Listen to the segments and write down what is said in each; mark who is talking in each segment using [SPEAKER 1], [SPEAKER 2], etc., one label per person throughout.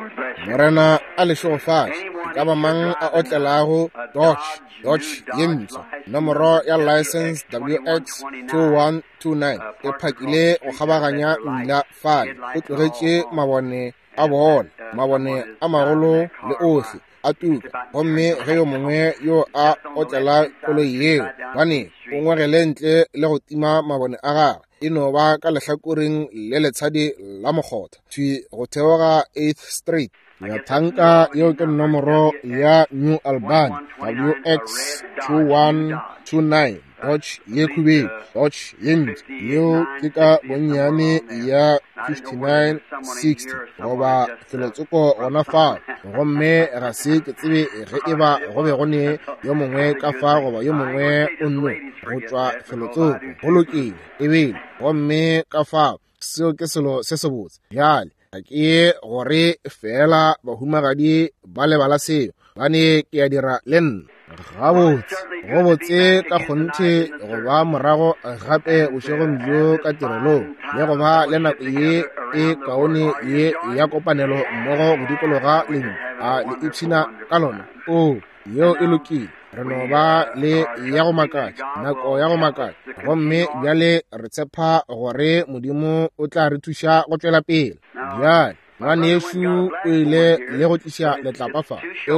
[SPEAKER 1] Morena a lešogofatša e ka ba mang a otlelago Dodge Yimsa nomoro ya license WX 2129 e phakile go kgabaganya mmila fale o tlogetše mabone a bona mabone a magolo le ohle a tuka gomme ge yo mongwe yo a otlela koloi yeo bane o ngwegele ntle le go tima mabone a gagwe e no ba ka lehlakoreng le letshadi la mokgotha tšwi go theoga 8th Street ya tanka yeo ke nomoro ya New Albany WX 2129 Dodge Yekube Dodge Yims yeo ke ka bonnyane ya 5960 goba felotsoko gona fa gomme ga se ke tsebe ge e ba go be go ne yo mongwe ka fa goba yo mongwe o nno go tšwa felotsoko go lokile ebile gomme ka fa seo ke selo se se botse bjale ga ke gore fela bahumagadi ba lebala seo ba ne ke ya dira le nna gabotse go botse ka kgonthe go ba morago gape bošegong bjo ka tirelong le go ba le nako ye e kaone ye ya kopanelo mmogo go dikologa leng a le ipshina ka lona yeo e lokile re no ba le ya go makatša nako ya go makatša gomme bjale re tshepa gore modimo o tla re thuša go tšwela pele bjale ngwane yešo o ile le go tliša letlapafa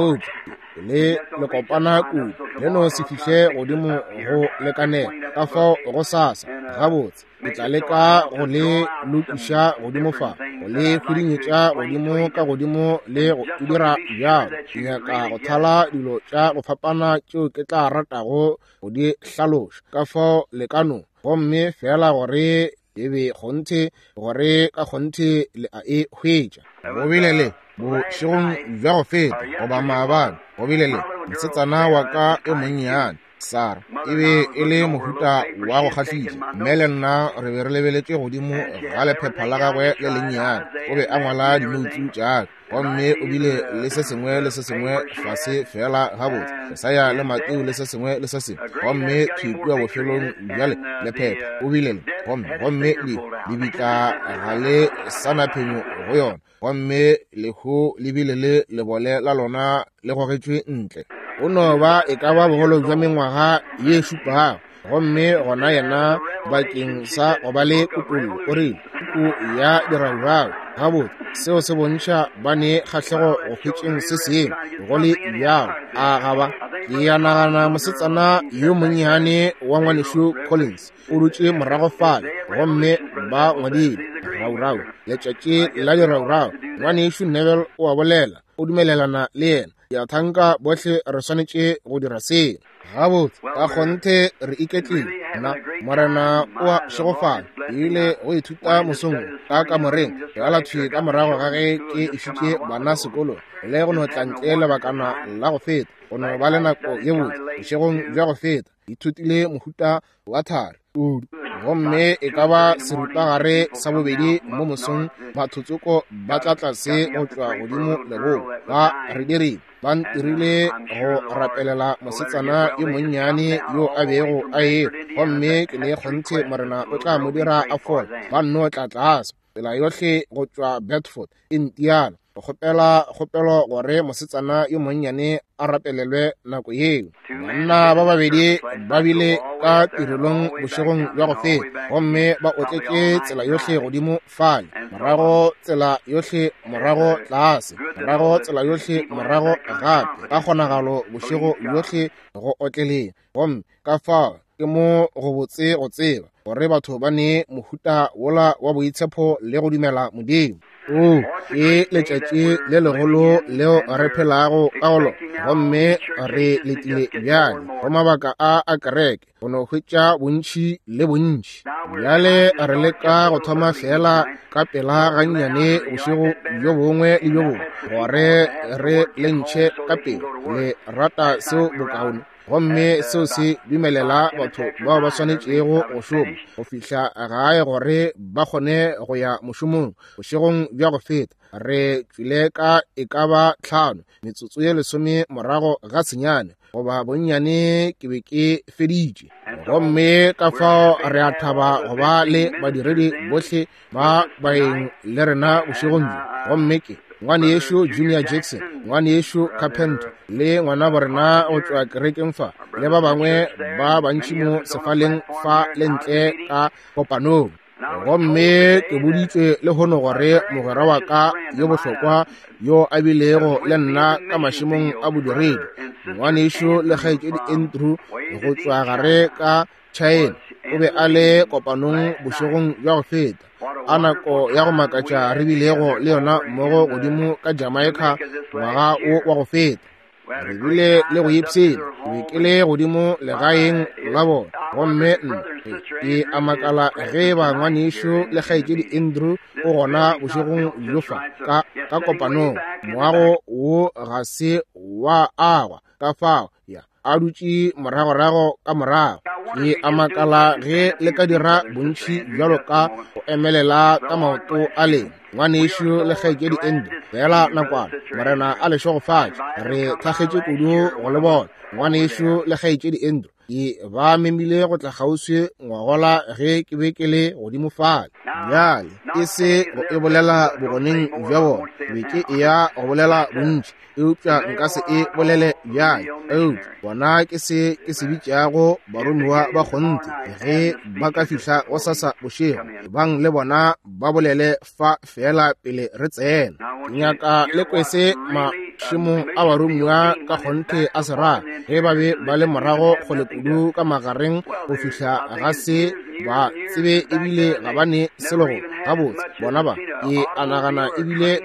[SPEAKER 1] le kopana kudu le no se fihle godimo go lekanela ka fao go sasa gabotse ke tla leka go le lokiša godimo fa go le khudinyetša godimo ka godimo le go dira bjalo ke nyaka go thala dilo tša go fapana tšeo ke tla ratago go di hlaloša ka fao lekano gomme fela gore e be kgonthe gore ka kgonthe le a e hwetša go bilele bošegong bja go feta goba maabane go bilele mosetsana wa ka e monnyane Sara e be e le mohuta wa go kgahliša mme le nna re be re lebeletše godimo ga lephepha la gagwe le lennyane o be a ngwala dinoutu tšaka gomme o bile le se sengwe le se sengwe fase fela gabotse sa ya le mateu le se sengwe le se sengwe gomme thwikua bofelong bjale lephepha o bilele gomme le bitla ga le sana phenyo go yona gomme lehu le bile le lebole la lona le gogetšwe ntle o no ba e ka ba bogolo jwa mengwaga ye šupago gomme gona yena bakeng sa go ba le kupolo o rile kuku ya diraurau gabotse seo se bontšha ba ne kgatlhego go hwetšeng se sengwe go le bjalo a gaba ke ya nagana mosetsana yo monnyane wa ngwanešo Collins o dutše morago fale gomme ba ngwadile raurau letšatši la diraurau ngwanešo Neville o a bolela o dumelelana le yena ya thanka bohle re swanetše go dira seo gabotse ka kgonthe re iketlile nna morena o šegofala ile go ithuta mosong ka kamoreng ya lathwi ka morago ga ge ke išitše bana sekolo le go no tlantle lebakana la go feta go no ba le nako ye botse bošegong bja go feta ithutile mohuta wa thari gomme e ka ba serutagare sa bobedi mo mosong bathotsoko ba tla tlase go tšwa godimo lego ba re direng ba ntirile go rapelela mosetsana yo monnyane yo a bego a eo gomme ke ne kgonthe morena o tla mo dira a fola ba nno tla tlase tsela yohle go tšwa Bedford Indiana go kgopelo gore mosetsana yo monnyane a rapelelwe nako yeo banna ba babedi ba bile ka tirelong bošegong bja go feta gomme ba otletše tsela yohle godimo fale morago tsela yohle morago tlase morago tsela yohle morago gape ka kgonagalo bošego yohle go otleleng gomme ka fao ke mo go botse go tseba gore batho ba ne mohuta wola wa boitshepo le go dumela modimo ke letšatši le legolo leo re phelago ka golo gomme re letile bjale go mabaka a kereke go no hwetša bontši le bontši bjale re leka go thoma fela ka pela gannyane bošego bjo bongwe le bjo bongwe gore re lentšhe ka pele le rata seo bokaone gomme seo se dumelela batho bao ba swanetšego go šoma go fihla gae gore ba kgone go ya mošomong bošegong bja go feta re tšwile ka e ka ba 5 metsotso ye 10 morago ga senyane goba bonnyane ke be ke feditše gomme ka fao re a thaba goba le badiredi bohle ba baeng le rena bošegong gomme ke ngwane yešo Junior Jackson, ngwane yešo Carpenter le ngwana borena go tswa kerekeng fa le ba bangwe ba bantši mo sefaleng fa le ntle ka kopanong. Gomme ke boditšwe le hono gore mogwera wa ka yo bohlokwa yo a bilego le nna ka mašemong a bodiredi, ngwane yešo le kgaetšedi Andrew go tswa gare ka China, o be a le kopanong bošegong bja go feta. A nako ya go makatša re bilego le yona mmogo godimo ka Jamaica ngwaga o wa go feta. Re bile le go ipsena, ke be ke le godimo legaeng la bona. Gomme ke a makala ge ba ngwane yešo le kgaetšedi Andrew o gona bošegong bjofa ka kopanong. Moago wo ga se wa agwa ka fao ya a dutše moragorago ka morago. Ke a makala ge le ka dira bontši bjalo ka go emelela ka maoto a lena. Ngwane yešo le kgaetšedi Andrew fela nakwana morena a lešogofatša re tlhagetše kudu go le bona. Ngwane yešo le kgaetšedi Andrew ke ba memile go tla kgauswi ngwagola ge ke be ke le godimo fale. Bjale e se go e bolela bogoneng bja bona, be ke e ya go bolela bontši eupša nka se e bolele bjale. Bona ke se bitšago baromiwa ba kgonte ge ba ka fihla go sasa bošego bang le bona ba bolele fa fela pele re tsena. Nyaka le kwese mašemo a baromiwa ka kgonte a sera ge ba be ba le morago go le kudu ka magareng go fihla ga se ba tsebe ebile ga bane selego gabotse. Bona ba e anagana ebile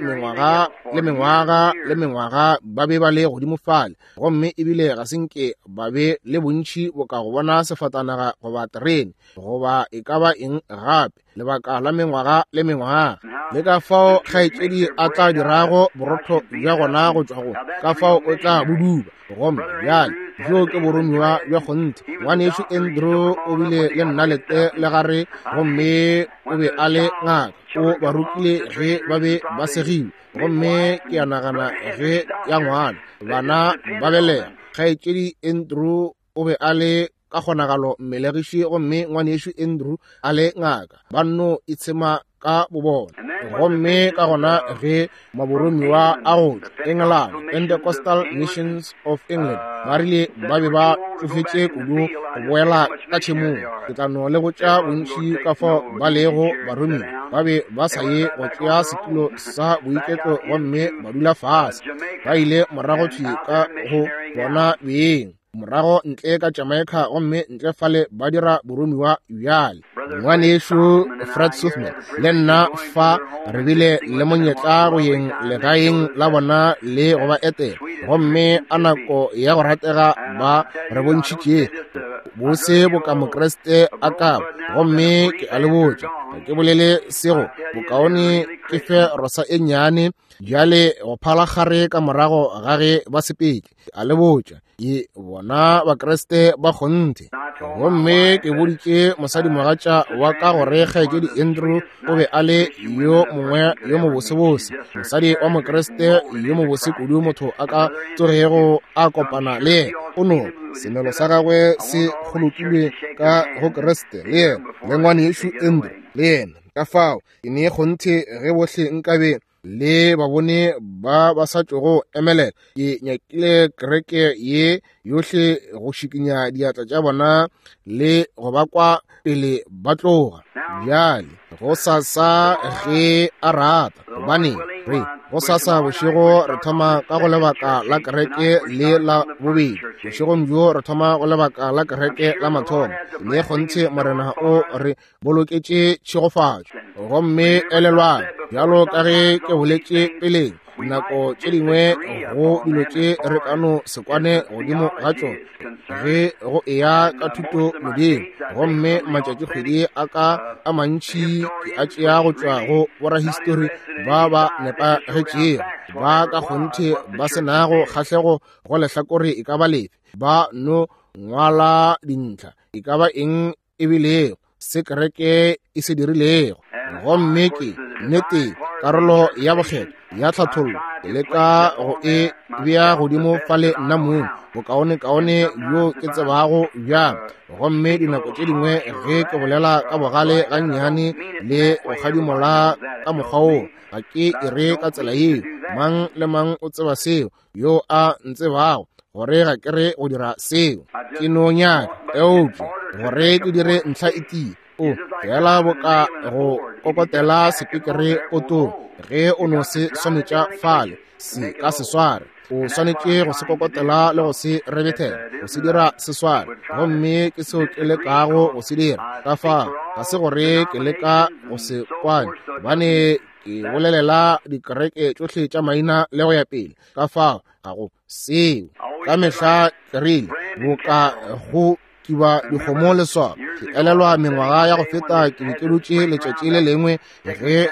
[SPEAKER 1] mengwaga ba be ba le godimo fale, gomme ebile ga senke ba be le bontši bo ka go bona sefatanaga goba terene goba e ka ba eng gape lebaka la mengwaga le mengwaga. Le ka fao kgaetšedi a tla dirago borotho bja gona go tšwa go ka fao o tla boduba. Gomme bjale bjo ke boromiwa bja kgonte. Ngwane yešo Andrew o bile le nna lete le gare, gomme o be a le ngaka o ba rutile ge ba be ba segiwe. Gomme ke a nagana ge ya ngwana bana ba belega, kgaetšedi Andrew o be a le ka kgonagalo mmelegiši, gomme ngwane yešo Andrew a le ngaka ba no itshema ka bobona. Gomme ka gona ge maboromiwa a go England, Pentecostal Missions of England, ba rile ba be ba tsofetše kudu go boela ka tšhemong. Ke tla no le go tša bontši ka fao ba lego baromiwa ba be ba sa ye go tšea setulo sa boiketlo, gomme ba dula fase. Ba ile morago tšhi ka go bona beeng morago ntle ka Jamaica, gomme ntle fale ba dira boromiwa bjale. Ngwane yešo Fred Suthman le nna fa re bile le monyetla go yeng legaeng la bona le go ba etela, gomme a nako ya go ratega ba re bontšhitše bose bokamokreste a kabo. Gomme ke a le botša ke bolele sego bokaone ke fe rosa e nnyane bjale go phala gare ka morago ga ge ba sepedi. A le botša ye bona bakreste ba kgonte. Gomme ke boditše mosadi mogatša wa ka gore kgaetšedi Andrew o be a le yo mongwe yo mobosebose, mosadi wa mokreste yo mobose kudu, motho a ka tsogego a kopana le yena. O no semelo sa gagwe se golokilwe ka go kreste le yena le ngwane yešo Andrew le yena. Ka fao ke ne kgonte ge bohle nkabe le ba bone ba sa tšogo emelela. Ke nyakile kereke ye yohle go šikinya diatla tša bona le go ba kwa pele ba tloga. Bjale go sasa ge a rata, gobane re go sasa bošego re thoma ka go lebaka la kereke le la bobedi. Bošegong bjo re thoma go lebaka la kereke la mathomo. Ne kgonthe morena o re boloketše tšhegofatšo, gomme elelwane bjalo ka ge ke boletše peleng nako tše dingwe go dilo tše re ka no sekwane godimo ga tšona ge go eya ka thuto modimo. Gomme matšatšikgwedi a ka a mantši ke a tšea go tšwa go borahistori ba ba nepagetšego ba ka kgonthe ba senago kgahlego go lehlakore e ka ba lefe, ba no ngwala dintlha e ka ba eng ebilego se kereke e se dirilego. Gomme ke nnete karolo ya bokgetho ya tlhathollo le ka go e bea godimo fale nna mong bokaone-kaone bjo ke tsebago bjang. Gomme dinako tše dingwe ge ke bolela ka bogale ga nnyane le go gadimola ka mokgwa o ga ke ere ka tsela yeo mang le mang o tseba seo yo a ntsebago gore ga ke re go dira seo ke no nyaka eupša gore ke dire ntlha e tie fela boka go kokotela sepikere potong ge o no se swanetša fale se ka se sware o swanetše go se kokotela le go se rebethela go se dira sesware gomme ke seo ke lekago go se dira ka fao ga se gore ke leka go se kwane gobane ke bolelela dikereke tsohle tša maina le go ya pele ka fao ga go seo ka mehla ke rile boka go kiba dikgomo le swaba ke elelwa mengwaga ya go feta ke be ke dutše letšatši le lengwe ge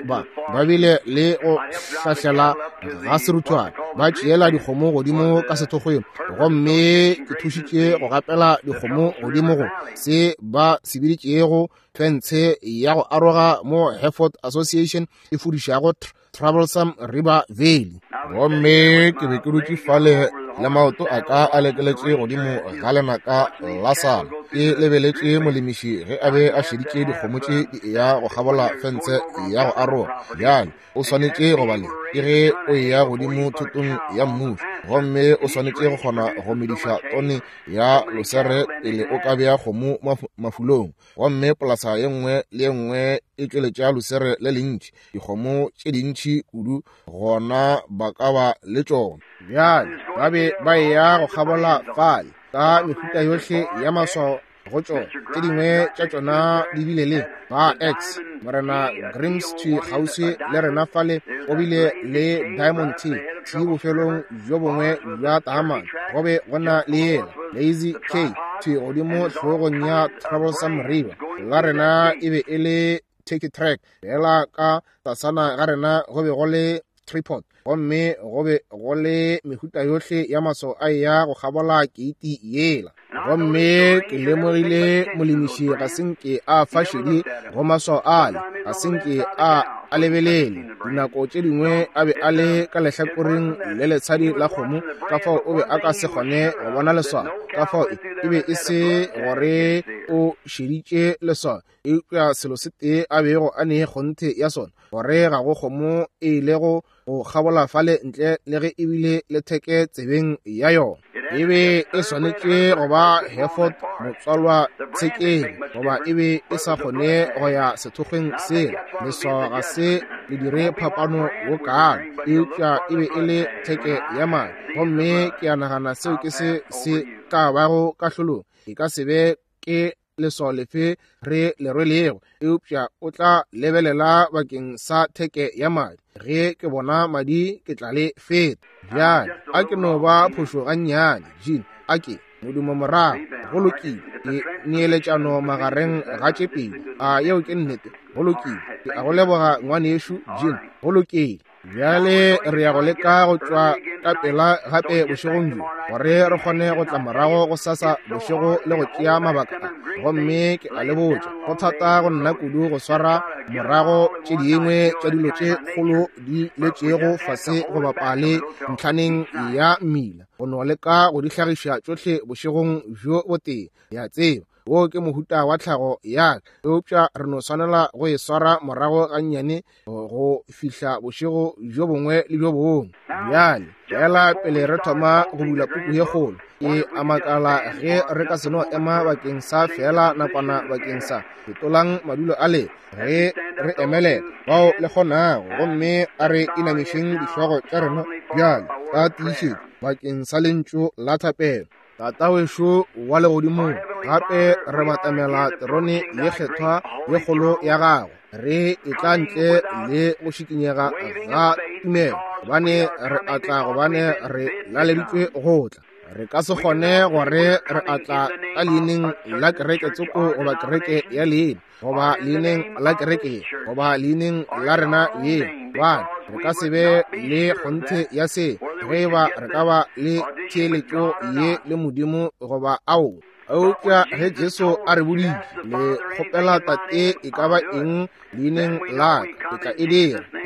[SPEAKER 1] ba bile le go hlahlela ga seruthwana ba tšeela dikgomo godimo ka sethokgweng gomme ke thušitše go gapela dikgomo godimo go se ba se biditšego fentshe ya go aroga mo Hereford Association e fudišago Troublesome River Valley gomme ke be ke dutše fale le maoto a ka a lekeletše godimo ga lenaka la sala ke lebeletše molemiši ge a be a šeditše dikgomo tše di ya go gabola fentshe ya go aroga bjale o swanetše go bale ke ge o ya godimo thotong ya mmušo gomme o swanetše go kgona go mediša tone ya losere pele o ka bea kgomo mafulong gomme polasa ye nngwe le ye nngwe e tšweletša losere le lentši dikgomo tše dintšhi kudu gona ba ka ba le tšona bjale ba be ba ya go gabola fale ka mehuta yohle ya maswao go tšona tše dingwe tša tšona di bile le ba X morena Grimsby gausi le rena fale o bile le Diamond T bofelong jo bongwe bja Taman go be gona le yela Lazy K godimo hlogong ya Troublesome River la rena e be e le Take Track fela ka tasana ga rena go be go le Tripod gomme go be go le mehuta yohle ya maso a ya go gabola keiti yela gomme ke lemogile molemiši ga senke a fašedi go maso ale ga senke a lebelele dinako tše dingwe a be a le ka lehlakoreng le letshadi la kgomo ka fao o be a ka se kgone go bona leswao ka fao e be e se gore o šeditše leswao eupša selo se tee a bego a ne kgonthe ya sona gore ga go kgomo e le go gabola fale ntle le ge e bile le theke tsebeng ya yona e be e swanetše go ba Hereford motswalwa tshekeng goba e be e sa kgone go ya sethokgweng sela leswao ga se le dire phapano go kalo eupša e be e le theke ya mane gomme ke a nagana seo ke se ka bago ka hlolong e ka se be ke leswao lefe re le rwelego eupša o tla lebelela bakeng sa theke ya madi ge ke bona madi ke tla le feta bjale a ke no ba phošo gannyane Jean a ke modumo morago go lokile ke neeletšano magareng ga tše pedi yeo ke nnete go lokile ke a go leboga ngwane yešo Jean go lokile bjale re ya go leka go tšwa ka pela gape bošegong jo gore re kgone go tla morago go sasa bošego le go tšea mabaka gomme ke a le botša go thata go nna kudu go swara morago tše dingwe tša dilo tše kgolo di letšego fase go bapa le ntlhaneng ya mmila go no leka go di hlagiša tšohle bošegong bjo botee ya tseba wo ke mohuta wa tlhago ya eupša re no swanela go e swara morago gannyane go fihla bošego jo bongwe le jo bongwe bjale fela pele re thoma go bula puku ye kgolo ke a makala ge re ka seno ema bakeng sa fela nakwana bakeng sa fetolang madulo a le ge re emelela bao le kgonago gomme a re inamišeng dihlogo tša rena bjale ka tiišetšo bakeng sa lentšu la thapelo tata wešo wa legodimong gape re batamela terone ye kgethwa ye kgolo ya gago re e tla ntle le go šikinyega ga tumelo gobane re atla gobane re laleditšwe go tla re ka se kgone gore re atla ka leineng la kereke tsoko goba kereke ya leina goba leineng la kereke goba leineng la rena ye bane re ka se be le kgonthe ya se ge ba re ka ba le theeletšo ye le modimo goba ao eupša ge Jesu a re boditše le kgopela tate e ka ba eng leineng la ka e tla e dira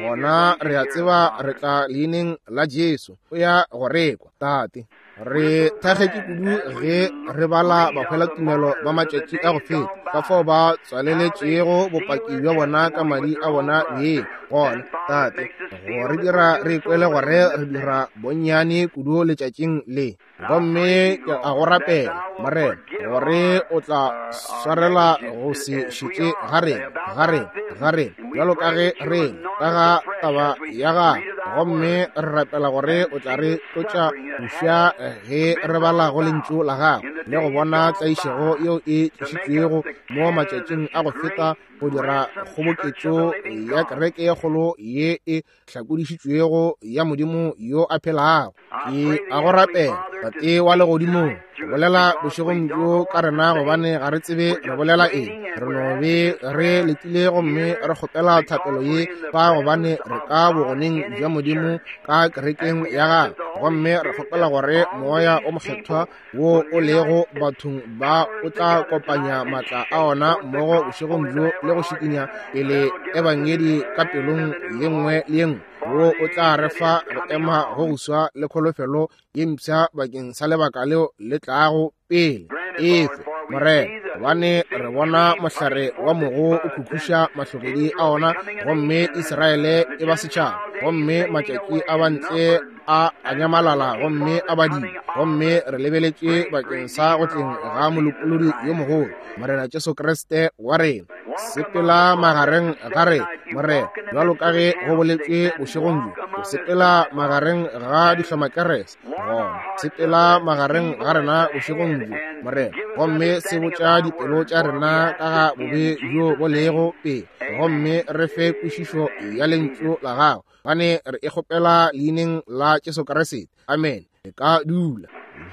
[SPEAKER 1] gona re a tseba re tla leineng la Jesu o ya go rekwa tate re thagetse kudu ge re bala bakwela tumelo ba matšatši a go feta ka fao ba tswaleletšego bopaki bja bona ka madi a bona gona tate go re dira re ikwele gore re dira bonnyane kudu letšatšing le gomme ke a go rapela morena gore o tla swarela go se šitše gare bjalo ka ge re ka ga taba ya ga gomme re rapela gore o tla re tlotša buša ge re bala go lentšu la gago le go bona tlaišego yeo e tlišitšwego mo matšatšing a go feta go dira kgoboketšo ya kereke ye kgolo ye e hlakodišitšwego ya modimo yo a phelago ke a go rapela tate wa legodimo re bolela bošegong bjo ka rena gobane ga re tsebe re bolela eng re no be re letile gomme re kgopela thapelo ye fa gobane re ka bogoneng bja modimo ka kerekeng ya gago gomme re kgopela gore moya o mokgethwa wo o lego bathong ba o tla kopanya maatla a ona mmogo bošegong bjo le go šikinya pele ebangedi ka pelong ye nngwe le ye nngwe wo o tla re fa go ema go goswa le kholofelo ye mpša bakeng sa lebaka leo le tlago pele efe morena gobane re bona mohlare wa mogo o khukhuša mahlokedi a ona gomme Iseraele e ba setšhaba gomme matšatši a bantle a nyamalala gomme a badimo gomme re lebeletše bakeng sa go tleng ga molopolodi yo mogolo morena Jesu Kriste wa rena sepela magareng ga re morena bjalo ka ge go boletšwe bošegong bjo sepela magareng ga dihlomakerese gona sepela magareng ga rena bošegong bjo morena gomme se botša dipelo tša rena ka ga bobe bjo bo lego pele gomme re fe kwešišo ya lentšu la gago gane re e kgopela leineng la Jesu Kriste amen e ka dula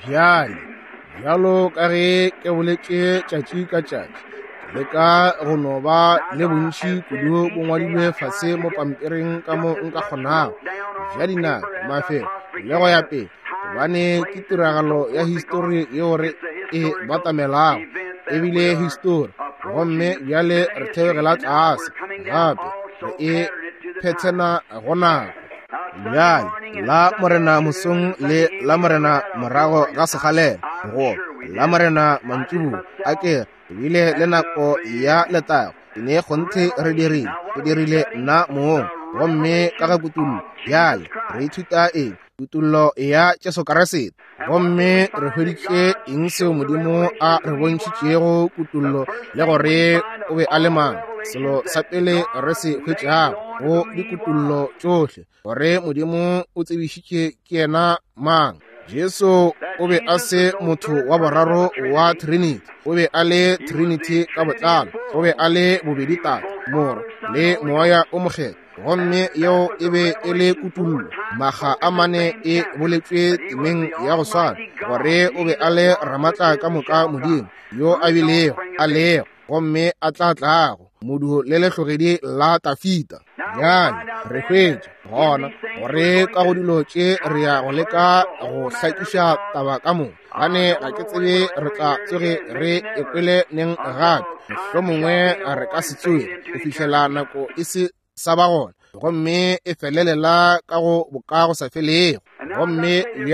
[SPEAKER 1] bjalo ka ge ke boletše tšatši ka tšatši le ka go no ba le bontši kudu bo ngwadilwe fase mo pampiring ka mo nka kgonago ja dinako mafelo le go ya pele gobane ke tiragalo ya histori yeo re e batamelago ebile histori gomme bjale re thebegela tlase gape re e phethena go nako bjale la morena mosong le la morena morago ga segalelo go la morena mantšiboa a ke ebile le nako ya letago ke ne kgonthe re dirile nna moong gomme ka ga kutullo bjale re ithuta eng kutullo ya Jesu Kriste gomme re hweditše eng seo modimo a re bontšhitšego kutullo le gore o be a le mang selo sa pele re se hwetšago go dikutullo tšohle gore modimo o tsebišitše ke yena mang Jesu o be a se motho wa boraro wa Trinity o be a le Trinity ka botlalo o be a le bobedi Tata Moro le Moya o Mokgethwa gomme yeo e be e le kutullo maga a mane e boletšwe temeng ya go swana gore o be a le ramatla ka moka modimo yo a bilego a lego gomme a tla tlago moduo le lehlogedi la Dafita bjale re hwetša gona gore ka go dilo tše re ya go leka go hlakiša taba ka moka gane ga ke tsebe re tla tsoge re ekwele neng gape mohlomongwe re ka se tsoe go fihlela nako e se sa ba gona gomme e felelela ka go bokago sa felego gomme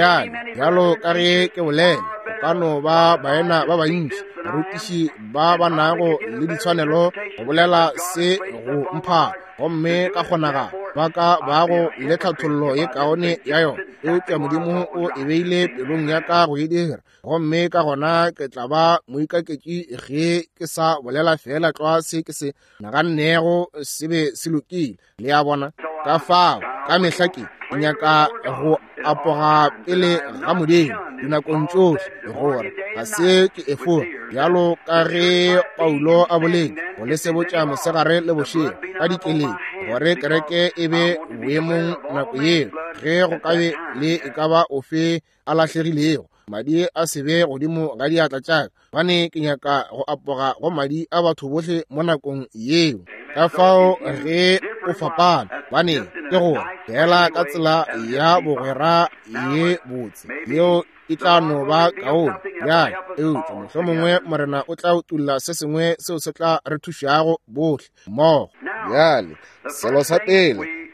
[SPEAKER 1] bjalo ka ge ke bolele go ka no ba baena ba bantši barutiši ba ba nago le ditshwanelo go bolela se go mpha gomme ka kgonaga ba ka bago le tlhathollo ye kaone ya yona eupša modimo o e beile pelong ya ka go e dira gomme ka gona ke tla ba moikaketši ge ke sa bolela fela tloa se ke se nagannego se be se lokile le ya bona ka fao ka mehlake ke nyaka go apoga pele ga modimo dinakong tšohle gore ga se ke efora bjalo ka ge Paulo a boletse go le sebotša mosegare le bošego ka dikeleng gore kereke e be boemong nako yeo ge go ka be le e ka ba ofe a lahlegilego madi a se be godimo ga diatla tšaka gane ke nyaka go apoga go madi a batho bohle mo nakong yeo ka fao ge o fapana bane ke gore fela ka tsela ya bogwera ye botse yeo e tla no ba kaone bjale eutša mohlomongwe morena o tla utulla se sengwe seo se tla re thušago bohle mmogo bjale selo sa pele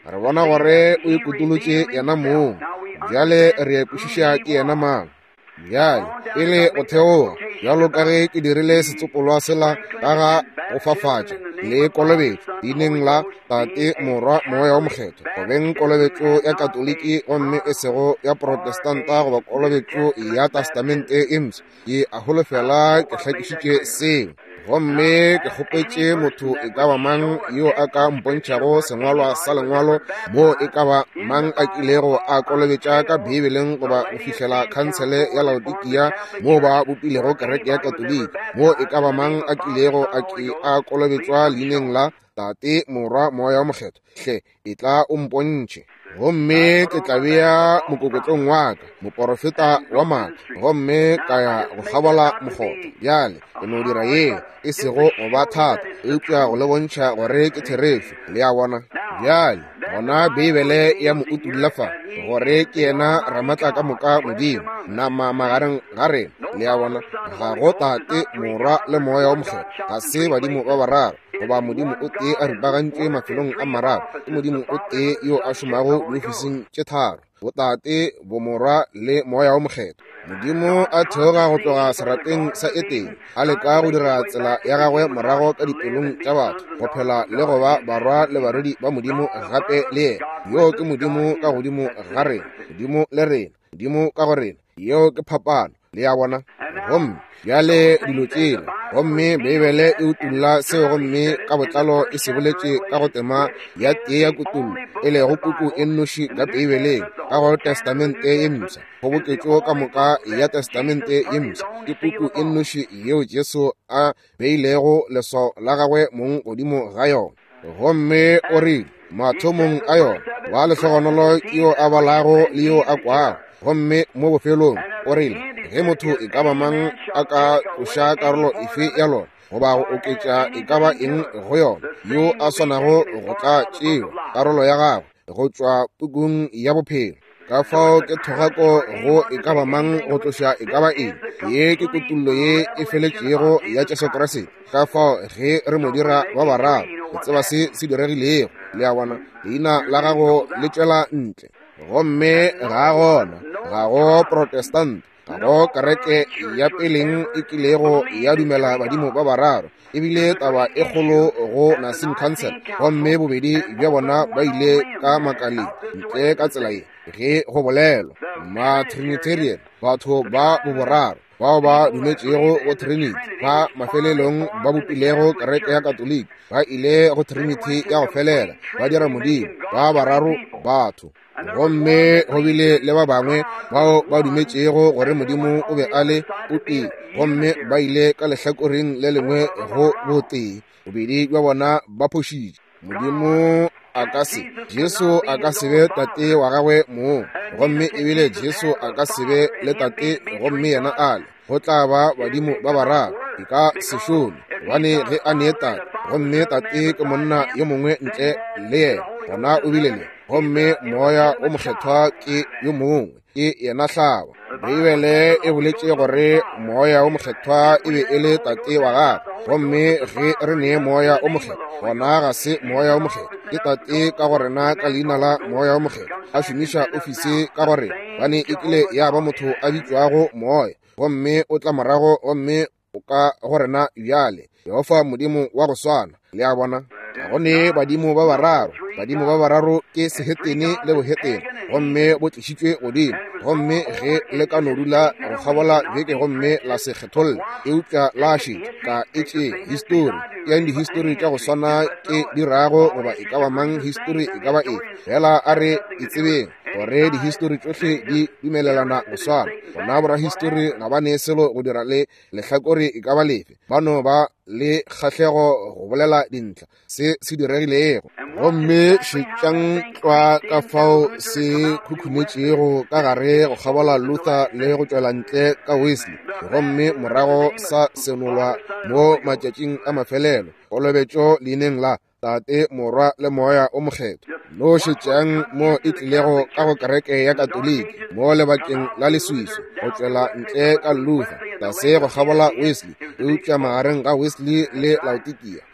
[SPEAKER 1] re bona gore o ikutulotše yena moo, bjale re ekwešiša ke yena mang. Bjale pele go theoga, bjalo ka ge ke dirile setsopolwa sela ka ga go fafatša le kolobetšo dineng la Tate Morwa Moya wa Mokgetho, go beng kolobetšo ya Katoliki gomme e sego ya Protestanta goba kolobetšo ya Testamente e mso. Ke a holofela ke hlakišitše seo, gomme ke kgopetše motho e ka ba mang yo a ka mpontšhago sengwalwa sa lengwalo mo e ka ba mang a kilego a kolobetša ka Bibeleng goba go fihlela khansele ya Laodikia mo ba bopilego kereke ya Katoliki, mo e ka ba mang a kilego a kolobetšwa leineng la Tate Morwa Moya wa Mokgetho, hle e tla o mpontšhe. Gomme ke tla bea mokokotlong wa ka moporofeta wa maaka, gomme ka ya go kgabala mokgotlo. Bjale ke no dira ye e sego go ba thata, eupša go le bontšha gore ke therefe. Le a bona bjale gona Bibele ya mo utulla fa gore ke yena ramatla ka moka Modimo nama magareng ga rena. Le a bona ga go Tate Morwa le Moya wa Mokgetho, ga se badimo ba bararo, goba Modimo o tee a ripagantše mafelong a mararo, ke Modimo o tee yo a šomago diofising tše tharo, bo Tate, bo Morwa le Moya wa Mokgetho. Modimo a theoga go tloga serateng sa Eteng, a leka go dira tsela ya gagwe morago ka dipelong tša batho, go phela le go ba barwa le baredi ba Modimo gape le yena, yo ke Modimo ka godimo ga rena, Modimo le rena, Modimo ka go rena, yo ke phapano. Le a bona gomme bjale dilo tsela, gomme Bibele e utulla seo, gomme ka botlalo e se boletše ka go tema ya tee ya kutullo e lego puku e nnoši ka Bibeleng ka go Testamente ye msa. Kgoboketšo ka moka ya Testamente ye msa ke puku e nnoši yeo Jesu a beilego leso la gagwe mong godimo ga yona, gomme o rile mathomong a yona, wa lehlogonolo ke yo a balago le yo a kwago, gomme mo bofelong o rile ge motho e ka ba mang a ka tloša karolo efe ya lona goba go oketša e ka ba eng go yona, yo a swanago go tla tšeo karolo ya gagwe go tšwa pukung ya bophelo. Ka fao ke thogako go e ka ba mang go tloša e ka ba eng, ye ke kutullo ye e feletšego ya Jesu Kriste. Ka fao ge re mo dira ba bararo, re tseba se diregilego. Le a bona leina la gago le tšwela ntle, gomme ga gona ga go Protestant, ga go kereke ya peleng e kilego ya dumela badimo ba bararo, ebile taba e kgolo go Nicene Council, gomme bobedi bja bona ba ile ka makaleng ntle ka tsela ye ge go bolelwa ma-Trinitarian, batho ba boboraro bao ba dumetšego go Trinity ba mafelelong ba bopilego kereke ya Katoliki, ba ile go Trinity ya go felela, ba dira Modimo ba bararo batho. Gomme go bile le ba bangwe bao ba dumetšego gore Modimo o be a le o tee, gomme ba ile ka lehlakoreng le lengwe go botee, bobedi bja bona ba phošitše. Modimo a ka se, Jesu a ka se be tate wa gagwe moo, gomme ebile Jesu a ka se be le tate, gomme yena ale go tla ba badimo ba bararo, e ka sešone gobane ge a nee tate, gomme tate ke monna yo mongwe ntle le yena, gona o bile le, gomme Moya o Mokgethwa ke yo mongwe, ke yena hlaba. Bibele e boletše gore Moya o Mokgethwa e be e le tate wa gagwe, gomme ge re nee Moya o Mokgethwa, gona ga se Moya o Mokgethwa, ke tate ka go rena ka leina la Moya o Mokgethwa, a šomiša ofisi ka gore bane e kile ya ba motho a bitšwago Moya, gomme o tla morago, gomme o ka go rena bjale Yehova Modimo wa go swana. Le a bona ga gone badimo ba bararo, badimo ba bararo ke sehetene le bohetene, gomme bo tlišitšwe godimo, gomme ge le ka no dula go kgabola beke gomme la se kgetholle eupša la šitša ka etše histori yang dihistori tša go swana ke dirago goba e ka ba mang histori e ka ba e fela a re e tsebeng gore dihistori tšohle di dumelelana go swana. Gona borahistori ga ba ne selo go dira le lehlakore e ka ba lefe, ba no ba le kgahlego go bolela dintlha se se diregilego, gomme šetšang tlwa ka fao se khukhumetšego ka gare go kgabola Luther le go tšwela ntle ka Wesley, gomme morago sa senolwa mo matšatšing a mafelelo kolobetšo leineng la Tate Morwa le Moya o Mokgethwa. No šetšang mo e tlilego ka go kereke ya Katoliki mo lebakeng la leswiswi go tšwela ntle ka Luther, ta se go kgabola Wesley eupša magareng ga Wesley le Laodikia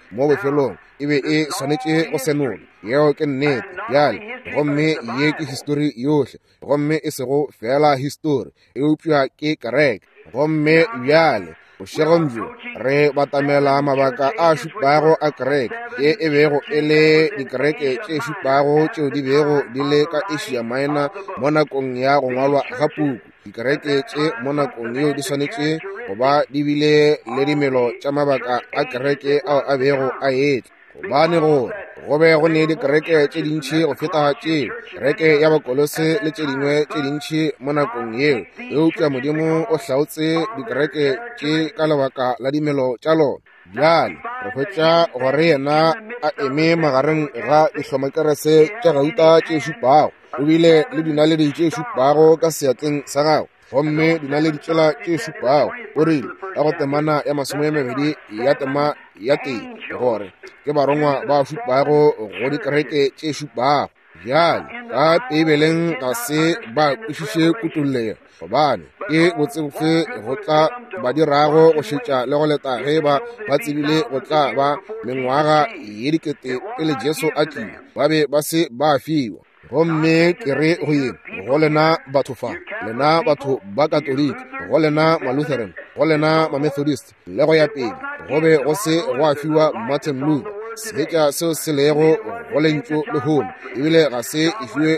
[SPEAKER 1] mo bofelong e be e swanetše go senola yeo ke nnete bjale gomme ye ke history yohle gomme e sego fela history e upša ke kereke gomme bjale bošegong bjo re batamela mabaka a šupago a kereke ye e bego e le dikereke tše šupago tšeo di bego di le ka Asia Minor mo nakong ya go ngwalwa ga puku dikereke tše mo nakong yeo di swanetše go ba di bile le dimelo tša mabaka a kereke ao a bego a etla gobane gore go be go ne dikereke tše dintšhi go feta tšeo kereke ya bakolose le tše dingwe tše dintšhi mo nakong yeo eupša modimo o hlaotse dikereke tše ka lebaka la dimelo tša lona bjale re hwetša gore yena a eme magareng ga dihlomakerese tša gauta tše šupago o bile le dinaledi tše šupago ka seatleng sa gago gomme dinaledi tšela tše šupago o rile ka go temana ya 20 ya tema ya teng gore ke barongwa ba šupago go dikereke tše šupago bjale ka peibeleng ga se ba kwešiše kutullega gobane ke botsebotse go tla ba dirago go šetša le go leta ge ba tsebile go tla ba mengwaga ye 1000 pele Jesu a tlile ba be ba se ba fiwa gomme ke re go yena go lena batho fa lena batho ba katoliki go lena malutheran go lena mamethodist le go ya pele go be go se go a fiwa Martin Luther seetša seo se lego go lentšo le home ebile ga se e fiwe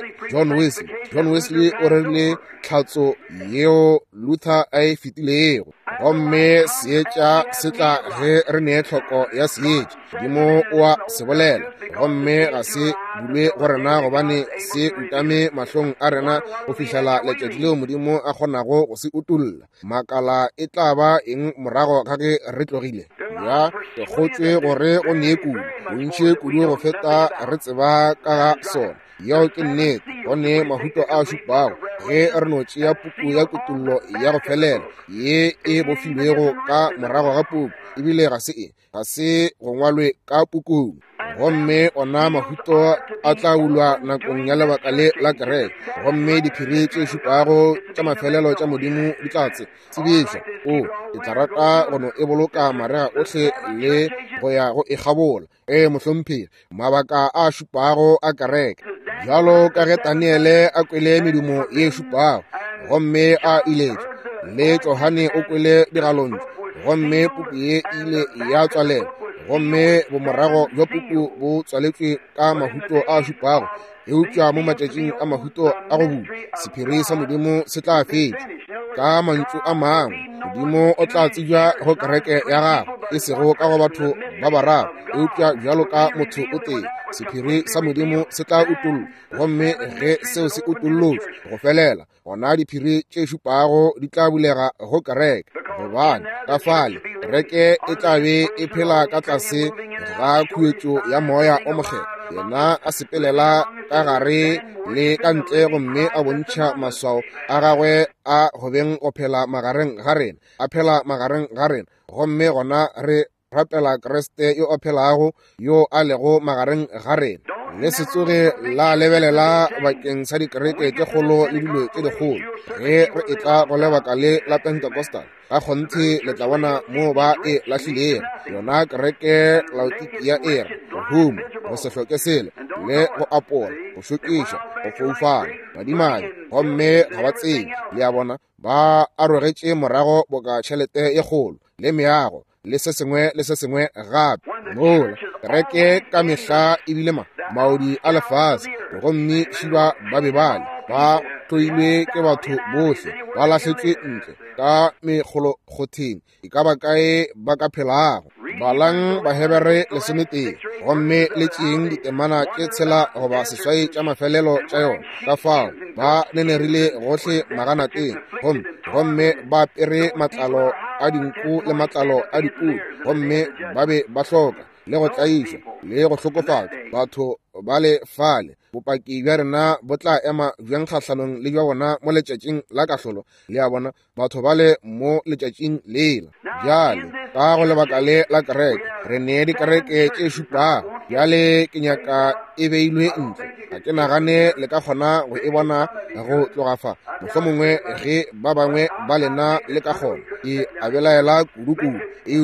[SPEAKER 1] John Wesley o rile tlhatso yeo Luther a e fetilego gomme seetša se tla ge re nee tlhoko ya seetša dimo oa se bolela gomme ga se bulwe go rena gobane se utame mahlong a rena go fihlela letšatši leo modimo a kgonago go se utulla makala e tla ba eng morago ga ge re tlogile ya ke kgotšwe gore go nee kudu bontši kudu go feta re tseba ka ga sona yeo ke nnete go ne mahuto a šupago ge re no tšea puku ya kutullo ya go felela ye e bofilwego ka morago ga puku ebile ga se go ngwalwe ka pukung gomme ona mahuto a tla ulwa nakong ya lebaka le la kereke gomme diphiri tše šupago tša mafelelo tša modimo di tla tsebišwa di tla rata go no e boloka marega ohle le go ya go e gabola mohlomphegi mabaka a šupago a kereke bjalo ka ge Daniele a kwele medumo ye šupago gomme a iletša le Johane o kwele digalontšo gomme puku ye ile ya tswalela gomme bomorago bja puku bo tswaletšwe ka mahuto a šupago eupša mo matšatšing a mahuto a go bula sephiri sa modimo se tla fetša ka mantšu a mangwe modimo o tla tsebja go kereke ya gago e sego ka go batho ba bararo eupša bjalo ka motho o tee sephiri sa modimo se tla utulla gomme ge seo se utullotšwe go felela gona diphiri tše šupago di tla bulega go kereke gobane ka fale kereke e tla be e phela ka tlase ga khuetšo ya moya o mokgetho yena a sepelela ka gare le ka ntle gomme a bontšha maswao a gagwe a gobeng go phela magareng ga rena a phela magareng ga rena gomme gona re rapela Kriste yo a phelago yo a lego magareng ga rena le se tsoge la lebelela bakeng sa dikereke tše kgolo le dilo tše dikgolo ge re e tla go lebaka le la Pentecostal ka kgonthe le tla bona mo ba e lahlilego yona kereke Laodikia era go huma go se hloke sele le go apola go šokiša go foufala madimadi gomme ga ba tsebe le a bona ba arogetše morago boka tšhelete e kgolo le meago le se sengwe gape mola kereke ka mehla ebile maodi a lefase gomme šiba ba be bale ba toilwe ke batho bohle ba lahletšwe ntle ka mekgolokgotheng e ka ba kae ba ka phelago balang ba Hebere 11 gomme le tšeng ditemana tše tshela goba seswai tša mafelelo tša yona ka fao ba nenerile gohle maganateng gomme ba pere matlalo a dinku le matlalo a dipudi gomme ba be ba hloka le go tlaišwa le go hlokofatša batho ba le fale bopaki bja rena bo tla ema bjang kgahlanong le bja bona mo letšatšing la kahlolo le a bona batho ba le mo letšatšing lela bjale ka go lebaka le la kereke re nee dikereke tše šupago bjale ke nyaka e beilwe ntle ga ke nagane le ka kgona go e bona go tlogafa mohlomongwe ge ba bangwe ba lena le ka kgona ke abelaela kudu eupša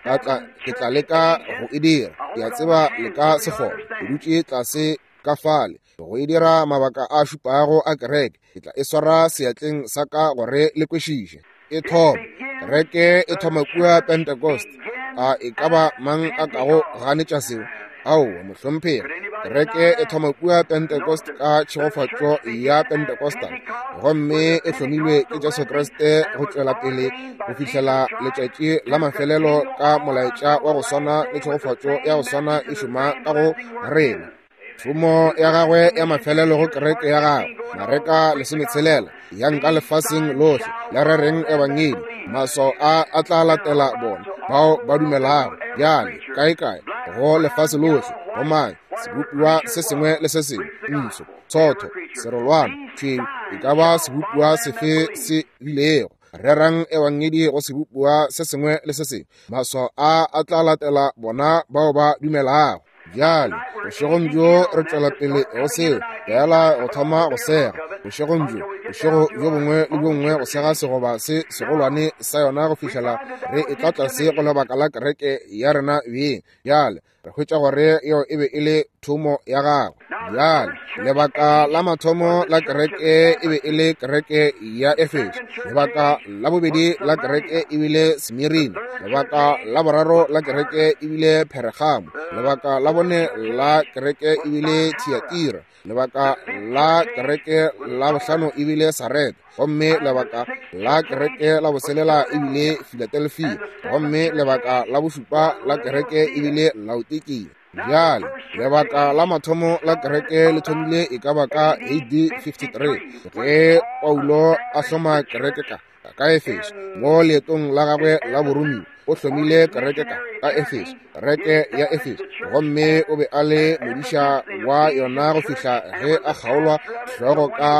[SPEAKER 1] ke tla leka go e dira, ke a tseba le ka se kgone, ke dutse tlase ka fale go e dira mabaka a šupago a kereke, ke tla e swara seatleng sa ka gore le kwešiše. E thoma kereke e thoma kua Pentecost. E ka ba mang a ka go ganetša seo? Mohlomphegi, kereke e thoma kua Pentecost ka tšhegofatšo ya Pentecostal, gomme e hlomilwe ke Jesu Kriste go tšwela pele go fihlela letšatši la mafelelo ka molaetša wa go swana le tšhegofatšo ya go swana e šoma ka go rena. Tšhomo ya gagwe ya mafelelo go kereke ya gagwe mareka 16 ya nka lefaseng lohle le re reng ebangedi, maswao a tla latela bona bao ba dumelago. Bjale kae go lefase lohle go mang sebopiwa se sengwe le se sengwe, ntsho, tshotho, serolwana, tšhweu, e ka ba sebopiwa sefe se rilego, rerang ebangedi go sebopiwa se sengwe le se sengwe, maswao a tla latela bona bao ba dumelago. Bjale bošegong bjo re tšwela pele go seo fela go thoma go sega bošegong bošego bjo bongwe le bjo bongwe go sega segoba se segolwane sa yona go fihlela re e tlatla se go lebaka la kereke ya rena beng. Bjale re hwetša gore eo e be e le thomo ya gago. Bjale lebaka la mathomo la kereke e be e le kereke ya Efeso, lebaka la bobedi la kereke e bile Smirina, lebaka la boraro la kereke e bile Pergamo, lebaka la bone la kereke e bile Tiatira, lebaka la kereke la bohlano e bile Sarete, gomme lebaka la kereke la boselela e bile Philadelphia, gomme lebaka la bošupa la kereke e bile Laodikia. Bjale lebaka la mathomo la kereke le thomile e ka baka AD 53 ge Paulo a hloma kereke ka Efeso. Mo leetong la gagwe la borumi o hlomile kereke ka Efeso, kereke ya Efeso, gomme o be a le modiša wa yona go fihla ge a kgaolwa hlogo ka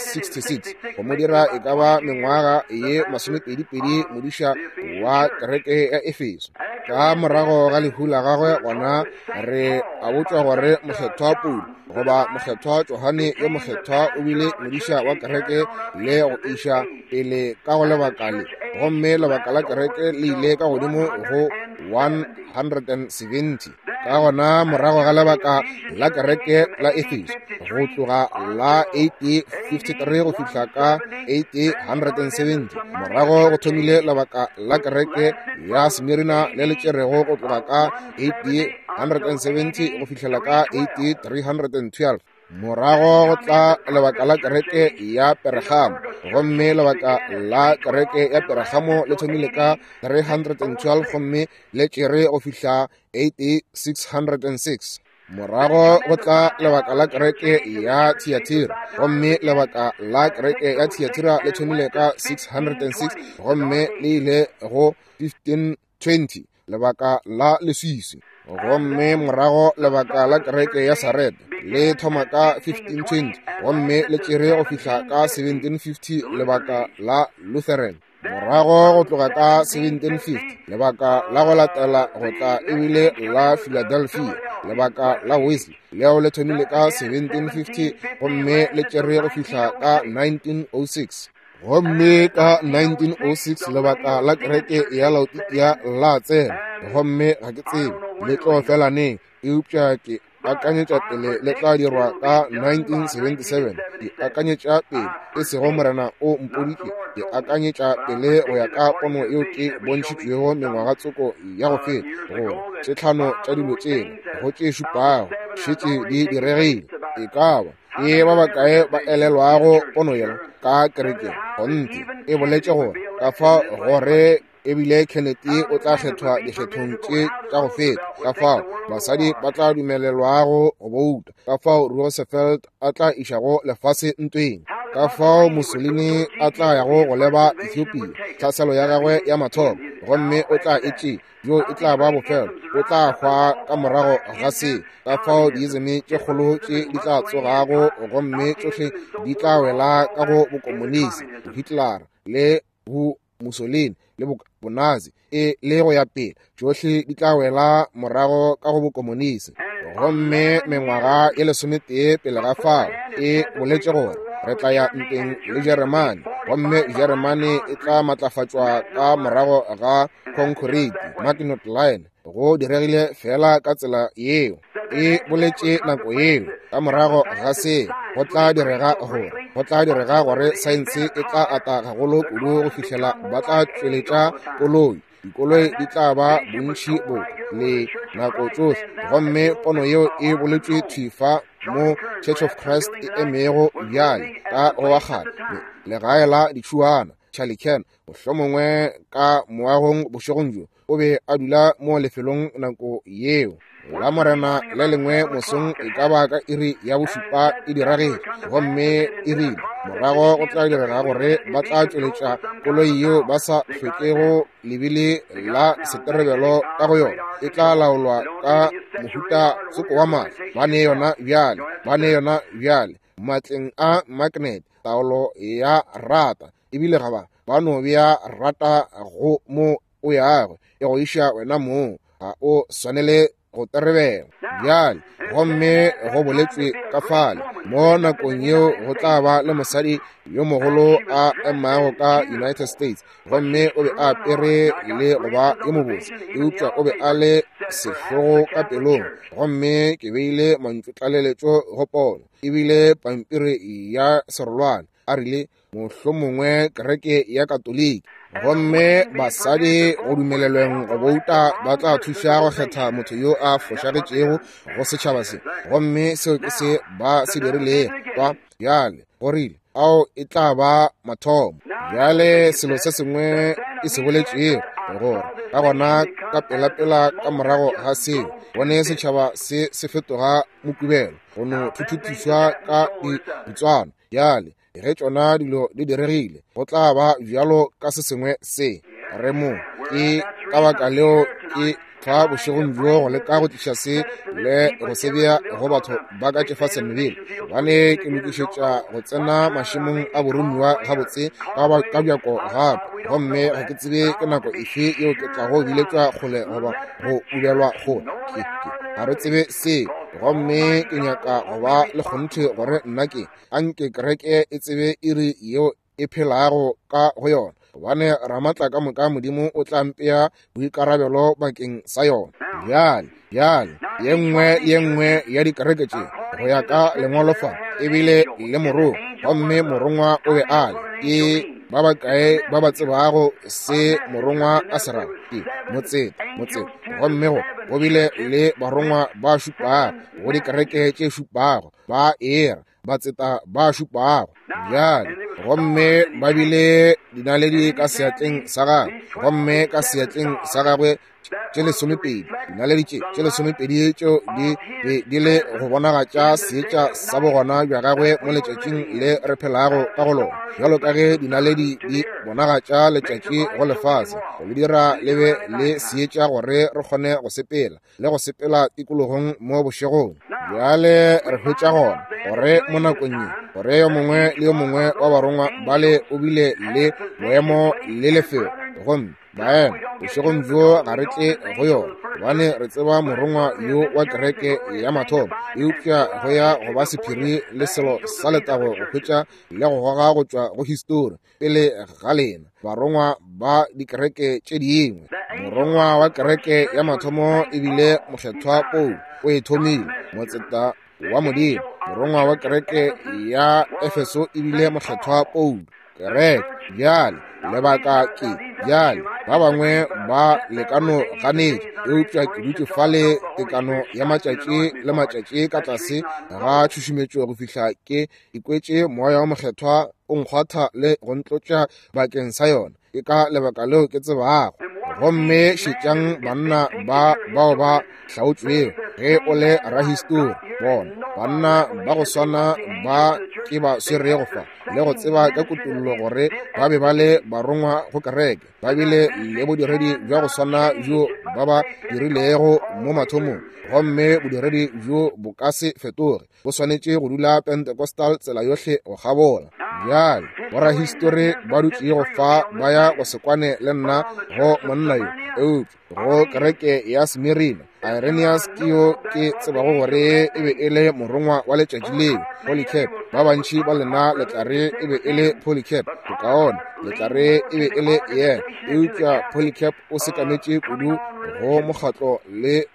[SPEAKER 1] 66 go mo dira e ka ba mengwaga ye 22 modiša wa kereke ya Efeso. Ka morago ga lehu la gagwe gona re a botswa gore mokgethwa Paulo goba mokgethwa Johane yo mokgethwa o bile modiša wa kereke le go iša pele ka go lebaka le, gomme lebaka la kereke le ile ka godimo go 170 ka gona morago ga lebaka la kereke la Efeso go tloga la 853 go fihla ka 870. Morago go thomile lebaka la kereke ya Smirina le le tšerego go tloga ka 870 go fihlela ka 8312. Morago go tla lebaka la kereke ya Pergamo, gomme lebaka la kereke ya Pergamo le thomile ka 312 gomme le tšere go fihla 8606. Morago go tla lebaka la kereke ya Tiatira, gomme lebaka la kereke ya Tiatira le thomile ka 606 gomme le ile go 1520 lebaka la leswiswi, gomme morago lebaka la kereke ya Sarete le thoma ka 1520 gomme le tšere go fihla ka 1750 lebaka la Lutheran. Morago go tloga ka 1750 lebaka la go latela go tla e bile la Philadelphia, lebaka la Wesley leo le thomile ka 1750 gomme le tšere go fihla ka 1906. Gomme ka 1906 lebaka la kereke ya Laodikia la tsena, gomme ga ke tsebe le tlo fela neng, eupša ke akanyetša pele le tla dirwa ka 1977. Ke akanyetša pele e sego morena o mpodike, ke akanyetša pele go ya ka pono yeo ke bontšhitšwego mengwaga tsoko ya go feta gore tše tlhano tša dilo tsena go tše šupago šetše di diregile. E ka ba e ba bakae ba elelwago pono yela ka kerekeng gonte e boletše gore ka fa gore ebile Kennedy o tla kgethwa dikgethong tše tša go feta, ka fao basadi ba tla dumelelwago go bouta, ka fao Roosevelt a tla išago lefase ntweng, ka fao Mussolini a tla yago go leba Ethiopia tlhaselo ya gagwe ya mathomo, gomme o tla etše yo e tla ba bofelo o tla hwa ka morago ga se, ka fao diizeme tše kgolo tše di tla tsogago, gomme tšohle di tla wela ka go bokomonisi, Hitler le bo Mussolini le bonazi le go ya pele tšohle di tla wela morago ka go bokomonisi. Gomme mengwaga e 11 pele ga fao e boletše gore re tla ya nteng le Jeremane gomme Jeremane e tla matlafatswa ka morago ga concrete Maginot Line go diregile fela ka tsela eo e boletše nako eo ka morago ga se go tla direga gore saense e tla ata gagolo kudu go fitlhela ba tla tšweletša dikoloi di tla ba bontši bo le nako tsohle gomme pono yeo e boletšwe thifa mo Church of Christ e emego bjale ka go bagale legae la ditšhuana Charlie Ken mohlomongwe ka moagong bošegong jo o be a dula mo lefelong nako yeo la morena le lengwe mosong e ka ba ka iri ya bošupa e diragile gomme irile morago go tla direga gore ba tla tšweletša koloi yeo ba sa hlwekego lebile la seterebelo ka go yona e tla laolwa ka mohuta soko wa madi ba ne yona bjale matleng a magnet taolo ya rata ebile ga ba no bja rata go mo o yago e go iša wena moo ga o swanele go terebela bjale gomme go boletswe ka fale mo nakong yeo go tla ba le mosadi yo mogolo a emago ka United States gomme o be a apere le goba yo mobotse e utlwa o be a le sehlogo ka pelong gomme ke beile mantšotlaleletšo go pono ebile pampiri ya serolwane a rile mohlomongwe kereke ya katoliki gomme basadi go dumelelweng go bouta ba tla thuša go kgetha motho yo a fošagetšego go setšhaba se gomme seo ke se ba se dirile kwa bjale go rile ao e tla ba mathomo bjale selo se sengwe e se boletšego gore ka gona ka pelapela ka morago ga seo bone setšhaba se fetoga mokubelo go no thuthutišwa ka ditswana bjale ge tšona dilo di diregile go tla ba bjalo ka se sengwe se remo ke ka baka leo ke tla bošegong jo go leka go tliša se le go sebja go batho ba ka Jeffersonville bane ke lokišetša go tsena mašemong a boromiwa gabotse ka bjako gape gomme ga ke tsebe ke nako efe yeo ke tla go biletšwa kgole goba go ubelwa gona ga re tsebe se gomme ke nyaka go ba le kgonthe gore nna ke anke kereke e tsebe iri yeo e phelago ka go yona gobane ramatla ka moka modimo o tla mpea boikarabelo bakeng sa yona bjale ye nngwe ya dikereke tše go ya ka lengwalofa ebile le morong gomme morongwa o be ale ke ba bakae ba ba tsebago se morongwa a serang motseta gomme go bile le barongwa ba šupago go dikereke tše šupago ba era ba tseta ba šupago bjale gomme ba bile dinaledi ka seatleng sa gagwe gomme ka seatleng sa gagwe tše lesomepedi dinaledi tše lesomepedi tšeo di le go bonagatša seetša sa bogona bja gagwe mo letšatšing le re phelago ka go lona bjalo ka ge dinaledi di bonagatša letšatši go lefase go le dira le be le seetša gore re kgone go sepela le go sepela tikologong mo bošegong bjale re hwetša gona gore mo nakong ye gore yo mongwe le yo mongwe wa barongwa bale o bile le boemo le lefeo gomme baema bošegong jo ga re tle go yona gobane re tseba morongwa yo wa kereke ya mathomo e upša go ya go ba sephiri le selo sa letago go hwetša le go goga go tšwa go histori pele ga lena barongwa ba dikereke tše dingwe morongwa wa kereke ya mathomo e bile mokgethwa Paul o e thomile motseta wa modimo morongwa wa kereke ya Efeso e bile mokgethwa Paul kereke bjale lebaka ke bjale ba bangwe ba lekano ganetše e upša ke dutše fale tekano ya matšatši ka tlase ga tšhušumetšo go fihla ke ikwetše moya wa mokgethwa o nkgwatha le go ntlotša bakeng sa yona ke ka lebaka leo ke tsebago gomme šetšang banna bao ba hlaotšwego ge o le rahistori bona banna ba go swana ba ke ba swerego fa le go tseba ka kutullo gore ba be ba le barongwa go kereke ba bile le bodiredi bja go swana jo ba ba dirilego mo mathomong gomme bodiredi jo bo ka se fetoge bo swanetše go dula Pentecostal tsela yohle go gabola bjale borahistori ba dutše go fa ba ya go sekwane le nna go monna yo eupša go kereke ya Smirina Irenaeus ke yo ke tsebago gore e be e le morongwa wa letšatši leo Polycarp. Ba bantši ba lena le tla re e be e le Polycarp, bokaone le tla re e be e le eupša Polycarp o sekametše kudu go mokgatlo le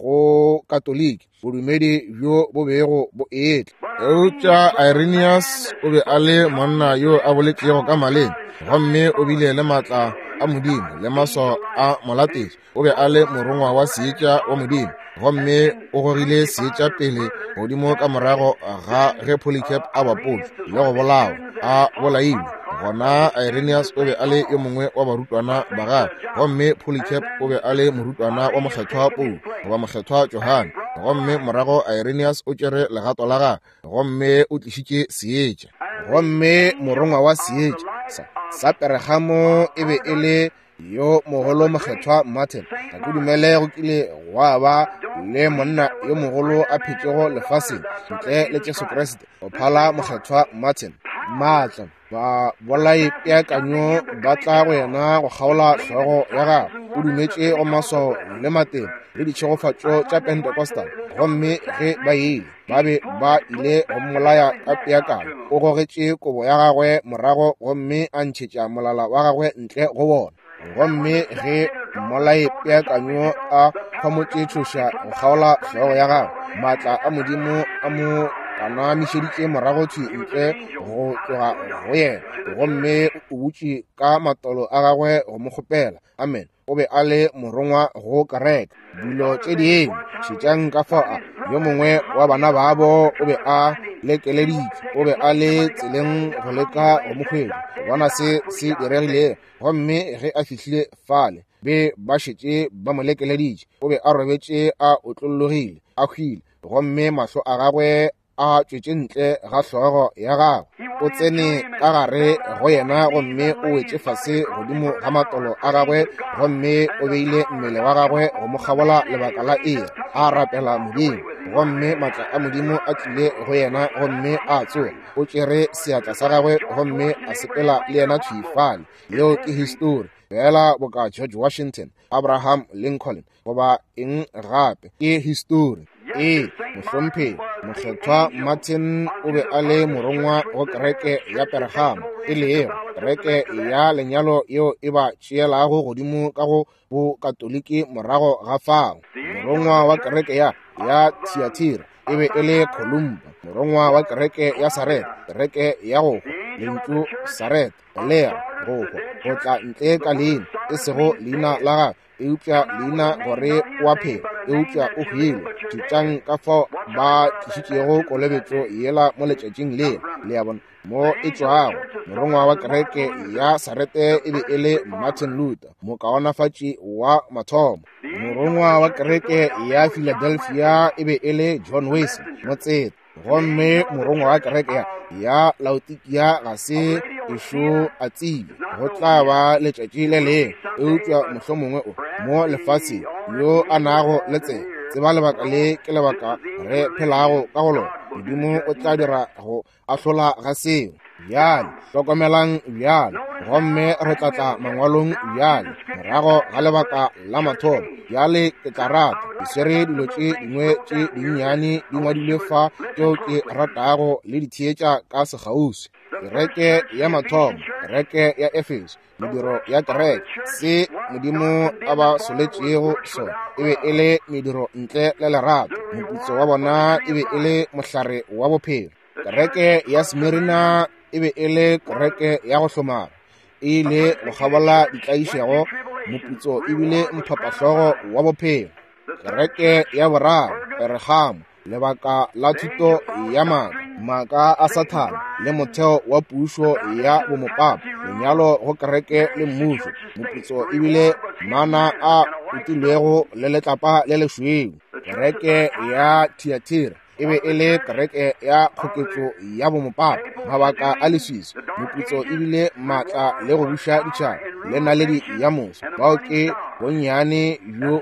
[SPEAKER 1] go katoliki bodumedi bjo bo bego bo etla. Eupša Irenaeus o be a le monna yo a boletšego ka maleng, gomme o bile le maatla a Modimo le maswa a molatedi. O be a le morongwa wa seetša wa Modimo, gomme o gogile seetša pele godimo ka morago ga ge Polycarp a bapotšwe le go bolawa a bolailwe. Gona Irenaeus o be a le yo mongwe wa barutwana ba gagwe, gomme Polycarp o be a le morutwana wa mokgethwa Paul goba mokgethwa Johane. Gomme morago Irenaeus o tšere legato la gagwe, gomme o tlišitše seetša. Gomme morongwa wa seetša sa Peregamo e be e le yo mogolo mokgethwa Martin. Ka ke dumele go kile gwa ba le monna yo mogolo a phetšego lefaseng ntle le Jesu Kriste go phala mokgethwa Martin. Maatla ba bolai peakanyo ba tla go yena go kgaola hlogo ya gagwe. O dumetše go maswao le mateng le ditšhegofatšo tša Pentecostal, gomme ge ba ile ba be ba ile go mmolaya ka peakanyo. O gogetše kobo ya gagwe morago, gomme a ntšhetša molala wa gagwe ntle go bona. Gomme ge mmolai peakanyo a phomotše tšhoša go kgaola hlogo ya gagwe, maatla a Modimo a mo kana mišeditše morago ntle go tloga go yena, gomme o butše ka matolo a gagwe go mo kgopela. Amen. O be a le morongwa go kereke. Dilo tše dingwe šetšang ka fao yo mongwe wa bana babo o be a lekeleditše, o be a le tseleng go leka go mokgwedi bona se diregile. Gomme ge a fihlile fale be ba šetše ba mo lekeleditše, o be a robetše a otlollogile a hwile, gomme mahlo a gagwe a tšwetše ntle ga hlogo ya gagwe. O tsene ka gare go yena, gomme o wetše fase godimo ga matolo a gagwe, gomme o beile mmele wa gagwe go mo kgabola lebaka la a rapela Modimo. Gomme maatla a Modimo a tlile go yena, gomme a tsoga. O tšere seatla sa gagwe, gomme a sepela le yena tšhifale. Yeo ke histori fela boka George Washington, Abraham Lincoln goba eng gape ke histori. Mohlomphegi mokgethwa Martin o be a le morongwa go kereke ya Peregamo, e le yeo kereke ya lenyalo yeo e ba tšeelago godimo ka go bo katoliki morago ga fao. Morongwa wa kereke ya Thiatira e be e le Columba. Morongwa wa kereke ya Saret, kereke ya go lentšu Saret Lea go tla ntle ka leina e sego leina la gagwe. Eupša leina gore wa phela, eupša o hwile tšang ka fao ba tlišitšego kolobetšo yela mo letšatšing le ya bona mo e tšwago. Morongwa wa kereke ya Sarete e be e le Martin Luther, mokaonafatši wa mathomo. Morongwa wa kereke ya Philadelphia e be e le John Wesley Motsete. Gomme morongwa wa kereke ya Laodikia ga se ešo a tsebe, go tla ba letšatši le leng eupša mohlomongwe mo lefaseng yo a nago le tseba lebaka le ke lebaka re phelago ka go lona. Modimo o tla dira go ahlola ga seo. Bjale hlokomelang bjale, gomme re tlatla mangwalong bjale morago ga lebaka la mathomo. Bjale ke tla rata ke swere dilo tše dingwe tše dinnyane di ngwadilwe fa tšeo ke ratago le ditheetša ka segausi. Kereke ya mathomo, kereke ya Efeso, mediro ya kereke se Modimo a ba soletšego sona e be e le mediro ntle le lerato. Moputso wa bona e be e le mohlare wa bophelo. Kereke ya Smirna e be e le kereke ya go hlomama, e ile go gabola ditlaišego. Moputso e bile mphaphahlogo wa bophelo. Kereke ya boraro, Peregamo, lebaka la thuto ya maaka a Sathane le motheo wa pušo ya bomopapa, lenyalo go kereke le mmušo. Moputso e bile mana a utilwego le letlapa le lešweu. Kereke ya Thiatira e be e le kereke ya kgoketšo ya bomopapa, mabaka a leswiswi. Moputso e bile maatla le go buša ditšhaba le naledi ya moso, bao ke bonnyane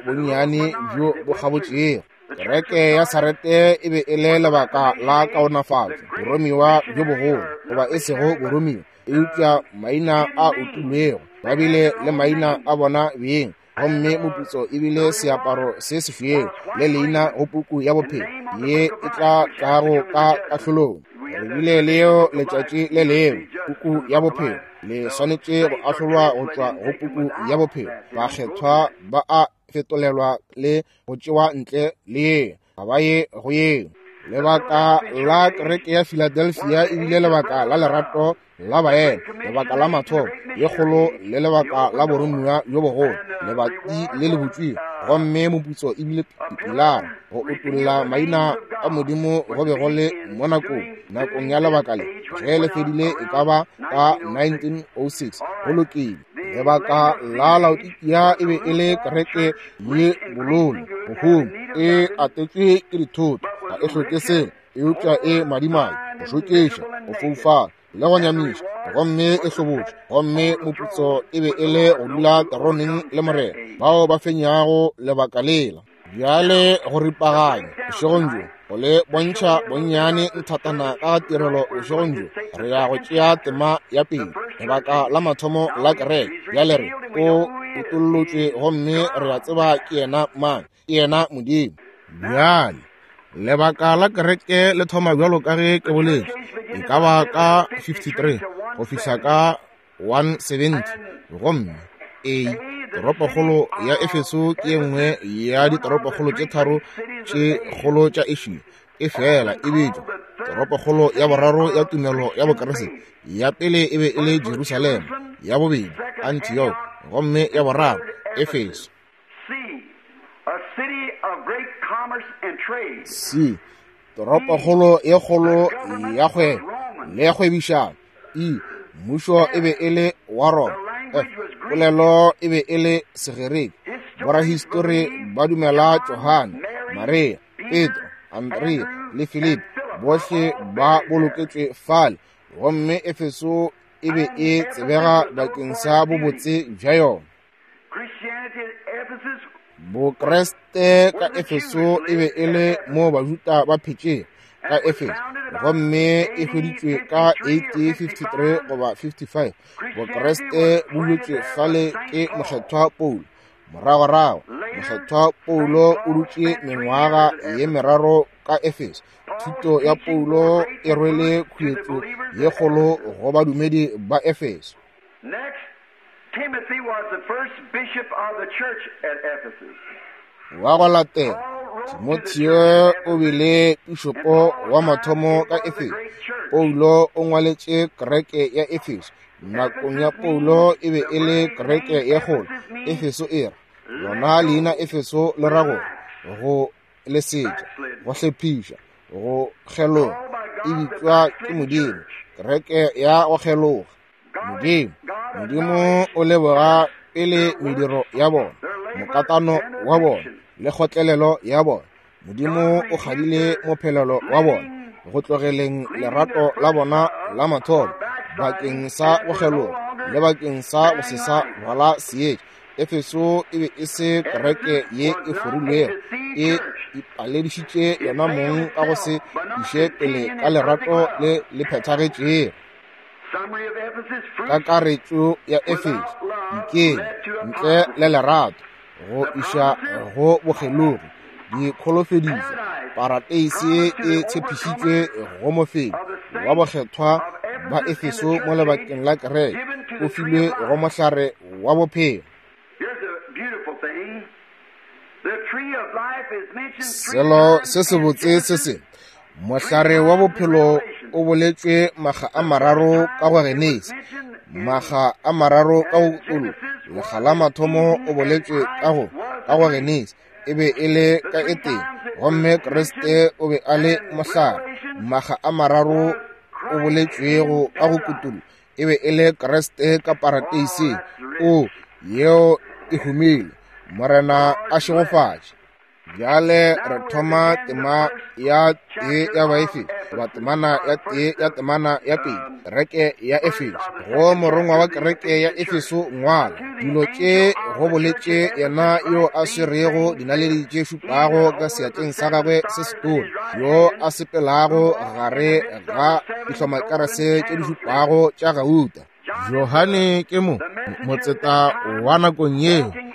[SPEAKER 1] bjo bo gabotšego. Kereke ya Sarete e be e le lebaka la kaonafatšo, boromiwa bjo bogolo goba e sego boromiwa. Eupša maina a utilwego ba bile le maina a bona beng gomme moputso e bile seaparo se sefeng le leina go puku ya bophelo ye e tla tlago ka katlholong. Re bile leo letšatši le leo puku ya bophelo le swanetše go ahlolwa go tšwa go puku ya bophelo. Bakgethwa ba a fetolelwa le go tšewa ntle le ye ga ba ye go yeo. Lebaka la kereke ya Philadelphia e bile lebaka la lerato la baena, lebaka la mathomo ye kgolo le lebaka la borumwa yo bogolo, lebati le le botswi. Gomme moputso e bile pilara go utolla maina a Modimo go be go le mo nakong ya lebaka le ge le fedile e ka ba ka 1906 go lokile. Lebaka la Laodikia e be e le kereke ye bololo bohung e atetšwe ke dithoto ga e hloke selo, e utswa e madimadi go šokiša go foufala le go nyamiša, gomme e hlobotše. Gomme moputso e be e le go dula teroneng le morena bao ba fenyago lebaka lela. Bjale go ripaganya bošegong jo go le bontšha bonnyane nthatana ka tirelo bošegong jo re ya go tšea tema ya pele. Lebaka la mathomo la kereke bjale re o utollotšwe gomme re a tseba ke yena mang, ke yena Modimo. Bjale lebaka la kereke le thoma bjalo ka ge ke boletše e ka ba ka 53 go fihla ka 170. Gomme toropokgolo ya Efeso ke nngwe ya ditoropokgolo tše tharo tše kgolo tša Asia. E fela e betšwe toropokgolo ya boraro ya tumelo ya bokeresete. Ya pele e be e le Jerusalem, ya bobedi Antioch, gomme ya boraro Efeso. C, toropokgolo e kgolo ya kgwebo le kgwebišano. E, mmušo e be e le wa Roma. F, polelo e be e le Segereki. Borahistori ba dumela Johane, Maria, Petro, Andrea le Philippe bohle ba boloketšwe fale. Gomme Efeso e be e tsebega bakeng sa bobotse bja yona. Bokreste ka Efeso e be e le mo Bajuda ba phetšego ka Efeso, gomme e hweditšwe ka 1853 goba 55. Bokreste bo dutšwe fale ke mokgethwa Paulo. Moragorago mokgethwa Paulo o dutše mengwaga ye meraro ka Efeso. Thuto ya Paulo e rwele khuetšo ye kgolo go badumedi ba Efeso.
[SPEAKER 2] Timothy was the first bishop of the church at Ephesus.
[SPEAKER 1] Wa go latela Timotheo o bile bishopo wa mathomo ka Efeso. Paulo o ngwaletše kereke ya Efeso. Nakong ya Paulo e be e le kereke ya kgolo. Efeso e re lona leina Efeso le ra go lesetša, go hlephiša, go kgeloga. E bitswa ke Modimo, kereke ya go kgeloga. Modimo o leboga pele mediro ya bona, mokatano wa bona le kgotlelelo ya bona. Modimo o kgadile mophelelo wa bona go tlogeleng lerato la bona la mathomo bakeng sa go kgeloga le bakeng sa go sesa rwala seetša. Efeso e be e se kereke ye e forilwego, e ipaledišitše yona mong ka go se iše pele ka lerato le phethagetšego. Kakaretšo ya Efeso ikeng ntle le lerato go iša go bogelogi. Dikholofedišo parateise e tshepišitšwe go mofedi wa bokgethwa ba Efeso mo lebakeng la kereke o filwe go mohlare wa bophelo. Selo se se botse se se mohlare wa bophelo o boletšwe maga a mararo ka go Genese, maga a mararo ka go Tolo. Lega la mathomo o boletšwe ka go Genese, e be e le ka eteng, gomme Kriste o be a le mohlare. Maga a mararo o boletšwego ka go Kutolo, e be e le Kriste ka parateise o yeo e humile morena a šegofatše. Bjale re thoma tema ya tee ya baefe goba temana ya tee ya temana ya pedi, kereke ya Efeso. Go morongwa wa kereke ya Efeso ngwala dilo tše go boletše yena yo a swerego dinaledi tše šupago ka seatleng sa gagwe se setolo, yo a sepelago gare ga dihlomakerese tše di šupago tša gauta. Johane ke motseta wa nakong yeo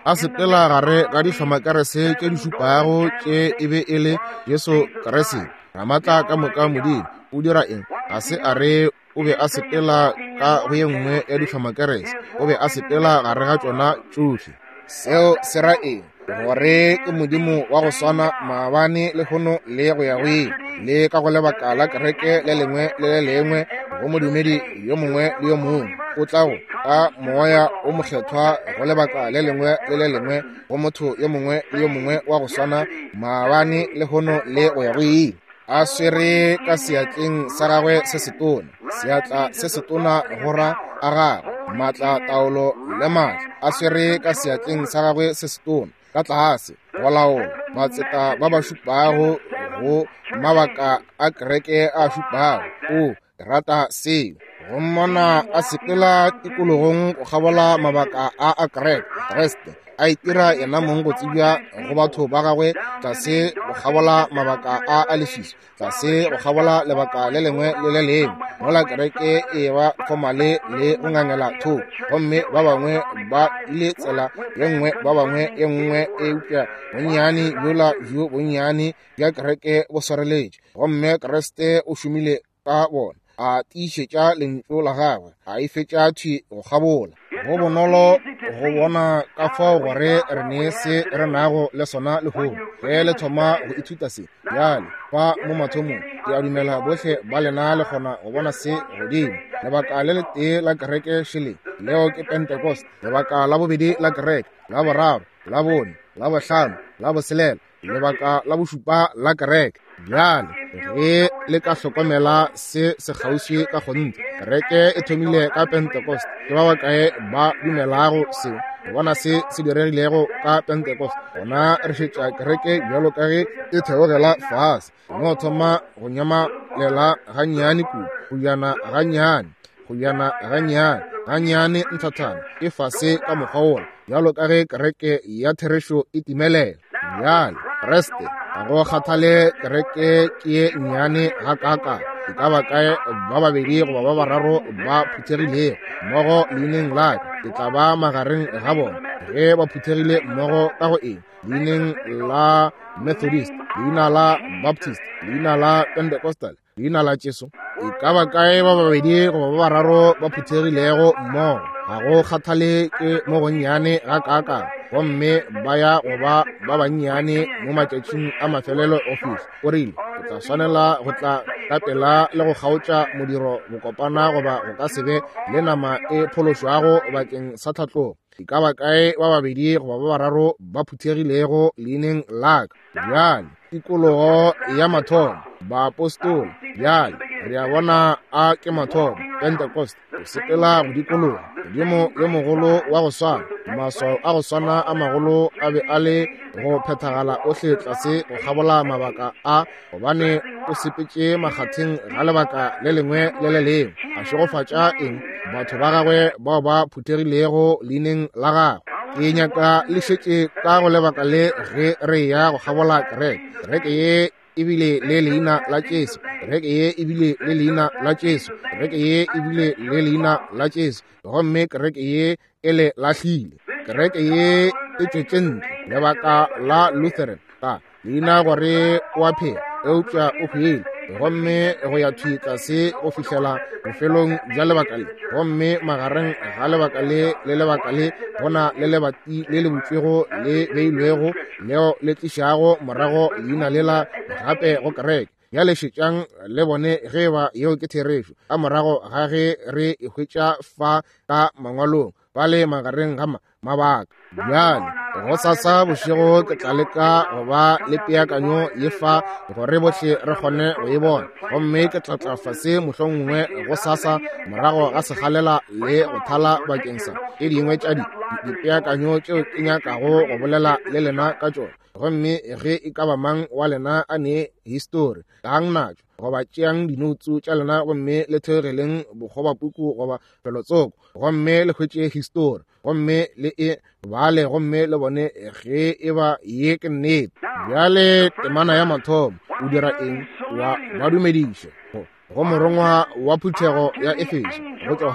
[SPEAKER 1] a sepela gare ka dihlamakerese tše di šupago tše e be e le Jesu Kriste. Ramatla ka moka modimo o dira eng? Ga se a re o be a sepela ka go ye nngwe ya dihlamakerese, o be a sepela gare ga tšona tšohle. Seo se ra eng? Gore ke modimo wa go swana maabane le kgono le go ya go ye, le ka go lebaka la kereke le lengwe le le lengwe go modumedi yo mongwe le yo mongwe o tla go ka moya o mokgethwa go lebaka le lengwe le le lengwe go motho yo mongwe le yo mongwe wa go swana maabane le kgono le go ya go ye. A swere ka seatleng sa gagwe se setona, seatla se setona gora a gagwe, maatla, taolo le maatla. A swere ka seatleng sa gagwe se setona ka tlase go laola batseta ba ba šupago go mabaka a kereke a šupago. O rata seo go mmona a sepela tikologong go gabola mabaka a kereste a itira yena mong go tsebja go batho ba gagwe tlase go gabola mabaka a lefiso, tlase go gabola lebaka le lengwe le le lengwe mola kereke e ba kgomale le go ngangela thoko. Gomme ba bangwe ba ile tsela ye nngwe, ba bangwe ye nngwe e upša bonnyane bjola bjo bonnyane bja kereke bo swareletše. Gomme Kriste o šomile ka bona, a tiišetša lentšu la gagwe, a e fetša thwi go gabola. Go bonolo go bona ka fao gore re ne se re nago le sona lehono ge le thoma go ithuta se. Bjale fa mo mathomong ke a dumela bohle ba lena le kgona go bona se godimo. Lebaka le le tee la kereke šeleng leo ke Pentecost, lebaka la bobedi la kereke, la boraro, la bone, la bohlano, la boselela, lebaka la bošupa la kereke. Bjale ge le ka hlokomela se kgauswi ka gonthe, kereke e thomile ka Pentecost. Ke ba bakae ba dumelago seo? Go bona se diregilego ka Pentecost, gona re šetša kereke bjalo ka ge e theogela fase. No thoma go nyamalela gannyane kudu, go yana gannyane, go yana gannyane, gannyane nthathana e fase ka mokgwa wola bjalo ka ge kereke ya therešo e timelela. Bjale Kriste ga go kgathale kereke ke ye nnyane gakaka, e ka bakae ba babedi goba ba bararo ba phuthegilego mmogo leineng lake, e tla ba magareng ga bona ge ba phuthegile mmogo ka go eng? Leineng la Methodist, leina la Baptist, leina la Pentecostal, leina la Jesu. E ka bakae ba babedi goba ba bararo ba phuthegilego mmogo, ga go kgathale ke mo gonnyane gakaka. Gomme ba ya goba ba bannyane mo matšatšing a mafelelo office. O rile o tla swanela go tla kapela le go kgaotša modiro bokopana goba go ka sebe le nama e phološwago bakeng sa tlhatlogo. E ka bakae ba babedi goba ba bararo ba phuthegilego leineng laka. Bjale tikologo ya mathomo, baapostoli. Bjale re a bona a ke mathomo, Pentecost, go sepela go dikologo. Modimo yo mogolo wa go swana, maswao a go swana a magolo a be a le go phethagala ohle tlase go gabola mabaka a, gobane o sepetše makgatheng ga lebaka le lengwe le le lengwe. A šegofatša eng? Batho ba gagwe bao ba phuthegilego leineng la gagwe. Ke nyaka le šetše ka go lebaka le ge re ya go gabola kereke. Kereke ye ebile le leina la Jesu, kereke ye ebile le leina la Jesu, kereke ye ebile le leina la Jesu. Gomme kereke ye e le lahlile, kereke ye e tšwetše ntle. Lebaka la Lutheran ka leina gore o a phela eupša o phele. Gomme go ya thwi tlase go fihlela bofelong bja lebaka le. Gomme magareng ga lebaka le lebaka le gona le lebati le le botšwego le beilwego leo le tlišago morago leina lela gape go kereke. Ya le šetšang le bone ge ba yeo ke therešo ka morago ga ge re e hwetša fa ka mangwalong ba le magareng ga mabaka. Bjale go sasa bošego ke tla leka go ba le peakanyo ye fa gore bohle re kgone go e bona. Gomme ke tlatla fase mohlomongwe go sasa morago ga segalela le go thala bakeng sa e dingwe tša dipeakanyo tšeo ke nyakago go bolela le lena ka tšona. Gomme ge e ka ba mang wa lena a ne histori kang natšo goba tšeang dinotsu tša lena, gomme le theogeleng bokgobapuku goba pelotsoko, gomme le hwetše histori, gomme le e bale, gomme le bone ge e ba ye ke nnete. Bjale temana ya mathomo o dira eng? Wa ba dumediše go morongwa wa phuthego ya Efeso go Johane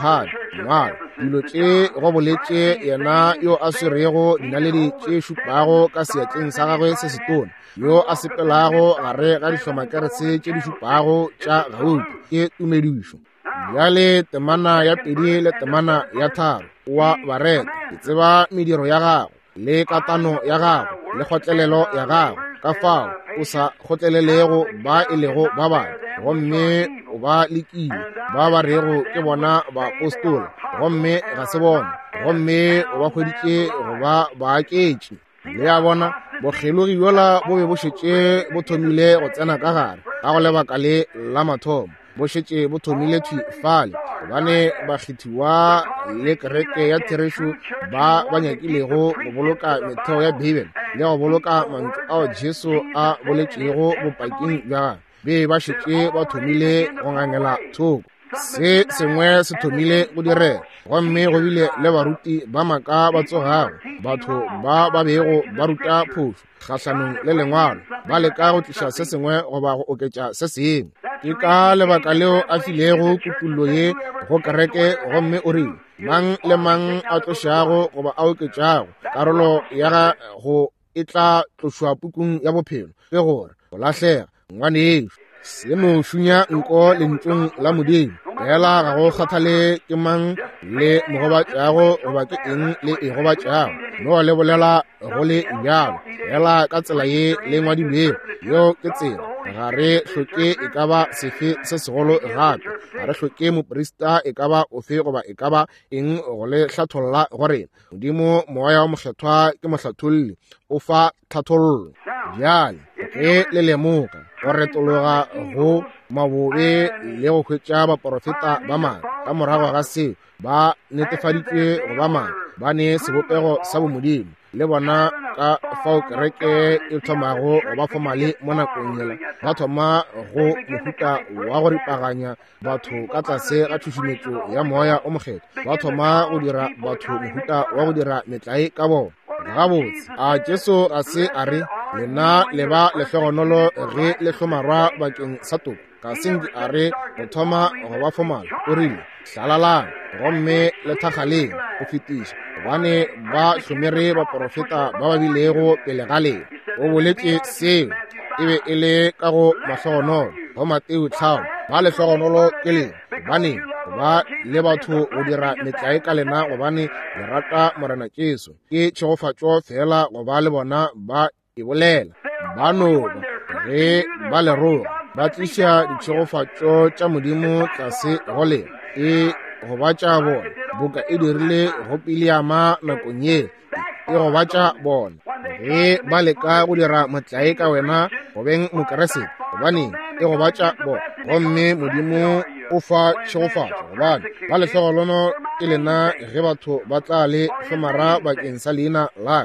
[SPEAKER 1] ngwala dilo tše go boletše yena yo a swerego dinaledi tše šupago ka seatleng sa gagwe se setona, yo a sepelago gare ga dihlomakerese tše di šupago tša gauta ke tumedišo. Bjale temana ya pedi le temana ya tharo wa bareta ke tseba mediro ya gago le katano ya gago le kgotlelelo ya gago ka fao o sa kgotlelelego ba elego ba bane, gomme o ba lekile ba ba rego ke bona baapostola, gomme ga se bona, gomme o ba hweditše go ba baaketši. Le ya bona bokgelogi bjola bo be bo šetše bo thomile go tsena ka gare ga go lebaka le la mathomo, bo šetše bo thomile thwifale gobane bakgethiwa le kereke ya therešo ba nyakilego go boloka metheo ya Bibele le go boloka mantšu ao Jesu a boletšego bopakeng bja be ba šetše ba thomile go ngangela thoko. Se sengwe se thomile go direga, gomme go bile le baruti ba maka ba tsogago, batho ba bego ba ruta phošo kgahlanong le lengwalo, ba leka go tliša se sengwe goba go oketša se sengwe. Ke ka lebaka leo a filego kutullo ye go kereke, gomme o rile mang le mang a tlošago goba a oketšago karolo ya go e tla tlošwa pukung ya bophelo ke gore go lahlega ngwanešo. Seno šunya nko lentsweng la Modimo, fela ga go kgathale ke mang le mogobatšago goba ke eng le egobatšago, no le bolela go le bjalo, fela ka tsela ye le ngwadilwego yo ke tsela. Ga re hloke e ka ba sefe se segolo gape, ga re hloke moporista e ka ba ofe goba e ka ba eng go le hlatholla gore Modimo moya wa mokgethwa ke mohlatholli o fa tlhathollo. Bjale ke le lemoka go retologa go mabobe le go hwetša baporofeta ba maaka ka morago ga seo ba netefaditšwe go ba maaka ba ne sebopego sa bomodimo le bona ka fao kereke e thomago go ba fomale mo nakong yela, ba thoma go mohuta wa go ripaganya batho ka tlase ga tšhušumetšo ya moya o mokgetho, ba thoma go dira batho mohuta wa go dira metlae ka bona. Gabotse a Jesu ga se a re lena le ba lehlogonolo ge le hlomarwa bakeng sa toko, ka senke a re go thoma go ba fomala, o rile hlalalang gomme le thakgaleng go fetiša gobane ba hlomere baporofeta ba ba bilego pele ga lena. O boletše seo e be e le ka go mahlogonolo go Mateo 5 ba lehlogonolo ke lena, gobane ba le batho go dira metlae ka lena gobane le rata Morena Jesu, ke tšhegofatšo fela goba le bona ba e bolela. Ba noba ge ba leroga ba tliša ditšhegofatšo tša Modimo tlase go lena, e go ba tša bona buka e dirile go Piliama nakong ye e go ba tša bona ge ba leka go dira metlae ka wena go beng mokeresete, gobane e go ba tša bona, gomme Modimo o fa tšhegofatšo gobane ba lehlogonono ke lena ge batho ba tla le hlomara bakeng sa leina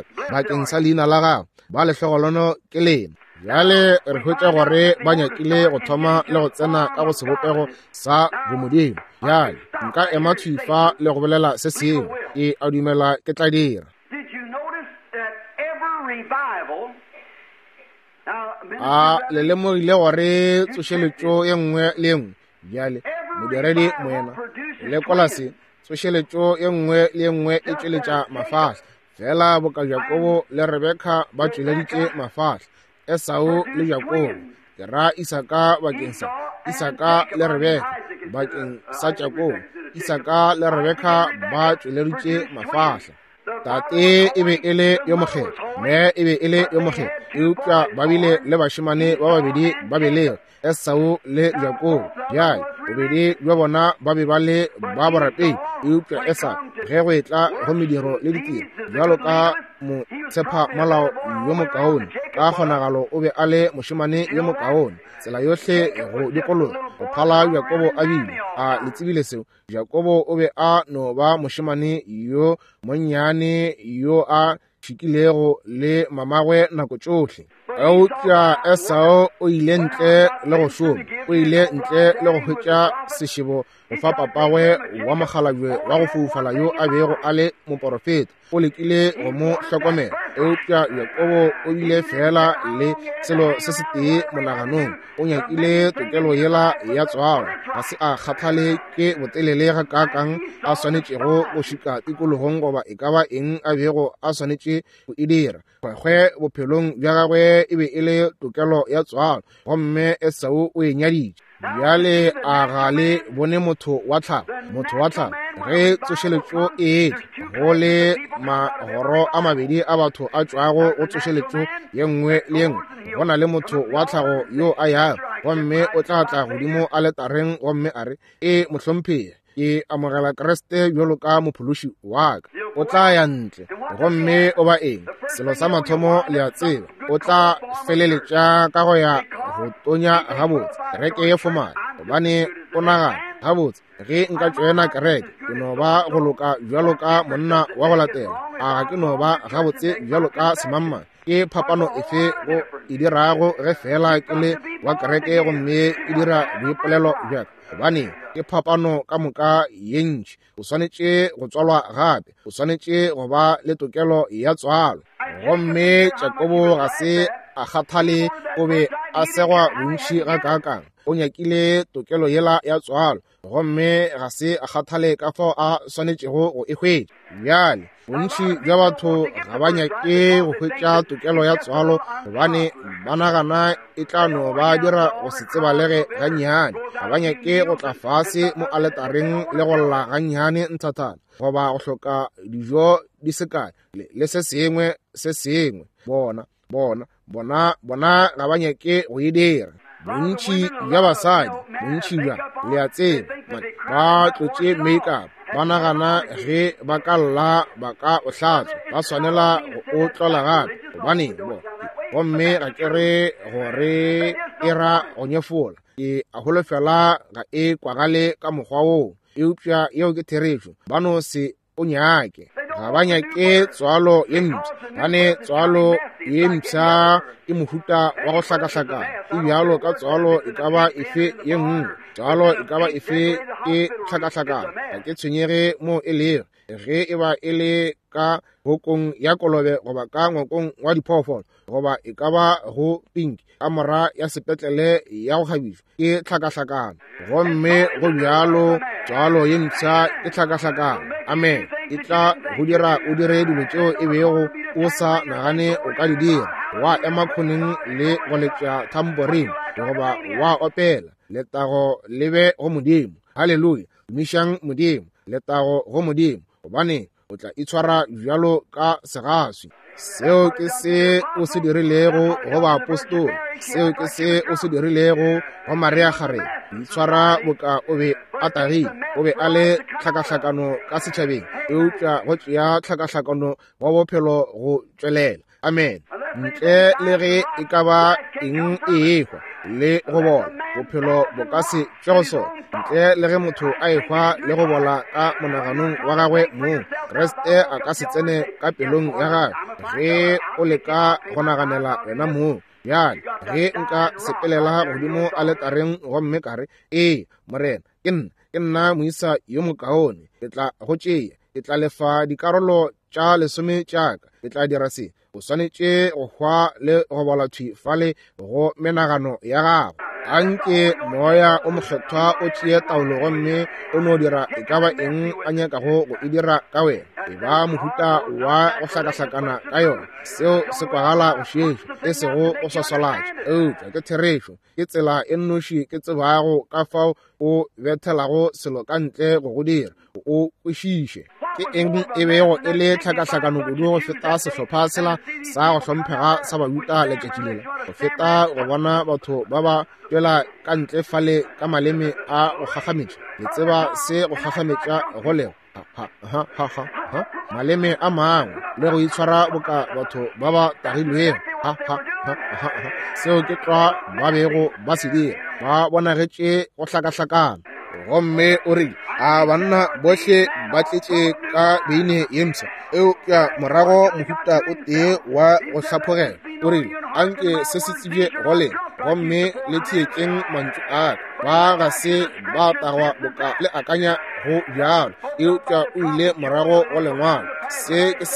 [SPEAKER 1] la gago, ba lehlogonono ke lena. Bjale re hwetša gore ba nyakile go thoma le go tsena ka go sebopego sa bomodimo. Bjale nka ema thwifa le go bolela se sengwe, ke a dumela ke tla dira. A le lemogile gore tsošeletšo ye nngwe le nngwe, bjale modiredi moena le kolase tsošeletšo ye nngwe le nngwe e tšweletša mafahla, fela boka Jakobo le Rebeka ba tšweleditše mafahla, Esau le Jakobo ke ra Isaka bakeng sa Isaka le Rebeka bakeng sa Jakobo, Isaka le Rebeka ba tšweleditše mafahla. Tate e be e le yo mokgetho, mme e be e le yo mokgetho, eupša ba bile le bašemane ba babedi ba belego, Esau le Jakobo. Bjale bobedi bja bona ba be ba le ba borapedi, eupša Esau ge go etla go mediro le ditiro bjalo ka mo tshepa molao yo mokaone, ka kgonagalo o be a le mošemane yo mokaone tsela yohle go dikologa go phala Jakobo a bile a letsebile seo. Jakobo o be a no ba mošemane yo monnyane yo a šikilego le mamagwe nako tšohle. Eupša Esau o ile ntle le go šoma, o ile ntle le go hwetša sešebo go fa papagwe wa mogalabje wa go foufala yo a bego a le moporofeta, o lekile go mo hlokomela. eupša Yakobo o ile fela le selo se se tee monaganong, o nyakile tokelo yela ya tswalo, ga se a kgathale ke botelele ga kakang a swanetšego go šika tikologong goba e ka ba eng a bego a swanetše go e dira. Kgwekgwe bophelong bja gagwe e be e le tokelo ya tswalo, gomme Esau o e nyaditše. Bjale a ga le bone motho wa tlhago ge tsošeletšo e etla go le magoro a mabedi a batho a tšwago go tsošeletšo ye nngwe le ye nngwe, go na le motho wa tlhago yo a yago, gomme o tla tla godimo a letareng, gomme a re mohlomphegi, ke amogela Kriste bjalo ka mophološi wa ka. O tla ya ntle, gomme o ba eng? Selo sa mathomo le a tseba, o tla feleletša ka go ya go tonya gabotse kereke ye fomane, gobane o nagana gabotse ge nka tšwena kereke ke no ba go loka bjalo ka monna wa go latela, a ga ke no ba gabotse bjalo ka semammane. Ke phapano efe go e dirago ge fela ke le wa kereke gomme e dira boipolelo bjaka? Gobane ke phapano ka moka ye ntši. O swanetše go tswalwa gape, o swanetše go ba le tokelo ya tswalo. Gomme Jakobo ga se a kgathale o be a segwa bontši ga kakang, o nyakile tokelo yela ya tswalo, gomme ga se a kgathale ka fao a swanetšego go e hwetša. Bjale bontši bja batho ga ba nyake go hwetša tokelo ya tswalo, gobane ba nagana e tla no ba dira go se tsebalege ga nnyane. Ga ba nyake go tla fase mo aletareng le go lla ga nnyane nthathana, goba go hloka dijo di sekae le se sengwe. Bona ga ba nyake go e dira. Bontši bja basadi, bontši bja le a tseba, ba tlotše makeup, ba nagana ge ba ka lla ba ka o hlatswa, ba swanela go o tlola gape, gobane gomme ga ke re gore e ra go nyefola. Ke a holofela ga e kwagale ka mokgwa woo, eupša yeo ke therešo ba no se o nyake. Ga ba nyake tswalo ye mpša, gane tswalo ye mpša ke mohuta wa go hlakahlakana. E bjalo ka tswalo e ka ba efe ye nngwe, tswalo e ka ba efe ke hlakahlakana. Ga ke tshwenyege mo e lego, ge e ba e le ka bokong ya kolobe goba ka ngwakong wa diphoofolo, goba e ka ba go pink ka mora ya sepetlele ya go kgabišwa, ke hlakahlakana. Gomme go bjalo tswalo ye mpša ke hlakahlakana. Amen. E tla go dira o dire dilo tšeo e bego o sa nagane o ka di dira. Wa ema khoneng le go letša tambourine goba wa opela, letago lebe go Modimo. Halleluja, dumišang Modimo, letago go Modimo, gobane o tla itshwara bjalo ka segaswi. Seo ke se o se dirilego go baapostoli, seo ke se o se dirilego go Maria Kgarebe. Itshwara boka o be a tagile, o be a le hlakahlakano ka setšhabeng, eupša go tšea hlakahlakano wa bophelo go tšwelela. Amen. Ntle le ge e ka ba eng e ekwa le go bola, bophelo bo ka se tšwe go sona. Ntle le ge motho a ekwa le go bola ka monaganong wa gagwe moo, Kriste a ka se tsene ka pelong ya gagwe ge o leka go naganela wena moo. Bjale ge nka sepelela godimo a letareng gomme kare, morena ke nna moisa yo mokaone, ke tla go tšea, ke tla lefa dikarolo tša 10 tšaka, ke tla dira se. O swanetše go hwa le go bola thwi fale go menagano ya gago. Anke moya o mokgethwa o tšee taolo gomme o no dira e ka ba eng a nyakago go e dira ka wena, e ba mohuta wa go hlakahlakana ka yona. Seo se kwagala go šešo e sego go swasalatša. Eupša ke therešo, ke tsela e nnoši ke tsebago ka fao o bethelago selo ka ntle go go dira o kwešiše. Ke eng e bego e le hlakahlakano kudu go feta sehlopha sela sa go hlomphega sa Bayuda letšatši lela, go feta go bona batho ba ba tšwela ka ntle fale ka maleme a go kgakgametša. Le tseba se go kgakgametša go lego, maleme a mangwe le go itshwara boka batho ba ba tagilwego. Seo ke tloa ba bego ba se dira, ba bonagetše go hlakahlakana. Gomme o rile a banna bohle ba tletše ka beine ye mpša, eupša morago mohuta o tee wa go hlaphogela. O rile anke se se tsebje go lena, gomme le thietšeng mantšu aka, ba ga se ba tagwa boka le akanya go bjalo. Eupša o ile morago go lengwalo, se ke seo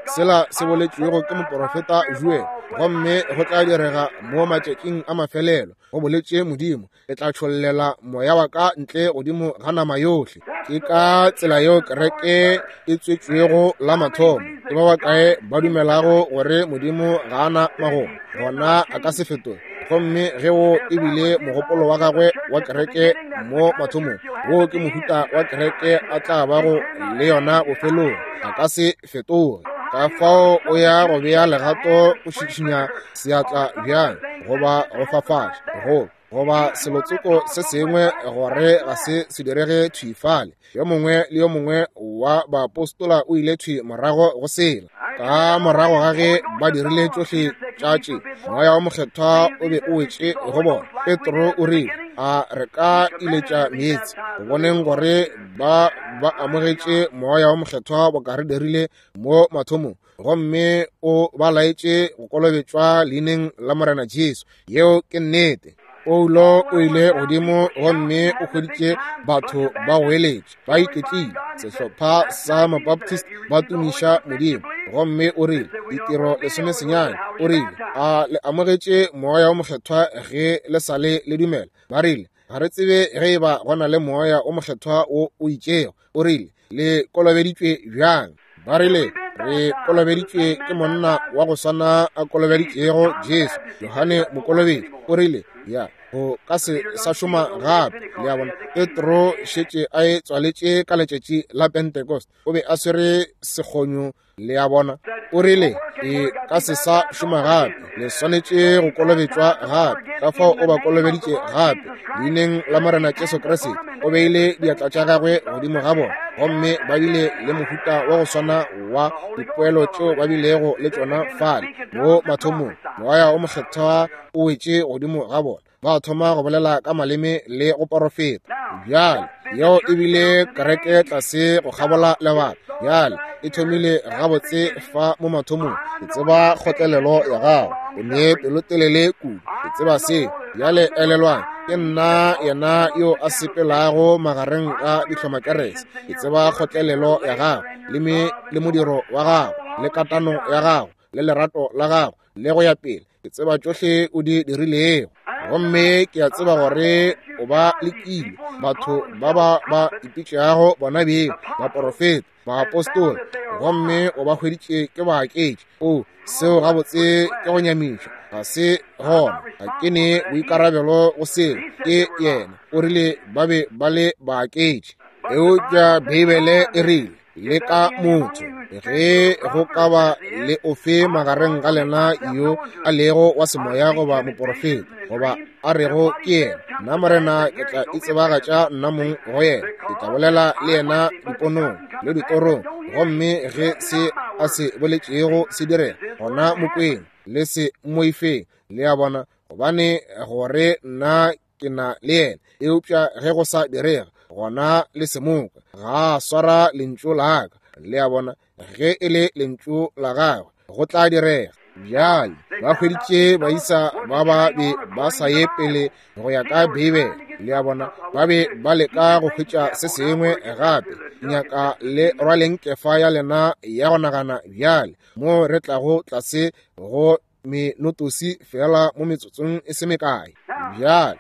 [SPEAKER 1] sela se boletšwego ke moprofeta Joel, gomme go tla direga mo matšatšing a mafelelo, go boletše Modimo, e tla tšhollela moya wa ka ntle godimo ga nama yohle. Ke ka tsela yeo kereke e tswetšwego la mathomo, ke ba bakae ba dumelago gore Modimo ga ana magogo, gona a ka se fetoge. Gomme ge o ebile mogopolo wa gagwe wa kereke mo mathomong, wo ke mohuta wa kereke a tla bago le yona bofelong, a ka se fetoge. Ka fao o ya go bea legato o šišinya seatla bjang goba go fafatša goba selotsoko se sengwe gore ga se direge thwifale. Yo mongwe le yo mongwe wa baapostola o ile thwi morago go sela. Ka morago ga ge ba dirile tsohle tšatši, moya wa mokgethwa o be o wetše go bona. Petro o rile, a re ka iletša meetse go boneng gore ba amogetše moya wa mokgethwa bo ka re dirile mo mathomong, gomme o ba laetše go kolobetšwa leineng la Morena Jesu. Yeo ke nnete. Paulo o ile godimo gomme o hweditše batho ba goeletše ba iketlile. Sehlopha sa Mabaptist ba tumiša Modimo, gomme o rile ditiro lesomesenyane, o rile a le amogetše moya wa mokgethwa ge le sale le dumela. Ba rile ga re tsebe ge ba gona le moya o mokgethwa o itšego. O rile le kolobeditšwe bjang. Ba rile re kolobeditšwe ke monna wa go swana a kolobeditšego Jesu, Yohane Mokolobedi. O rile ya go ka se sa šoma gape. Le a bona Petro šetše a e tswaletše ka letšatši la Pentecost, o be a swere sekgonyo. Le a bona o rile e ka se sa šoma gape, le swanetše go kolobetšwa gape. Ka fao o ba kolobeditše gape leineng la Morena Jesu Kriste. O beile diatla tša gagwe godimo ga bona, gomme ba bile le mohuta wa go swana wa dipoelo tšeo ba bilego le tšona fale mo mathomong. Moya o mokgethwa o wetše godimo ga bona, ba thoma go bolela ka maleme le go porofeta. Bjale yeo e bile kereke tlase go kgabola lebaka. Bjale e thomile gabotse fa mo mathomong. E tseba kgotlelelo ya gago, o ne pelotelele kudu. E tseba se bjale elelwang ke nna yena yo a sepelago magareng a dihlomakerese. E tseba kgotlelelo ya gago le modiro wa gago le katano ya gago le lerato la gago le go ya pele. Ke tseba tšohle o di dirilego, gomme ke a tseba gore o ba lekile batho ba ipitšeago bona beng baprofeta baapostoli, gomme o ba hweditše ke baaketši. O seo gabotse ke go nyamiša, ga se gona, ga ke ne boikarabelo go seo, ke yena. O rile ba be ba le baaketši. Eupša Bibele e rile le ka motho ge go ka ba le ofe magareng ga lena yo a lego wa semoya goba moprofeta goba a rego ke yena, nna Morena ke tla itsebagatša nna mong go yena. Ke tla bolela le yena diponong le ditorong, gomme ge se a se boletšego se direga gona mokweng le se moifeng. Le a bona gobane gore nna ke na le yena. Eupša ge go sa direga gona le semoka, ga a swara lentšu la ka. Le a bona ge e le lentšu la gagwe go tla direga. Bjale ba hweditše baisa ba be ba sa ye pele go ya ka Bibele. Le a bona ba be ba leka go hwetša se sengwe gape, nyaka le rwaleng kefa ya lena ya go nagana bjale mo re tlago tlase go menotosi fela mo metsotsong e se mekae. Bjale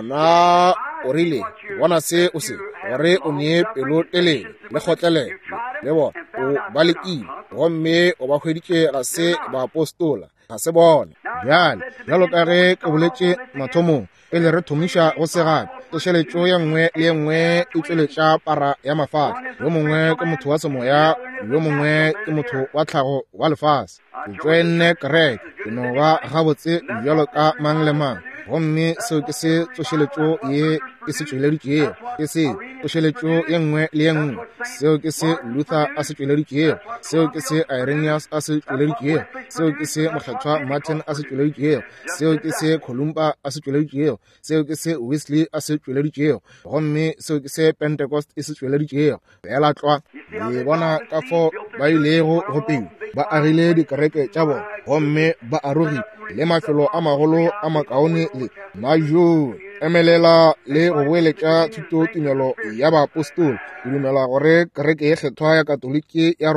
[SPEAKER 1] gona o rile bona se o se gore o nee pelo telele le kgotlelelo le bona o ba lekile, gomme o ba hweditše ga se baapostola, ga se bona. Bjale bjalo ka ge ke boletše mathomong pele re thomiša go se gape, tsošeletšo ye nngwe le ye nngwe e tšweletša para ya mafatshe. Yo mongwe ke motho wa semoya, yo mongwe ke motho wa tlhago wa lefase. Ke tšwenne kereke ke no ba gabotse bjalo ka mang le mang, gomme seo ke se tsošeletšo ye ke se tšweleditšego, ke se tsošeletšo ye nngwe le ye nngwe, seo ke se Luther a se tšweleditšego, seo ke se Irenaeus a se tšweleditšego, seo ke se mokgethwa Martin a se tšweleditšego, seo ke se Columba a se tšweleditšego, seo ke se Wesley a se tšweleditšego, gomme seo ke se Pentecost e se tšweleditšego. Fela tlwa le bona ka fo ba ilego go pele ba agile dikereke tša bona, gomme ba arogile le mafelo a magolo a makaone le majo. Emelela le go boeletša thuto tumelo ya baapostoli. Ke dumela gore kereke ye kgethwa ya Katoliki ya Roma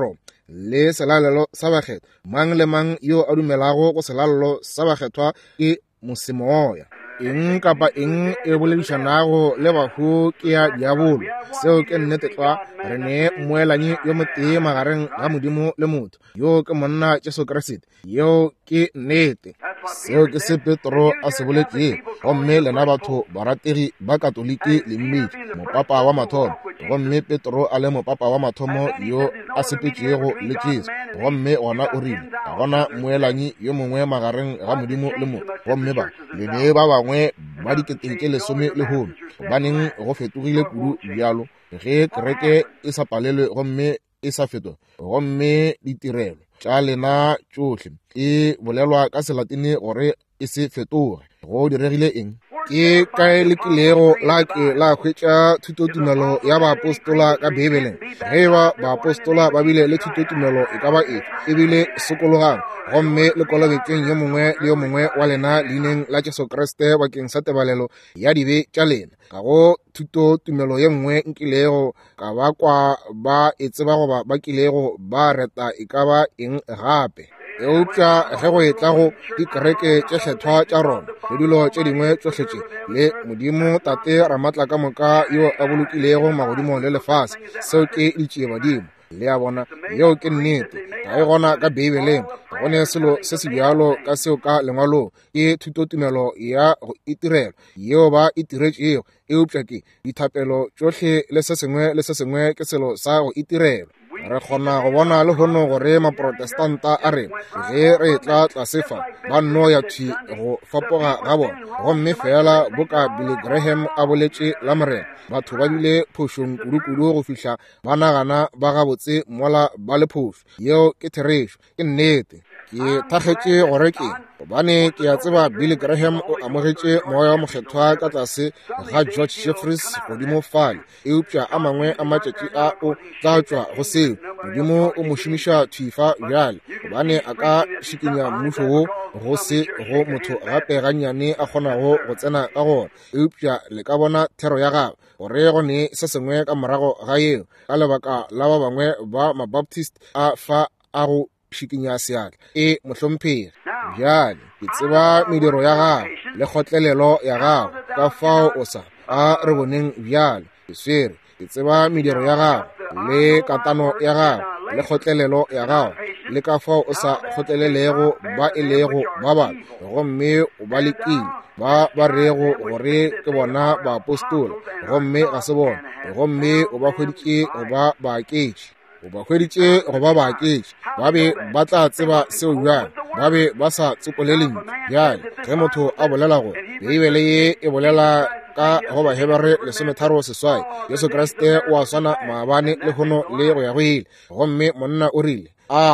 [SPEAKER 1] le selalelo sa bakgethwa. Mang le mang yo a dumelago go selalelo sa bakgethwa ke mosemoya. Eng kapa eng e boledišanago le bahu ke ya diabolo. Seo ke nnete tla re ne moelanyi yo motee magareng ga Modimo le motho, yo ke monna Jesu Kriste, yo ke nnete. Seo ke se Petro a se boletše, gomme lena batho barategi ba Katoliki le mmedi mopapa wa mathomo, gomme Petro a le mopapa wa mathomo yo a sepetšego le Jesu, gomme gona o rile ga gona moelanyi yo mongwe magareng ga Modimo le motho. Gomme ba le be ba bangwe ba diketeng tše 11 gobaneng go fetogile kudu bjalo ge kereke e sa palelwe gomme e sa fetwa, gomme ditirelo tša lena tšohle e bolelwa ka Selatini gore e se fetoge. Go diregile eng? Ke kae le kilego la ke la hwetša thutotumelo ya baapostola ka Bibeleng? Ge baapostola ba bile le thutotumelo e ka ba e bile sekologang, gomme le kolobetšeng yo mongwe le yo mongwe wa lena leineng la Jesu Kriste bakeng sa tebalelo ya dibe tša lena. Ga go thutotumelo ye nngwe nkilego ka ba kwa ba e tseba goba ba kilego ba reta e ka ba eng gape. Eupša ge go etlago dikereke tše kgethwa tša rona le dilo tše dingwe tšohletše, le Modimo Tate Ramatla ka moka yo a bolokilego magodimo le lefase, seo ke ditšee badimo le a bona yeo ke nnete ga e gona ka Bibeleng. Ga gone selo se se bjalo ka seo ka lengwalong, ke thutotumelo ya go itirela yeo ba itiretšego. Eupša ke dithapelo tšohle le se sengwe ke selo sa go itirela. Re kgona go bona le hono gore maprotestanta a re ge re tla tlasefa ba nno ya thwi go fapoga ga bona, gomme fela boka Billy Graham a boletše la morena batho ba bile phošong kudu go fihla ba nagana ba gabotse mola ba le phošo. Yeo ke therešo, ke nnete. Ke thakgetše gore ke gobane ke a tseba Billy Graham o amogetše moya wa mokgethwa ka tlase ga George Jeffreys godimo fale. Eupša a mangwe a matšatši a o tla tšwa go seo Modimo o mo šomiša thwifa bjale, gobane a ka šikinya mmušo wo go se go motho gape gannyane a kgonago go tsena ka gona. Eupša le ka bona thero ya gagwe gore gone se sengwe ka morago ga eo ka lebaka la ba bangwe ba Mabaptist a fa a go šikinya seatla e mohlomphegi. Bjale ke tseba mediro ya gago le kgotlelelo ya gago ka fao o sa a re boneng bjale. Ke swere ke tseba mediro ya gago le katano ya gago le kgotlelelo ya gago le ka fao o sa kgotlelelego ba e lego ba bangwe, gomme o ba lekile ba rego gore ke bona baapostola, gomme ga se bona, gomme o ba hweditše go ba baaketši. O ba hweditše go ba baaketši, ba be ba tla tseba seo bjale, ba be ba sa tsokoleleng bjale. Ge motho a bolela go Bibele ye e bolela ka go Bahebere 13:8 Jesu Kriste o a swana maabane le hono le go ya go ile, gomme monna o rile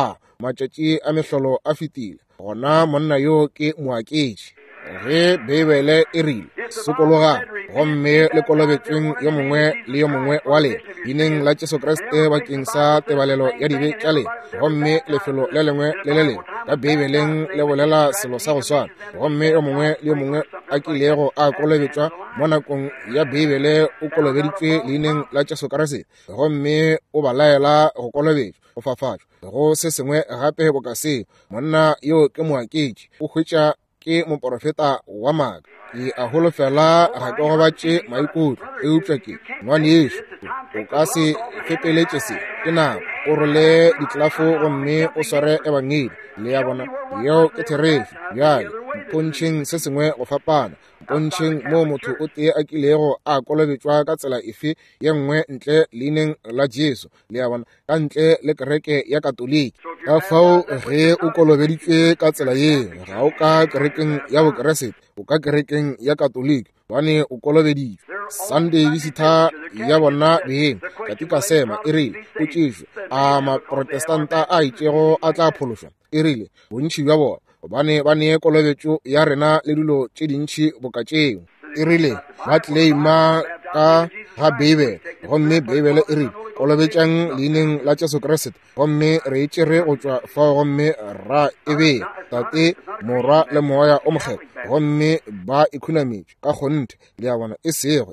[SPEAKER 1] matšatši a mehlolo a fetile, gona monna yo ke moaketši. Ge Bibele e rile sekologang, gomme le kolobetšweng yo mongwe le yo mongwe wa lena leineng la Jesu Kriste bakeng sa tebalelo ya dibe tša lena, gomme lefelo le lengwe le le lengwe ka Bibeleng le bolela selo sa go swana, gomme yo mongwe le yo mongwe a kilego a kolobetšwa mo nakong ya Bibele o kolobeditšwe leineng la Jesu Kriste, gomme o ba laela go kolobetšwa go fafatšwa. Go se sengwe gape bo ka seo monna yo ke moaketši o hwetša ke moprofeta wa maaka. Ke a holofela ga ke gobatše maikutlo. Eupša ke ngwane yešo o ka se fepeletše se ke nako o role ditlafo gomme o sware ebangedi le ya bona yeo ke therešo. Bjale mpontšheng se sengwe go fapana, mpontšheng mo motho o tee a kilego a kolobetšwa ka tsela efe ye nngwe ntle leineng la Jesu le ya bona ka ntle le kereke ya Katoliki. Ka fao ge o kolobeditšwe ka tsela ye ga o ka kerekeng ya Bokeresete, o ka kerekeng ya Katoliki, bane o kolobeditšwe. Sunday visitor ya bona beng katika sema e rile o tšešwe a maprotestanta a itšego a tla phološwa. E rile bontši bja bona gobane ba nee kolobetšo ya rena le dilo tše dintšhi bokatšeng. E rile ba tleima ka ga Bibele, gomme Bibele e rile kolobetšang leineng la Jesu Kriste gomme re itšere go tšwa fao gomme ra ebe tate morwa le moya o mokgeko gomme ba ikhunametše ka kgonthe le ya bona e sego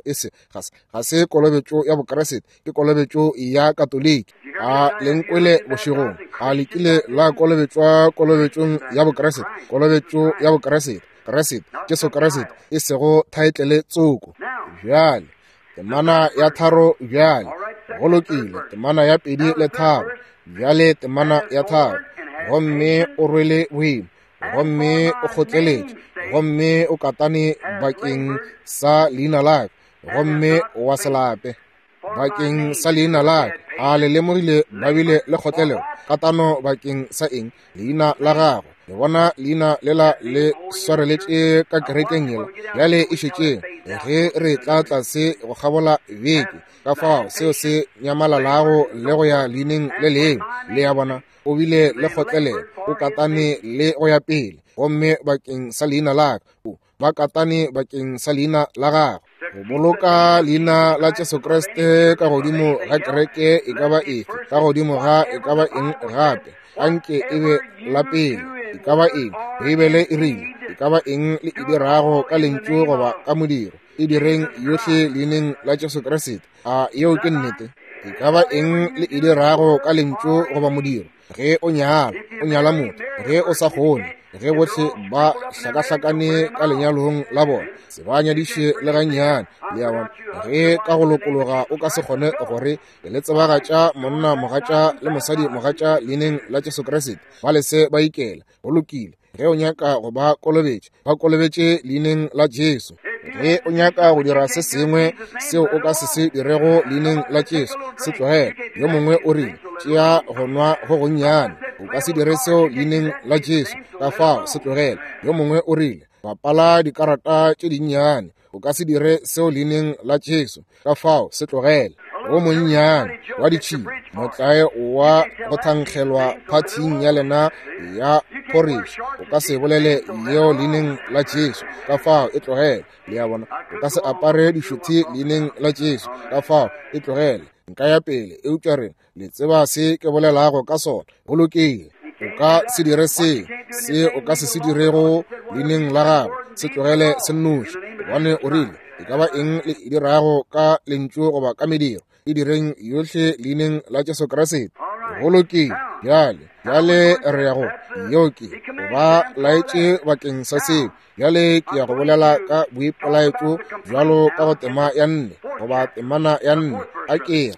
[SPEAKER 1] ga se kolobetšo ya bokeresete ke kolobetšo ya katoliki a lenkwele bošegong a lekile la kolobetšwa kolobetšong ya bokeresete kolobetšo ya bokeresete keresete Jesu Kriste e sego thaetlele tsoko bjale temana ya tharo bjale go lokile temana ya pedi le tharo bjale temana ya tharo gomme o rwele boima gomme o kgotleletše gomme o katane bakeng sa leina lake gomme o wa selape bakeng sa leina lake a le lemogile ba bile le kgotlelego katano bakeng sa eng leina la gago le bona leina lela le swareletše ka kerekeng yela bjale e šetšeng ge re tla tlase go kgabola beke ka fao seo se nyamalalago le go ya leineng le leng le ya bona o bile le kgotlelego o katane le go ya pele gomme bakeng sa leina lake ba katane bakeng sa leina la gago go boloka leina la Jesu Kriste ka godimo ga kereke e ka ba efe ka godimo ga e ka ba eng gape anke e be la pele e ka ba eng Bibele e rile e ka ba eng le e dirago ka lentšu goba ka modiro e direng yohle leineng la Jesu Kriste a yeo ke nnete e ka ba eng le e dirago ka lentšu goba modiro ge o nyala motho ge o sa kgone ge bohle ba hlakahlakane ka lenyalong la bona se ba nyadiše le gannyane le ya bona ge ka go lokologa o ka se kgone gore le tsebagatša monna mogatša le mosadi mogatša leineng la Jesu Kriste ba lese ba ikela go lokile ge o nyaka go ba kolobetše leineng la Jesu ge o nyaka go dira se sengwe seo o ka se dirego leineng la Jesu se tlogela yo mongwe o rile tšea go nwa go gonnyane o ka se dire seo leineng la Jesu ka fao se tlogela yo mongwe o rile bapala dikarata tše dinnyane o ka se dire seo leineng la Jesu ka fao se tlogela o monnyane wa ditšhipi motlae wa go thankgelwa phathing ya lena ya porridge o ka se bolele yeo leineng la Jesu ka fao e tlogela le ya bona o ka se apare dišuthi leineng la Jesu ka fao e tlogela nka ya pele e utšare le tseba se ke bolelago ka sona go lokile o ka se dire se o ka se dirego leineng la gago se tlogele se nnoši bone o rile e ka ba eng le e dirago ka lentšu goba ka mediro e direng yohle leineng la Jesu Kriste go lokile bjale re ya go yoke o ba laetše bakeng sa seo bjale ke ya go bolela ka boipelaetšo bjalo ka go tema ya nne goba temana ya nne a kere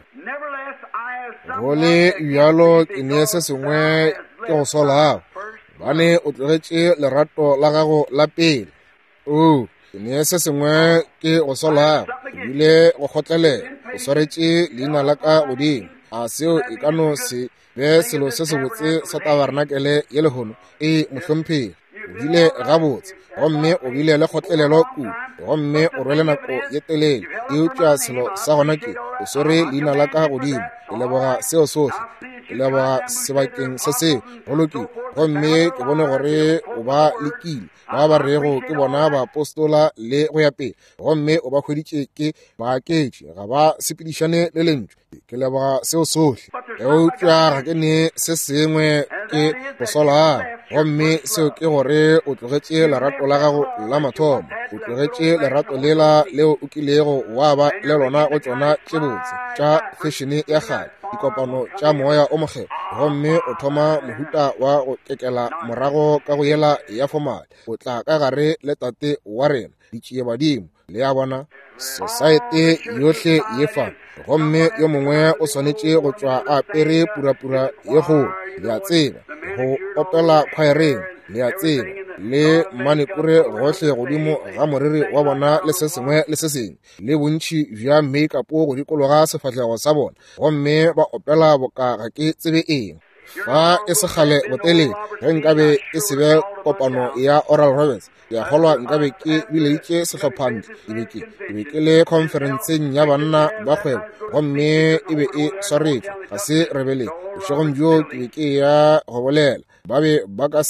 [SPEAKER 1] go le bjalo ke ne se sengwe ke go solago bane o tlogetše lerato la gago la pele ke ne se sengwe ke go solago ebile go kgotlelela o swaretše leina la ka godimo a seo e ka no se be selo se se botse sa tabaranakele ye lehono e mohlomphegi o bile gabotse gomme o bile le kgotlelelo kudu gomme o rwele nako ye telele e utšwa selo sa gona ke o swere leina la ka godimo ke leboga seo sohle ke leboga sebakeng se seo go lokile gomme ke bone gore o ba lekile ba rego ke bona baapostola le go ya pele gomme o ba hweditše ke baaketši ga ba sepedišane le lentšu ke leboga seo sohle eutšwa ga ke ne se sengwe ke go solago gomme seo ke gore o tlogetše lerato la gago la mathomo o tlogetše lerato lela leo o kilego wa ba le lona go tšona tše botse tša fešene ya kgale dikopano tša moya o mokgeko gomme o thoma mohuta wa go kekela morago ka go yela ya fomale o tla ka gare le tate wa rena ditšee badimo le ya bona society yohle ye fa gomme yo mongwe o swanetše go tšwa a apere purapura ye kgolo le a tseba go opela khwaereng le a tseba le manekure gohle godimo ga moriri wa bona le se sengwe le se sengwe le bontši bja make-upo go dikologa sefahlego sa bona gomme ba opela boka ga ke tsebe eng fa e se kgale botelele ge nkabe e se be kopano ya Oral Roberts ya kgolwa nkabe ke bileitše sehlophantse e be ke le conferenceng ya banna ba kgwebo gomme e be e swaretšwe ga se rebele bošegong bjo ke be ke ya go bolela ba be ba ka se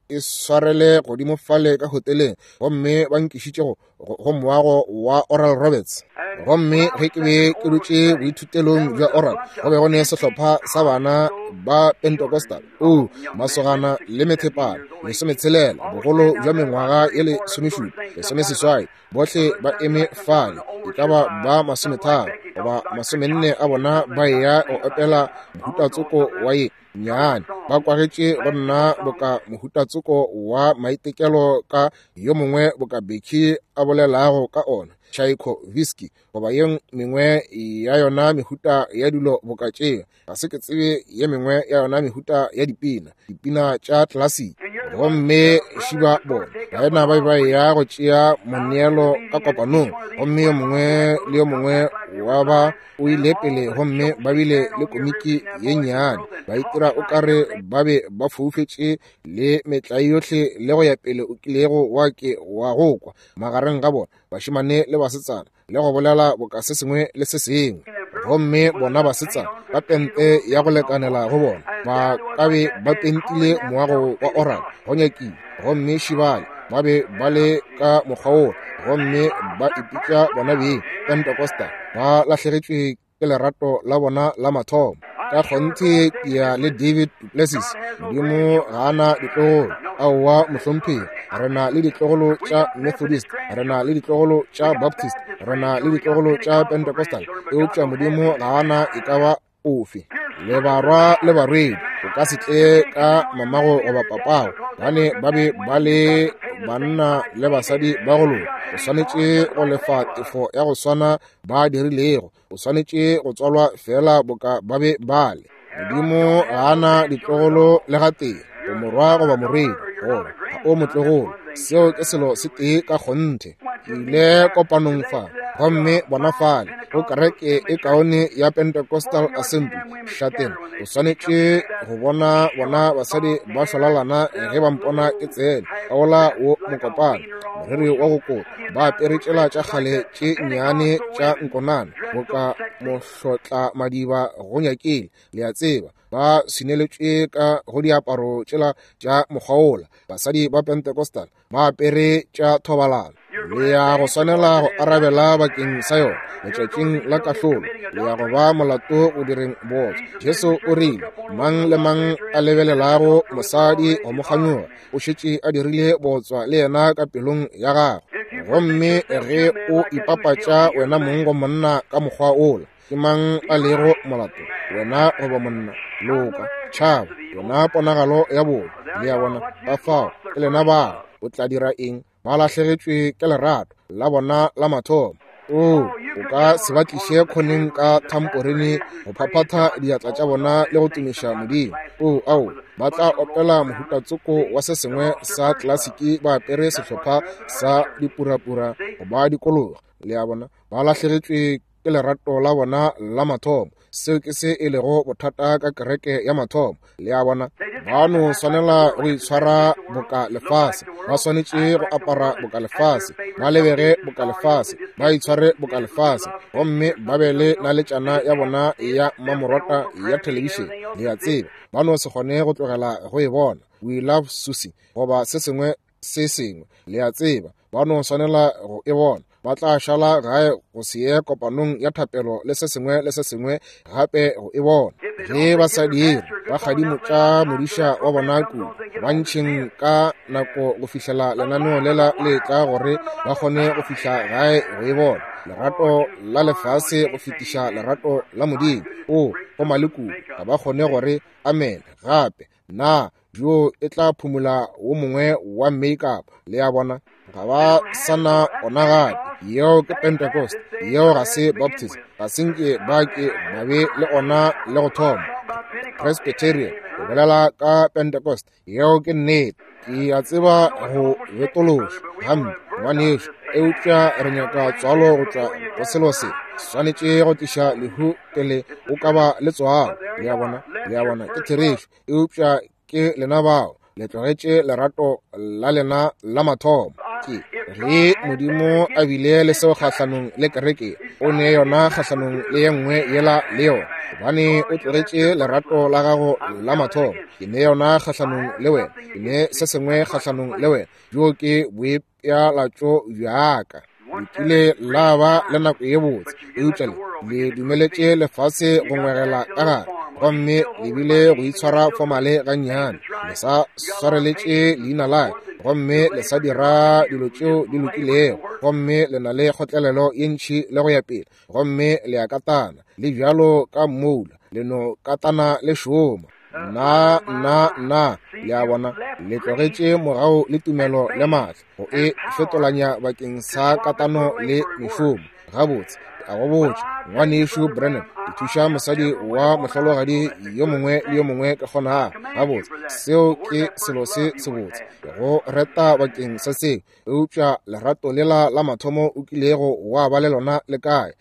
[SPEAKER 1] e swarele godimo fale ka hoteleng gomme ba nkišitše go moago wa Oral Roberts gomme ge ke be ke dutše boithutelong bja Oral go be go ne sehlopha sa bana ba Pentecostal masogana le methepana lesometshelela bogolo bja mengwaga ye lesomešupa lesomeseswai bohle ba eme fale e ka ba masometharo goba masomenne a bona ba ya go opela mohutatsoko wa ye nnyane ba kwagetše go nna boka mohutatsoko wa maitekelo ka yo mongwe boka Becky a bolelago ka ona Tchaikovsky goba ye mengwe ya yona mehuta ya dilo boka tšea ga se ke tsebe ye mengwe ya yona mehuta ya dipina tša classic gomme šiba bona baena ba ya go tšea moneelo ka kopanong gomme yo mongwe le yo mongwe wa ba o ile pele gomme ba bile le komiki ye nnyane ba itira o kare ba be ba foufetše le metlae yohle le go ya pele o kilego wa ke wa go kwa magareng ga bona bašimane le basetsana le go bolela boka se sengwe le se sengwe gomme bona basetsana ka pente ya go lekanela go bona ba ka be ba pentile moago wa Oral go nyakile gomme šibale ba be ba le ka mokgwa gomme ba ipitša bona be Pentecostal ba lahlegetšwe ke lerato la bona la mathomo ka kgonthe ya le David Duplessis modimo ga ana ditlogolo aowa mohlomphegi re na le ditlogolo tša Methodist re na le ditlogolo tša Baptist re na le ditlogolo tša Pentecostal eupša modimo ga ana e ka ba ofe le barwa le barwedi o ka se tle ka mamago goba papago bane ba be ba le banna le basadi ba go loga o swanetše go lefa tefo ya go swana ba dirilego o swanetše go tswalwa fela boka ba be bale modimo ga ana ditlogolo le ga tee o morwa goba morwedi goba ga o motlogolo seo ke selo se tee ka kgonthe ke ile kopanong fa gomme bona fale go kereke e kaone ya Pentecostal Assembly Shateng o swanetše go bona basadi ba šalalana ge ba mpona ke tsele ka ola wo mokopana moriri wa go kota ba aperetšela tša kgale tše nnyane tša nkonana boka mohlotla madiba go nyakile le a tseba ba swineletšwe ka go diaparo tšela tša mokgwaola basadi ba Pentecostal ba apere tša thobalano le ya go swanela go arabela bakeng sa yona letšatšing la kahlolo le ya go ba molato go direng botse Jesu o rile mang le mang a lebelelago mosadi go mokganyoga o šetše a dirile botswa le yena ka pelong ya gagwe gomme ge o ipapatša wena mongo monna ka mokgwa ola ke mang a lego molato wena goba monna loka tšhaba yona ponagalo ya bona le ya bona ba fao ke lena ba o tla dira eng ba lahlegetšwe ke lerato la bona la mathomo o ka se batliše kgoneng ka thamporene go phaphatha diatla tša bona le go tumiša modimo ao ba tla opela mohutatsoko wa se sengwe sa klasiki ba apere sehlopha sa dipurapura go ba dikologa le ya bona ba lahlegetšwe ke lerato la bona la mathomo seo ke se e lego bothata ka kereke ya mathomo le ya bona ba no swanela go itshwara boka lefase ba swanetše go apara boka lefase ba lebege boka lefase ba itshware boka lefase gomme ba be le naletšana ya bona ya mamorota ya telebišene le ya tseba ba no se kgone go tlogela go e bona We Love Susie goba se sengwe le ya tseba ba no swanela go e bona ba tla šala gae go se ye kopanong ya thapelo le se sengwe gape go e bona ge ba sa dire ba gadimo tša modiša wa bona kudu ba ntšheng ka nako go fihlela lenaneo lela le tla gore ba kgone go fihla gae go e bona lerato la lefase go fetiša lerato la modimo go malekudu ga ba kgone gore amen gape na jo e tla phumula wo mongwe wa make-up le ya bona ga ba sana ona gape yeo ke Pentecost yeo ga se Baptist ga senke ba ke ba be le ona le go thoma Presbyterian go bolela ka Pentecost yeo ke nnete ke a tseba go betološa gampe ngwaneso eupša re nyaka tswalo go tšwa go selo se swanetše go tiša lehu pele o ka ba le tswalo le ya bona ke therešo eupša ke lena bao le tlogetše lerato la lena la mathomo ke re modimo a bile le seo kgahlanong le kereke o ne yona kgahlanong le ye nngwe yela leo gobane o tlogetše lerato la gago la mathomo ke ne yona kgahlanong le wena ke ne se sengwe kgahlanong le wena jo ke boipealatšo bjaka kile la ba le nako ye botse eupšale le dumeletše lefase go ngwegela ka gare gomme le bile go itshwara fomale gannyane le sa swareletše leina lae gomme le sa dira dilo tšeo di lokilego gomme le na le kgotlelelo ye ntšhi le go ya pele gomme le a katana le bjalo ka mmoula le no katana le šoma na le a bona le tlogetše morago le tumelo le maatla go e fetolanya bakeng sa katano le mešomo gabotse a go botša ngwanešo Branham ke thuša mosadi wa mohlologadi yo mongwe le yo mongwe ka kgona gabotse seo ke selo se sebotse go reta bakeng sa seo eupša lerato lela la mathomo o kilego wa ba le lona le kae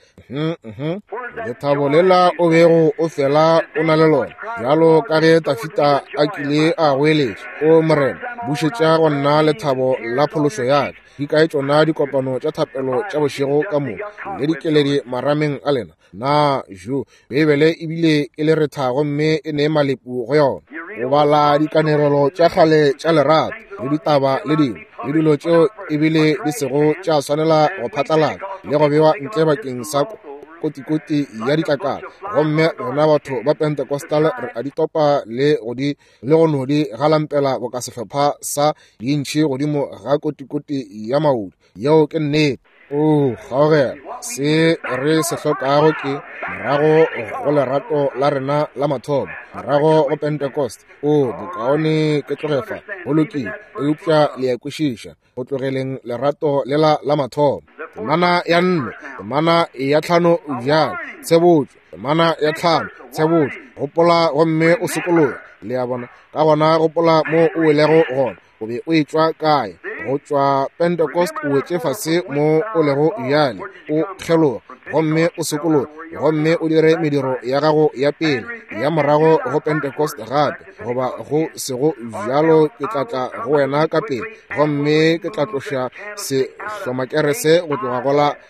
[SPEAKER 1] lethabo lela o bego o fela o na le lona bjalo ka ge Tafita a kile a goeletša o morena bušetša go nna lethabo la phološo yaka di kae tšona dikopano tša thapelo tša bošego ka mo le dikeledi marameng a lena na jo bebele ebile e le retha gomme e ne malepu go yona go bala dikanerelo tša kgale tša lerato le ditaba le dingwe le dilo tšeo ebile di sego tša swanela go phatlalatša le go bewa ntle bakeng sa kotikoti ya ditlakala gomme rona batho ba Pentecostal re a di topa le go no di galampela go ka sehlopha sa dintšhi godimo ga kotikoti ya maudi yeo ke nnete gaoge se re se hlokago ke morago go lerato la rena la mathomo morago go Pentecost bokaone ke tlogefa go lokile eupša le ya kwešiša go tlogeleng lerato lela la mathomo temana ya nne temana ya tlhano bjalo tshebotšo temana ya tlhano tshebotšo gopola gomme o sekologe le ya bona ka gona gopola mo o welego gona o be o e tšwa kae go tšwa Pentecost o wetše fase mo o lego bjale o kgeloga gomme o sekologe gomme o dire mediro ya gago ya pele ya morago go Pentecost gape goba go sego bjalo ke tlatla go wena ka pele gomme ke tla tloša sehlomakere se go tloga go la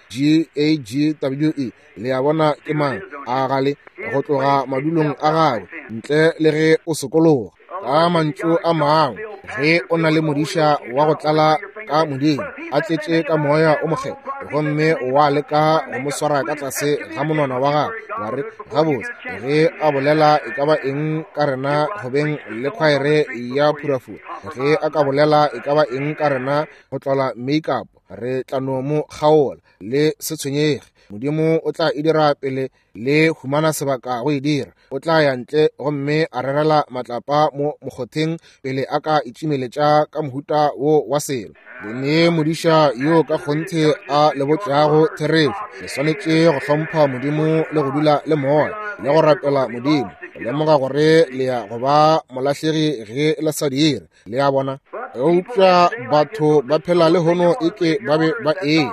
[SPEAKER 1] GAGWE le ya bona ke mang a gale go tloga madulong a gago ntle le ge o sekologa ka mantšu a mangwe ge o na le modiša wa go tlala ka modimo a tletše ka moya o mokgele gomme wa leka go mo swara ka tlase ga monwana wa gago wa re gabotse ge a bolela e ka ba eng ka rena go beng le khwaere ya phurafura ge a ka bolela e ka ba eng ka rena go tlola makeup re tla no mo kgaola le se tshwenyege modimo o tla e dira pele le humana sebaka go e dira o tla ya ntle gomme a rerela matlapa mo mokgotheng pele a ka itšimeletša ka mohuta wo wa selo ne modiša yo ka kgonthe a lebotšago therešo le swanetše go hlompha modimo le go dula le moya le go rapela modimo go lemoga gore le ya go ba molahlegi ge le sa dire le ya bona eupša batho ba phela le hono eke ba be ba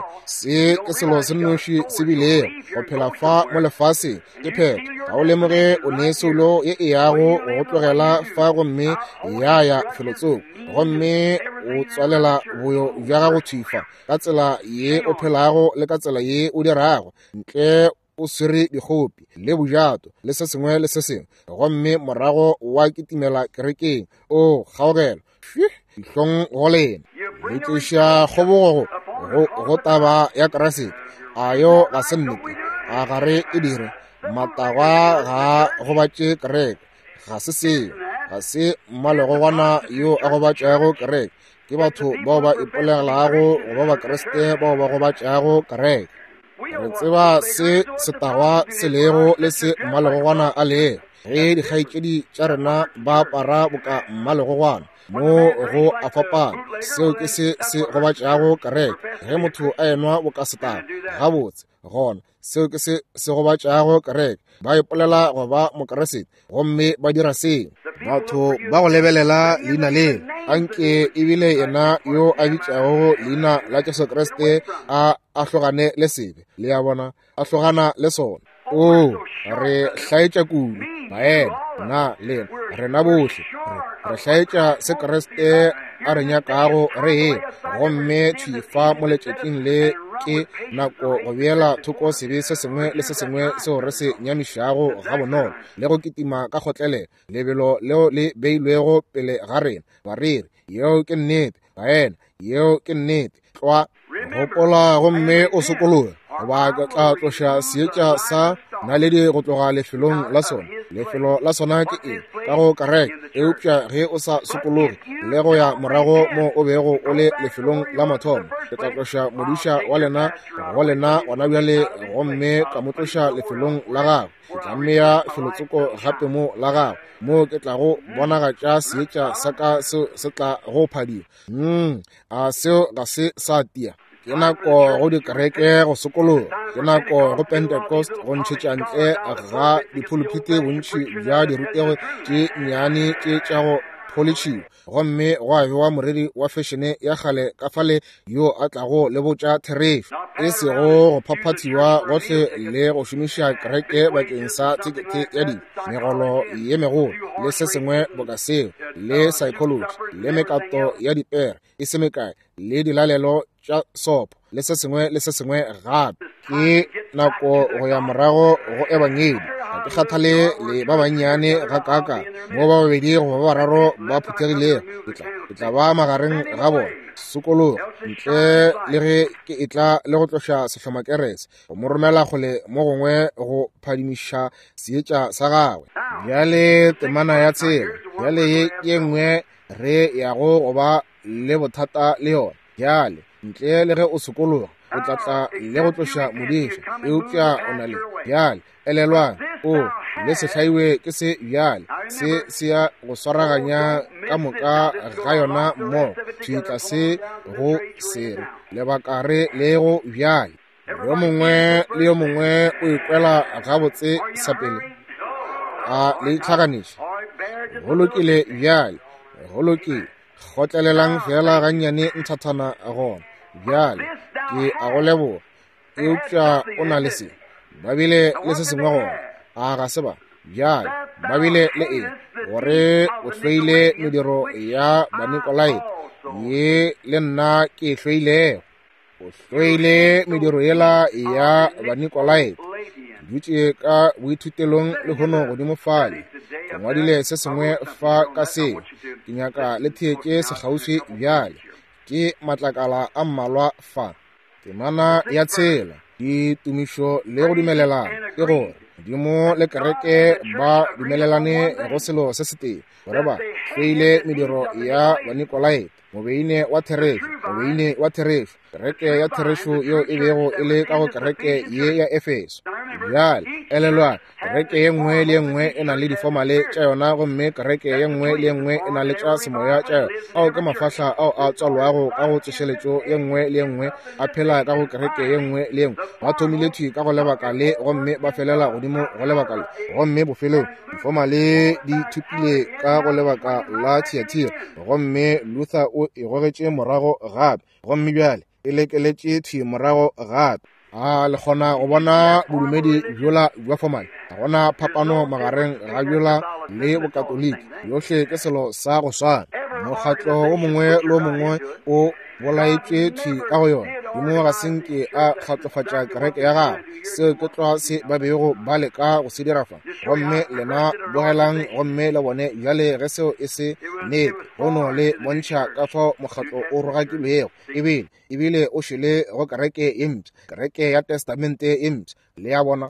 [SPEAKER 1] se ke selo se nnoši se bilego go phela fa mo lefaseng ke phela ga o lemoge o ne solo e yago go tlogela fa gomme ya felotsong gomme o tswalela boyo bja gago tšhifa ka tsela ye o phelago le ka tsela ye o dirago ntle o swere dikgopi le bojato le se sengwe le se sengwe gomme morago wa kitimela kerekeng kgaogelo dihlong go lena le tloša kgobogo go taba ya Krasete ayo ga se nnete a gare e dire matagwa ga go batše kereke ga se seo ga se mmalegogwana yo a go batšago kereke ke batho bao ba ipolegelago goba bakreste bao ba go batšago kereke re tseba se setagwa se lego le se mmalegogwana a lego ge dikgaetšedi tša rena ba para boka mmalegogwana mo go a fapana seo ke se go batšago kereke ge motho a enwa boka setagwa gabotse gona seo ke se go batšago kereke ba ipolela go ba mokeresete gomme ba dira seng batho ba go lebelela leina le anke ebile yena yo a bitšago leina la Jesu Kriste a hlogane le sebe le ya bona a hlogana le sona re hlaetša kudu baena na le rena bohle re hlaetša se Kriste a re nyakago re e gomme tšhifa mo letšatšing le ke nako go beela thoko sebe se sengwe le se sengwe seo re se nyamišago ga bonolo le go kitima ka kgotlele lebelo leo le beilwego pele ga rena ba re re yeo ke nnete baena yeo ke nnete tlwa gopola gomme o sokologe goba ke tla tloša seetša sa naledi go tloga lefelong la sona lefelo la sona ke eng ka go kareka eupša ge o sa sokologe le go ya morago mo o bego o le lefelong la mathomo ke tla tloša modiša wa lena go lena gona bjale gomme ka mo tloša lefelong la gago ke tla mmeya felotsoko gape mo la gago mo ke tla go bonagatša seetša sa ka seo se tla go phadia a seo ga se sa tia ke nako go dikereke go sokologa ke nako go Pentecost go ntšhetša ntle ga dipholopite bontši bja dirutego tše nnyane tše tša go politšhiwa gomme go a bewa moredi wa fešene ya kgale ka fale yo a tlago le botša therefe e sego go phaphathiwa gohle le go šomiša kereke bakeng sa tekete ya di megolo ye megolo le se sengwe bokaseo le psychology le mekato ya dipere e se mekae le dilalelo tša sopo le se sengwe gape ke nako go ya morago go ebangedi ga ke kgathale le ba bannyane ga kaka mo ba babedi go ba bararo ba phuthegilego ke tla ba magareng ga bona sokologa ntle le ge ke etla le go tloša sehlomakerese go mo romela kgole mo gongwe go phadimiša seetša sa gagwe bjale temana ya tshela bjale ye ke nngwe re yago go ba le bothata le yona bjale ntle le ge o sokologa o tlatla le go tloša modiša eupša o na le bjale elelwang o le sehlaiwe ke se bjale se ya go swaraganya ka moka ga yona mo tšhitla se go sere lebakare le go bjale yo mongwe le yo mongwe o ikwela gabotse sa pele a le itlhaganiša go lokile bjale go lokile gotlelelang fela gannyane nthathana gona bjale ke a go leboga eupša o na le se ba bile le se sengwe gona a ga se ba bjale ba bile le eng gore o hlweile mediro ya banikolaete ye le nna ke e hlweilego o hlweile mediro yela ya banikolaete dutše ka boithutelong le gono godimo fale ke ngwadile se sengwe fa ka seo ke nyaka le theetše sekgauswi bjale ke matlakala a mmalwa fa temana ya tshela ditumišo le go dumelelana ke gore modimo le kereke ba dumelelane go selo se se tee gore ba hlweile mediro ya banikolaete mobeine wa therefe kereke ya thereso yo e bego e le ka go kereke ye ya efeso bjale elelwa kereke ye nngwe le ye nngwe e na le difomale tša yona gomme kereke ye nngwe le ye nngwe e na le tša semoya tša yona ao ke mafahla ao a tswalwago ka go tsošeletšo ye nngwe le ye nngwe a phela ka go kereke ye nngwe le ye nngwe ba thomile thwi ka go lebaka le gomme ba felela godimo go lebaka le gomme bofelong difomale di thupile ka go lebaka la thiathiya gomme Luther o igogetše morago gape gomme bjale e lekeletše thwi morago gape a le kgona go bona bodumedi bjola bja formal ga gona phapano magareng ga bjola le bokatoliki yohle ke selo sa go swana mokgatlo o mongwe le o mongwe o bolaetšwe thwi ka go yona dimo ga senke a kgatlofatša kereke ya gago seo ke tloa se ba bego ba leka go se dirafa gomme lena bogelang gomme le bone bjale ge seo e se nnete gono le bontšha ka fao mokgatlo o rogakilwego ebile o šele go kereke ye mpša kereke ya testamente ye mpša le ya bona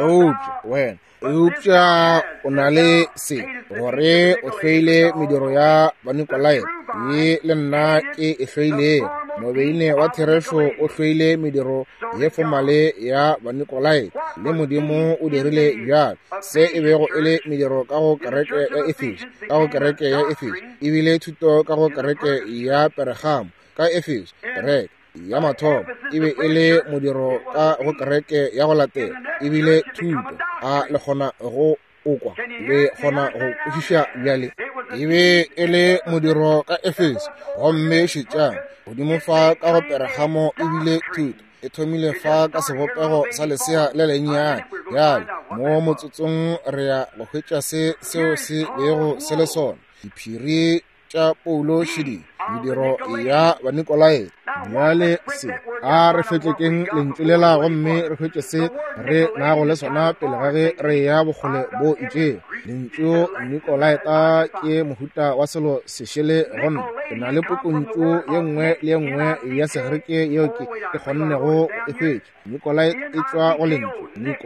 [SPEAKER 1] eupša o na le se gore o hlweile mediro ya banikolaete ye le nna ke e hlweilego mobeine wa thereso o hlweile mediro ye fomale ya banikolaete le modimo o dirile bjalo se e bego e le mediro ka go kereke ya efeso ebile thuto ka go kereke ya peregamo ka efeso kereke ya mathomo e be e le modiro ka go kereke ya go latela ebile thuto a le kgona go okwa le kgona go kwešiša bjale e be e le modiro ka efeso gomme šetšang godimo fa ka go peregamo ebile thuto e thomile fa ka sebopego sa lesea le lennyane bjale mo motsotsong re ya go hwetša seo se bego se le sona diphiri tša Paulo šidi mediro ya Banikolai bjale se a re fetlekeng lentswe le la gomme re hwetše se re nago le sona pele ga ge re ya bokgole bo itše lentswe Nikolaeta ke mohuta wa selo sešele gonne ke na le pukuntšu ye nngwe le ye nngwe ya segereke yeo ke kgonnego e hwetše Nikolai e tšwa go lentswe Niko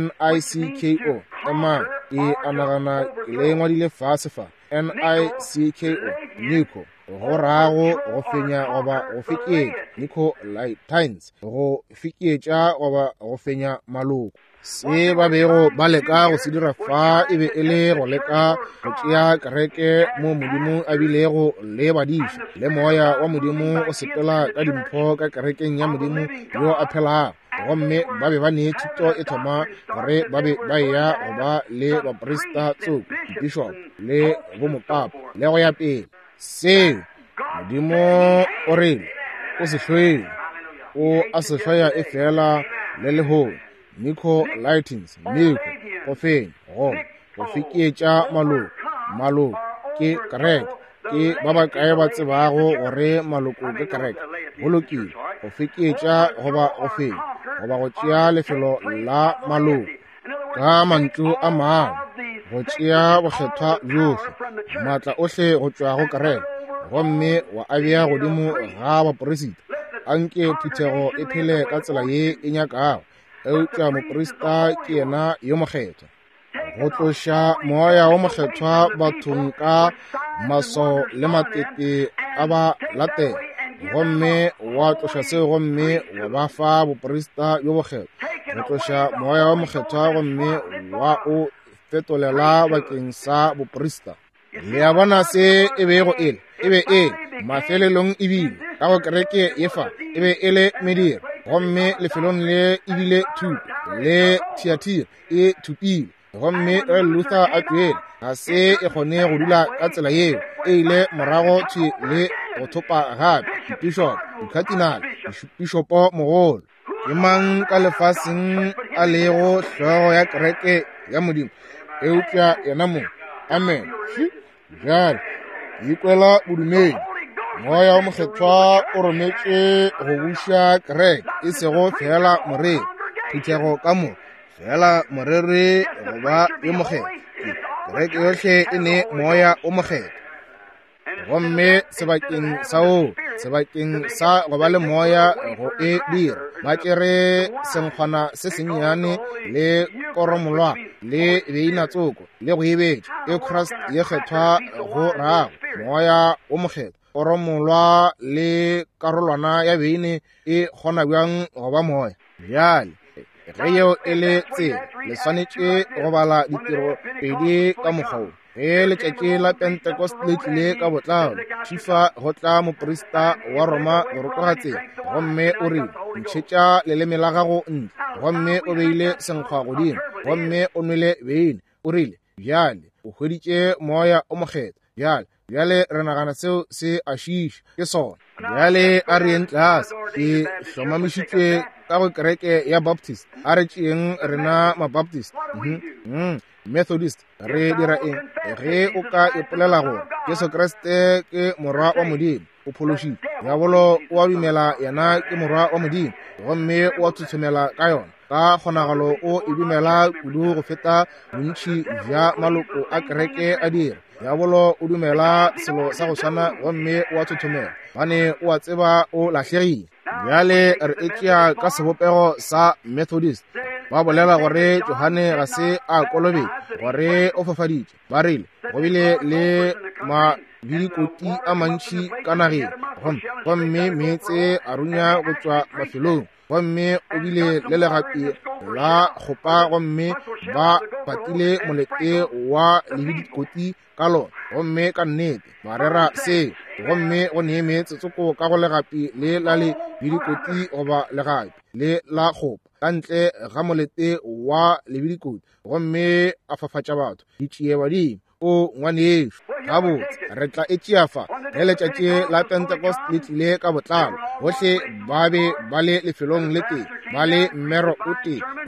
[SPEAKER 1] Nicko ema ke anagana ke le ngwadile fase fa Nicko Niko go rago go fenya goba go feketša Nicolaitans go feketša goba go fenya maloko se ba bego ba leka go se dira fa e be e le go leka go tšea kereke mo Modimo a bilego le badiša le moya wa Modimo o sepela ka dimpho ka kerekeng ya Modimo yo a phelago gomme ba be ba nee thuto e thoma gore ba be ba ya go ba le baporista tsoko bishop le bomopapa le go ya pele se Modimo o rele o se hlwele o a se hlwaya e fela le lehono Nicolaitans Niko go fenya go feketša maloko ke kereke ke ba ba kae ba tsebago gore maloko ke kereke go lokile go feketša goba go fenya goba go tšea lefelo la maloko ka mantšu a mang go tšea bokgethwa bjohle maatla ohle go tšwa go kereke gomme wa abja godimo ga baporesita anke phuthego e phele ka tsela ye e nyakago eupša moporista ke yena yo mokgethwa go tloša moya wa mokgethwa bathong ka maso le matete a ba latela gomme wa tloša seo gomme wa ba fa boporista yo bokgethwa go tloša moya wa mokgethwa gomme wa o fetolela bakeng sa boporista le a bona se e bego e be mafelelong e bile ka go kereke efa e be e le mediro gomme lefelong le ebile thuto le Thiatira e thupile gomme Luther a tuele ga se e kgone go dula ka tsela yeo e ile morago thwe le go thopa gape bishop cardinal bishopo mogolo ke mang ka lefaseng a lego hlogo ya kereke ya Modimo eupša yena mo amen bjale ikwela bodumedi moya wa mokgethwa o rometše go buša kereke e sego fela moriri phuthego ka mo fela moriri goba yo mokgethwa kereke yohle e ne moya o mokgethwa gomme sebakeng sa go ba le moya go e dira ba tšere senkgwana se sennyane le koromolwa le beinatsoko le go ebetša Eucharist ye kgethwa go rago moya o mokgethwa koromolwa le karolwana ya beine e kgona bjang go ba moya bjale ge yeo e le tsela le swanetše go bala ditiro pedi ka mokgwa ge letšatši la Pentecost le tlile ka botlalo tšifa go tla moporista wa Roma go rotoga tsela gomme o rile ntšhetša leleme la gago ntle gomme o beile senkgwa godimo gomme o nwele beine o rile bjale o hweditše moya o mokgethwa bjale re nagana seo se ašiša ke sona bjale a re eng tlase ke hlomamišitšwe ka go kereke ya Baptist a re tšeeng rena mabaptist Methodist re dira eng ge o ka ipolela gore Jesu Kriste ke morwa wa Modimo o phološitše diabolo o a dumela yena ke morwa wa Modimo gomme o a tshotshomela ka yona ka kgonagalo o e dumela kudu go feta bontši bja maloko a kereke a dira diabolo o dumela selo sa go swana gomme o a tshotshomela bane o a tseba o lahlegile bjale re etšea ka sebopego sa Methodist ba bolela gore Johane ga se a kolobe gore o fafaditše ba rile go bile le mabidikoti a mantši ka nageng gomme meetse a runya go tšwa mafelong gomme o bile le legapi la kgopa gomme ba patile molete wa lebidikoti ka lona gomme ka nnete ba rera seo gomme go neemetse tsoko ka go legapi le la lebidikoti goba legapi le la kgopa ka ntle ga molete wa lebidikoti gomme a fafatša batho ditšee badimo o ngwaneešo gabotse re tla etšeafa ge letšatši la Pentecost le tlile ka botlalo gohle ba be ba le lefelong le tee ba le mmero o tee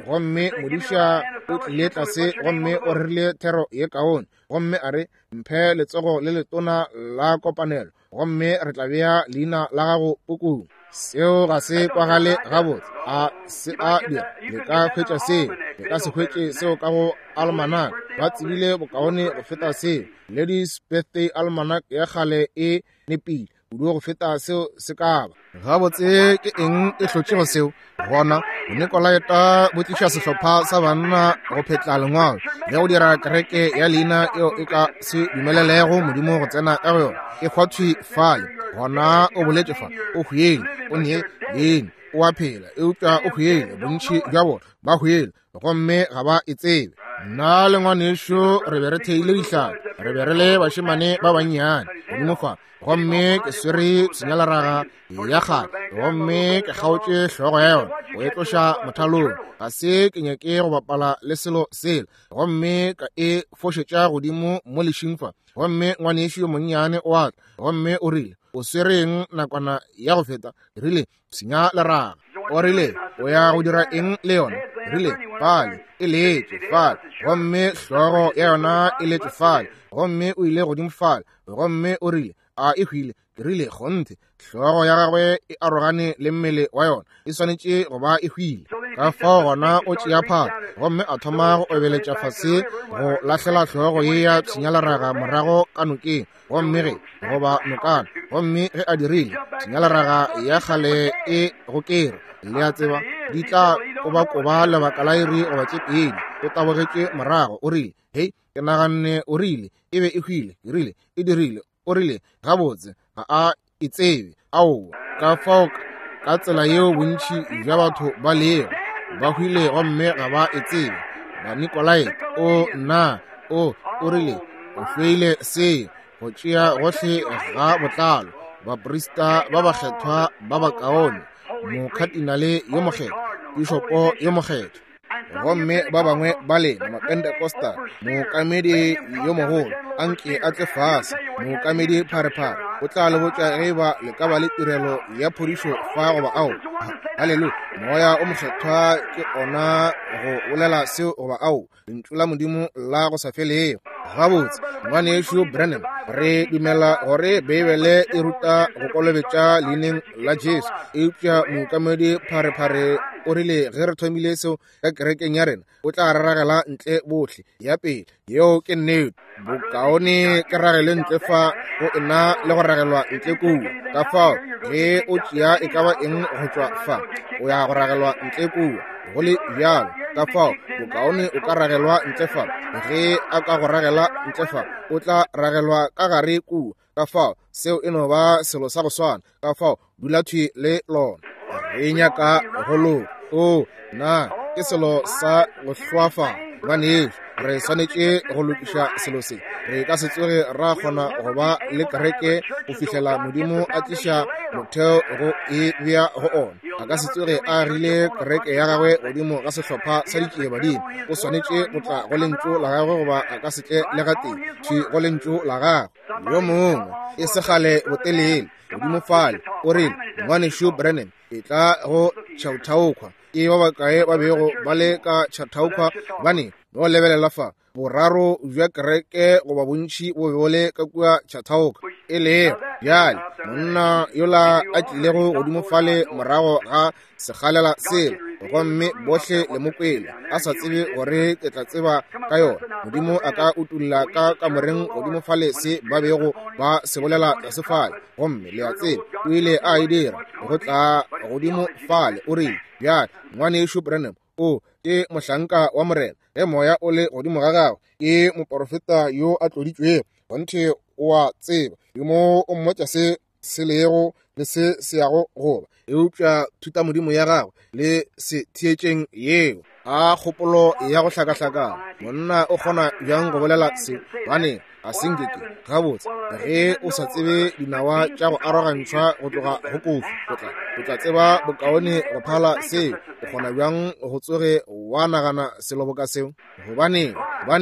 [SPEAKER 1] gomme modiša o tlile tlase gomme o rile thero ye kaone gomme a re mphe letsogo le letona la kopanelo gomme re tla bea leina la gago pukung. Seo ga se kwagale gabotse a se a dira le ka hwetša seo le ka se hwetše seo ka go almanac ba tsebile bokaone go feta seo. Ladies Birthday Almanac ya kgale e nepile kudu go feta seo se ka ba gabotse ke eng e hlotšego seo gona Nikolaieta botšiša sehlopha sa banna go phetla lengwalo le go dira kereke ya leina eo e ka se dumelelego modimo go tsena ka go yona e hwathwe fale gona o boletše fa o hwele o ne yeng o a phela eupša o hwele bontši bja bona ba hwele gomme ga ba e tsebe. Nna le ngwanešo re be re theile dihlare re be re le bašemane ba bannyane godimo fa gomme ke swere senyalaraga ya kgale gomme ke kgaotše hlogo ya yona go e tloša mothalong ga se ke nyake go bapala le selo sele gomme ka e fošetša godimo mo lešing fa gomme ngwanešo yo monnyane o atla gomme o rile o swereng nakwana ya go feta rile senya leraga o rile o ya go dira eng le yona rile fale e letše fale gomme hlogo ya yona e letše fale gomme o ile godimo fale gomme o rile a e hwile ke rile gonthe hlogo ya gagwe e arogane le mmele wa yona e swanetše go ba e hwile ka fao gona o tšea phata gomme a thoma go obeletša fase go lahlela hlogo ye ya senyalaraga morago ka nokeng gomme ge goba nokana gomme ge a dirile senyalaraga ya kgale e go kere le a tseba di tla koba lebaka la iri goba tše pedi o tabogetše morago o rile hei ke naganne o rile e be e hwile ke rile e dirile o rile gabotse ga a e tsebe aowa ka fao ka tsela yeo bontši bja batho ba lego ba hwile gomme ga ba e tsebe ba Nikolaieta o nna o rile o hweile se go tšea gohle ga botlalo baprista ba bakgethwa ba bakaone mokhatinale yo mokgetho bishopo yo mokgetho gomme ba bangwe ba le mapentekostal mookamedi yo mogolo anke a tle fase mookamedi pharephare o tla le botša ge ba le ka ba le tirelo ya phodišo fa goba ao halleluja moya o mokgethwa ke ona go bolela seo goba ao lentšu la modimo la go sa felego gabotse ngwanešo Branham re dumela gore beibele e ruta go kolobetša leineng la Jesu eupša mookamedi pharephare o rile ge re thomile seo ka kerekeng ya rena o tla raragela ntle bohle ya pele yeo ke nnete bokaone ke ragele ntle fa o ena le go ragelwa ntle kuwa ka fao ge o tšea e ka ba eng go tšwa fa o ya go ragelwa ntle kuwa go le bjalo ka fao bokaone o ka ragelwa ntle fa ge a ka go ragela ntle fa o tla ragelwa ka gare kuwa ka fao seo e no ba selo sa go swana ka fao dulathwi le lona re nyaka golo o na ke selo sa go hlwafa banešo re swanetše go lokiša selo se re ka se tsoge ra kgona go ba le kereke go fihlela modimo a tliša motheo go e bea go ona a ka se tsoge a rile kereke ya gagwe godimo ka sehlopha sa ditšee badimo o swanetše go tla go lentšu la gagwe goba a ka se tle le gateng tšhi go lentšu la gagwe yo mongwe e segale botelele godimo fale o rile ngwanešo Branham e tla go tšhauthaukgwa ke ba bakae ba bego ba le ka tšhauthaukgwa bane no lebelela fa boraro bja kereke goba bontši bo bole ka kua tšhauthaukgwa e le bjale monna yola a tlilego godimo fale morago ga segalela selo gomme bohle le mokwele a sa tsebe gore ke tla tseba ka yona modimo a ka utulla ka kamoreng godimo fale se ba bego ba se bolela tlase fale gomme le a tseba o ile a e dira go tla godimo fale o rile bjale ngwanešo Branham o ke mohlanka wa morena ge moya o le godimo ga gagwe ke moprofeta yo a tloditšwego gonthe o a tseba yo mo o mmotša se lego le se yago goba eupša thuta modimo ya gagwe le se thietšeng yeo a kgopolo ya go hlakahlakana monna o kgona bjang go bolela se bane a senkeke gabotse ge o sa tsebe dinawa tša go arogantšhwa go tloga go kofi o tla tseba bokaone go phala seo o kgona bjang go tsoge wa nagana seloboka seo gobane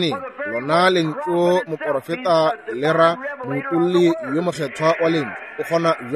[SPEAKER 1] lona lentšu moprofeta le ra moutolli yo mokgethwa wa lentšu o kgona bjang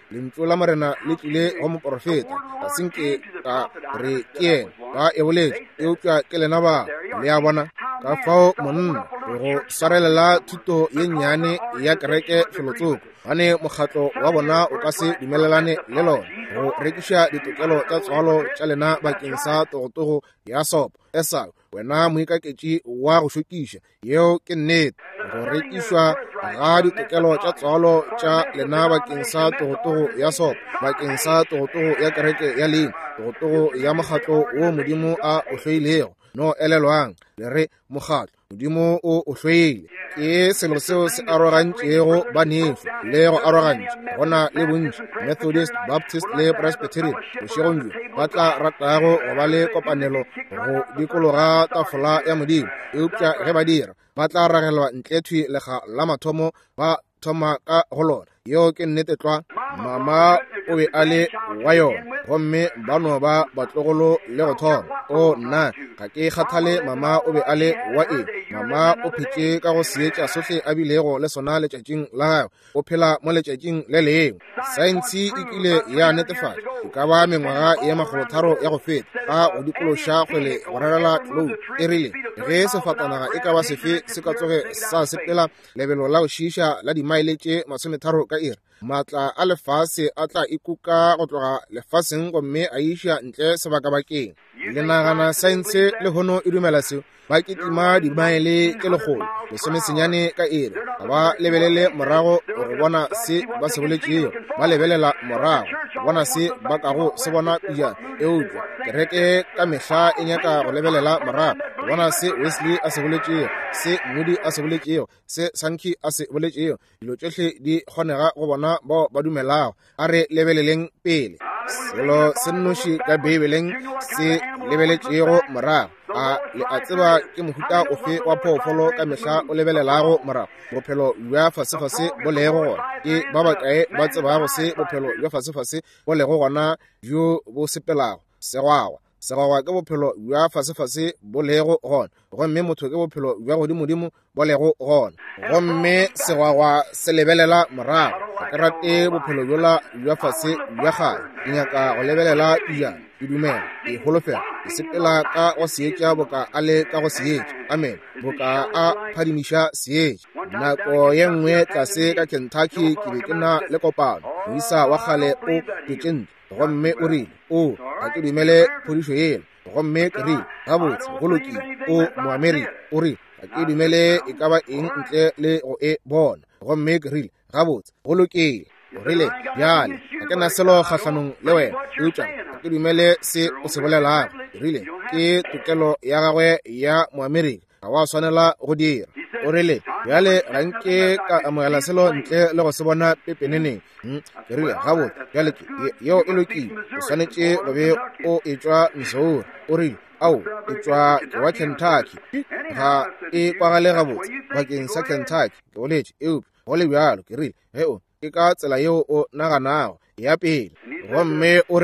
[SPEAKER 1] lentswe la morena le tlile go moprofeta a senke ka re ke ena ba e boletse eupša ke lena ba le a bona ka fao monna go swarelela thuto ye nnyane ya kereke felotsoko gane mokgatlo wa bona o ka se dumelelane le lona go rekiša ditokelo tša tswalo tša lena bakeng sa togotogo ya sopo esau wena moikaketši wa go šokiša yeo ke nnete go rekišwa ga ditokelo tša tswalo tša lena bakeng sa togotogo ya sopo bakeng sa togotogo ya kereke ya lena togotogo ya mokgatlo wo modimo a o hloilego no elelwang le re mokgatlo modimo o hloile ke selo seo se arogantšego baneso le go arogantša gona le bontši Methodist, Baptist le Presbyterian bošegong ba tla ratago go ba le kopanelo go dikologa tafola ya modimo eupša ge ba dira ba tla ragelwa ntlethui lega la mathomo ba thoma ka go lona yeo ke nnete tlwa mama o be a le wa yona gomme bano ba batlogolo le go thoma o nna ga ke kgathale mama o be a le wa eng mama o phetse ka go seetša sohle a bilego le sona letšatšing la gagwe o phela mo letšatšing le lengwe saense e kile ya netefatša e ka ba mengwaga ye 300 ya go feta ka go dikološa kgwele go rarela tlou e rile ge sefatanaga e ka ba sefe se ka tsoge sa sepela lebelo la go šiiša la dimaele tše 30 ka iri maatla a lefase a tla ikuka go tloga lefaseng gomme a iša ntle sebakabakeng le nagana saense le hono e dumela seo ba ketima dimaele ke legolo lesomesenyane ka iri ga ba lebelele morago go bona se ba se boletšeo ba lebelela morago go bona se ba kago se bona pia eupša kereke ka mehla e nyaka go lebelela morago go bona se Wesley a se boletšeo se Moody a se boletšeo se Sankey a se boletšeo dilo tšohle di kgonega go bona bao ba dumelago a re lebeleleng pele selo se nnoši ka Bibeleng se lebeletšego morago le a tseba ke mohuta ofe wa phoofolo ka mehla o lebelelago morago bophelo bja fasefase bo lego gona ke ba bakae ba tsebago se bophelo bja fasefase bo lego gona bjo bo sepelago segwagwa ke bophelo bja fasefase bo lego gona gomme motho ke bophelo bja godimodimo bo lego gona gomme segwagwa se lebelela morago ke rate bophelo bjola bja fase bja gae ke nyaka go lebelela iyana ke dumela ke holofela ke sepela ka go seetša boka a le ka go seetša amen boka a phadimiša seetša nako ye nngwe tlase ka Kentucky ke be ke na le kopano moisa wa kgale o ketšentle gomme o rile ga ke dumele phodišo yela gomme ke rile gabotse go lokile moamerika o rile ga ke dumele e ka ba eng ntle le go e bona gomme ke rile gabotse go lokile o rile bjale ga ke na selo kgatlhanong le wena eupša ga ke dumele se o se bolelago rile ke tokelo ya gagwe ya moamerika ga wa swanela go dira o rile bjale ga nke ka amogela selo ntle le go se bona pepeneneng ke rile gabotse bjale yeo e lokile o swanetše go be o e tšwa Missouri o rile ao e tšwa ke wa Kentucky ga e kwagale gabotse bakeng sa Kentucky ke boletše eupša go le bjalo ke rile ge o ke ka tsela yeo o naganago ya pele gomme o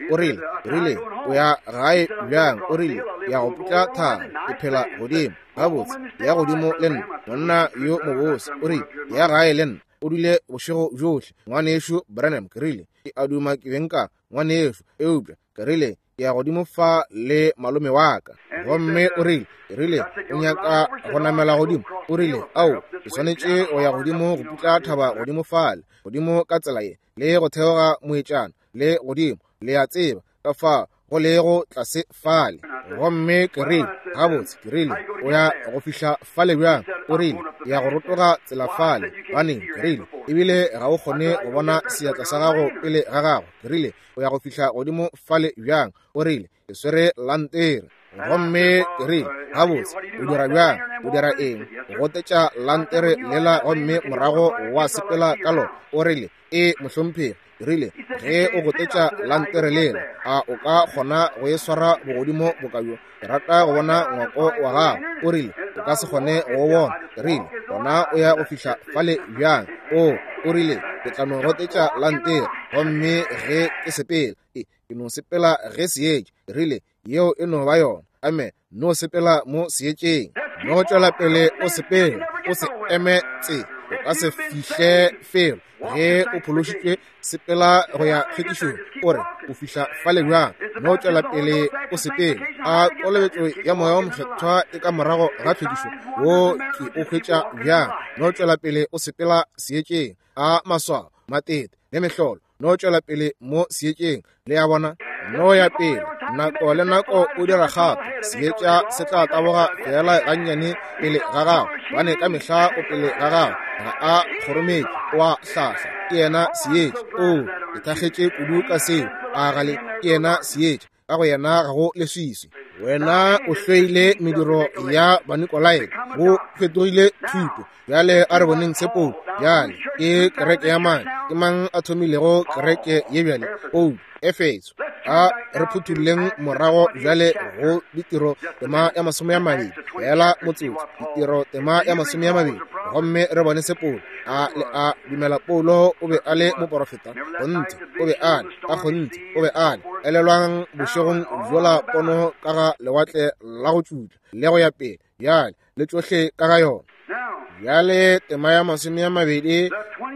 [SPEAKER 1] rile o ya gae bjang o rile ya go putla tharo e phela godimo gabotse ya godimo le nna monna yo mobose o rile ya gae le nna o dule bošego bjohle ngwanešo Branham ke rile ke a duma ke benka ngwanešo eupša ke rile ya godimo fa le malome wa ka gomme o rile o nyaka go namela godimo o rile ao ke swanetše go ya godimo go putla thaba godimo fale godimo ka tsela ye le go theoga moetšana le godimo le a tseba ka fa go le go tlase fale gomme ke rile gabotse ke rile o ya go fihla fale bjang o rile ya go rotoga tsela fale baneng ke rile ebile ga o kgone go bona seatla sa gago pele ga gago ke rile o ya go fihla godimo fale bjang o rile ke swere lantere gomme ke rile gabotse o dira bjang o dira eng o gotetša lantere lela gomme morago wa sepela ka lona o rile mohlomphegi rile ge o gotetša lantere lela a o ka kgona go e swara bogodimo bokabjo ke rata go bona ngwako wa gago o rile o ka se kgone go bona rile gona o ya go fihla fale bjang o rile ke tla no gotetša lantere gomme ge ke sepela ke no sepela ge seetše rile yeo e no ba yona amen no sepela mo seetšeng no tšwela pele o sepela o se eme tse o ka se fihle felo ge o phološitšwe sepela go ya tlhwekišong ore o fihla fale bjang no tšwela pele o sepele a kolobetšo ya moya wa mokgethwa e ka morago ga tlhwekišo wo ke o hwetša bjang no tšwela pele o sepela seetšeng a maswao matete le mehlolo no tšwela pele mo seetšeng le ya bona no ya pele nako le nako o dira gape seetša se tla taboga fela gannyane pele ga gago bane ka mehla o pele ga gago ga a kgorometse wa hlahla ke yena seetša o e thakgetše kudu ka seo a gale ke yena seetša ka go yena ga go leswiswi wena o hloile mediro ya banikolaete go fetogile thuto bjale a re boneng sepolo bjale ke kereke ya mang ke mang a thomilego kereke ye bjale o efeso a re phuthulleng morago bjale go ditiro tema ya 20 fela motsotso ditiro tema ya 20 gomme re bone sepolo a le a dumela Paulo o be a le moprofeta gontsi o be a gontsi o be a elelwang bošegong jola pono ka ga lewatle la go tšutla le go ya pele bjale le tsohle ka ga yona bjale tema ya 20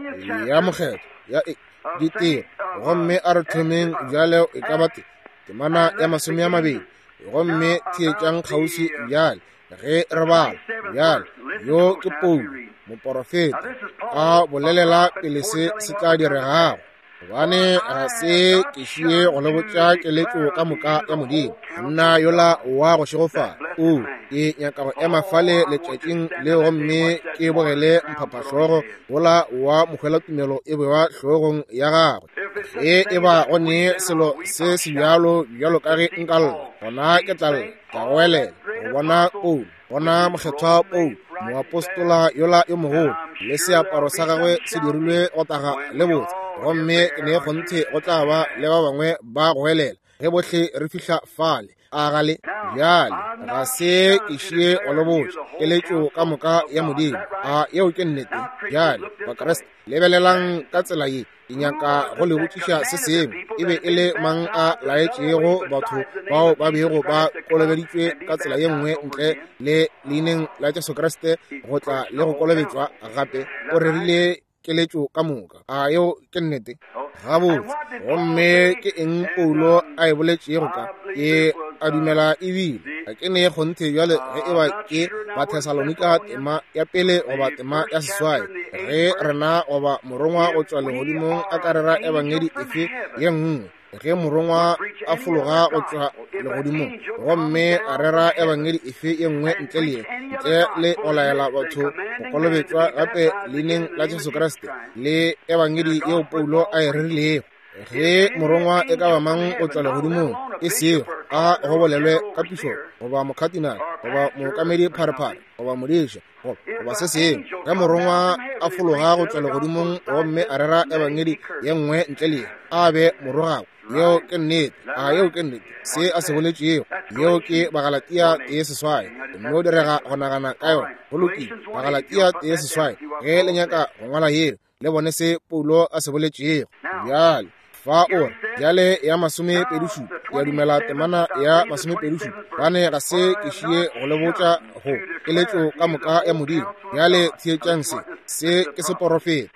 [SPEAKER 1] ya mokgetho ya ditiro gomme a re thomeng bjale e ka ba temana ya 20 gomme thietšang kgauswi bjale ge re bala bjale yo ke Paulo moprofeta a bolelela pele se tla diregago gobane ga se ke šie go le botša keletšo ka moka ya modimo nna yola wa go šegofala o ke nyaka go ema fale letšatšing le gomme ke bogele mphaphahlogo wola wa mogwelatumelo e bewa hlogong ya gagwe ge e ba gone selo se se bjalo ka ge nkalla gona ke tla goelela go bona Paulo bona mokgethwa Paulo moapostola yola yo mogolo le seaparo sa gagwe se dirilwe go taga le botse gomme ke ne gonthe go tla ba le ba bangwe ba goelela ge bohle re fihla fale a gale bjale ga se ke šie go le botse keletšo ka moka ya modimo a yeo ke nnete bjale bakreste lebelelang ka tsela ye ke nyaka go le botšiša se sengwe e be e le mang a laetšego batho bao ba bego ba kolobeditšwe ka tsela ye nngwe ntle le leineng la Jesu Kriste go tla le go kolobetšwa gape o rerile keletšo ka moka a yeo ke nnete gabotse gomme ke eng Paulo a e boletšego ka ke a dumela ebile ga ke ne gonthe bjale ge e ba ke bathesalonika tema ya pele goba tema ya seswai ge rena goba morongwa go tšwa legodimong a ka rera ebangedi efe ye nngwe ge morongwa a fologa go tšwa legodimong gomme a rera ebangedi efe ye nngwe ntle le go laela batho go kolobetšwa gape leineng la Jesu Kriste le ebangedi yeo Paulo a e rerilego ge morongwa e ka ba mang go tšwa legodimong e seo a go bolelwe ka pišo goba mokhatinari goba mookamedi pharephare goba modiša goba se sengwe ge morongwa a fologa go tšwa legodimong gomme a rera ebangedi ye nngwe ntle le a be morogago yeo ke nnete yeo ke nnete se a se boletšego yeo ke bagalatia tee seswai mme o direga go nagana ka yona go lokile bagalatia tee seswai ge le nyaka go ngwala yeo le bone se Paulo a se boletšego bjale fa ore bjale ya 27 ya dumela temana ya 27 bane ga se ke šie go le botša go keletšo ka moka ya modimo bjale thietšang se ke seprofeta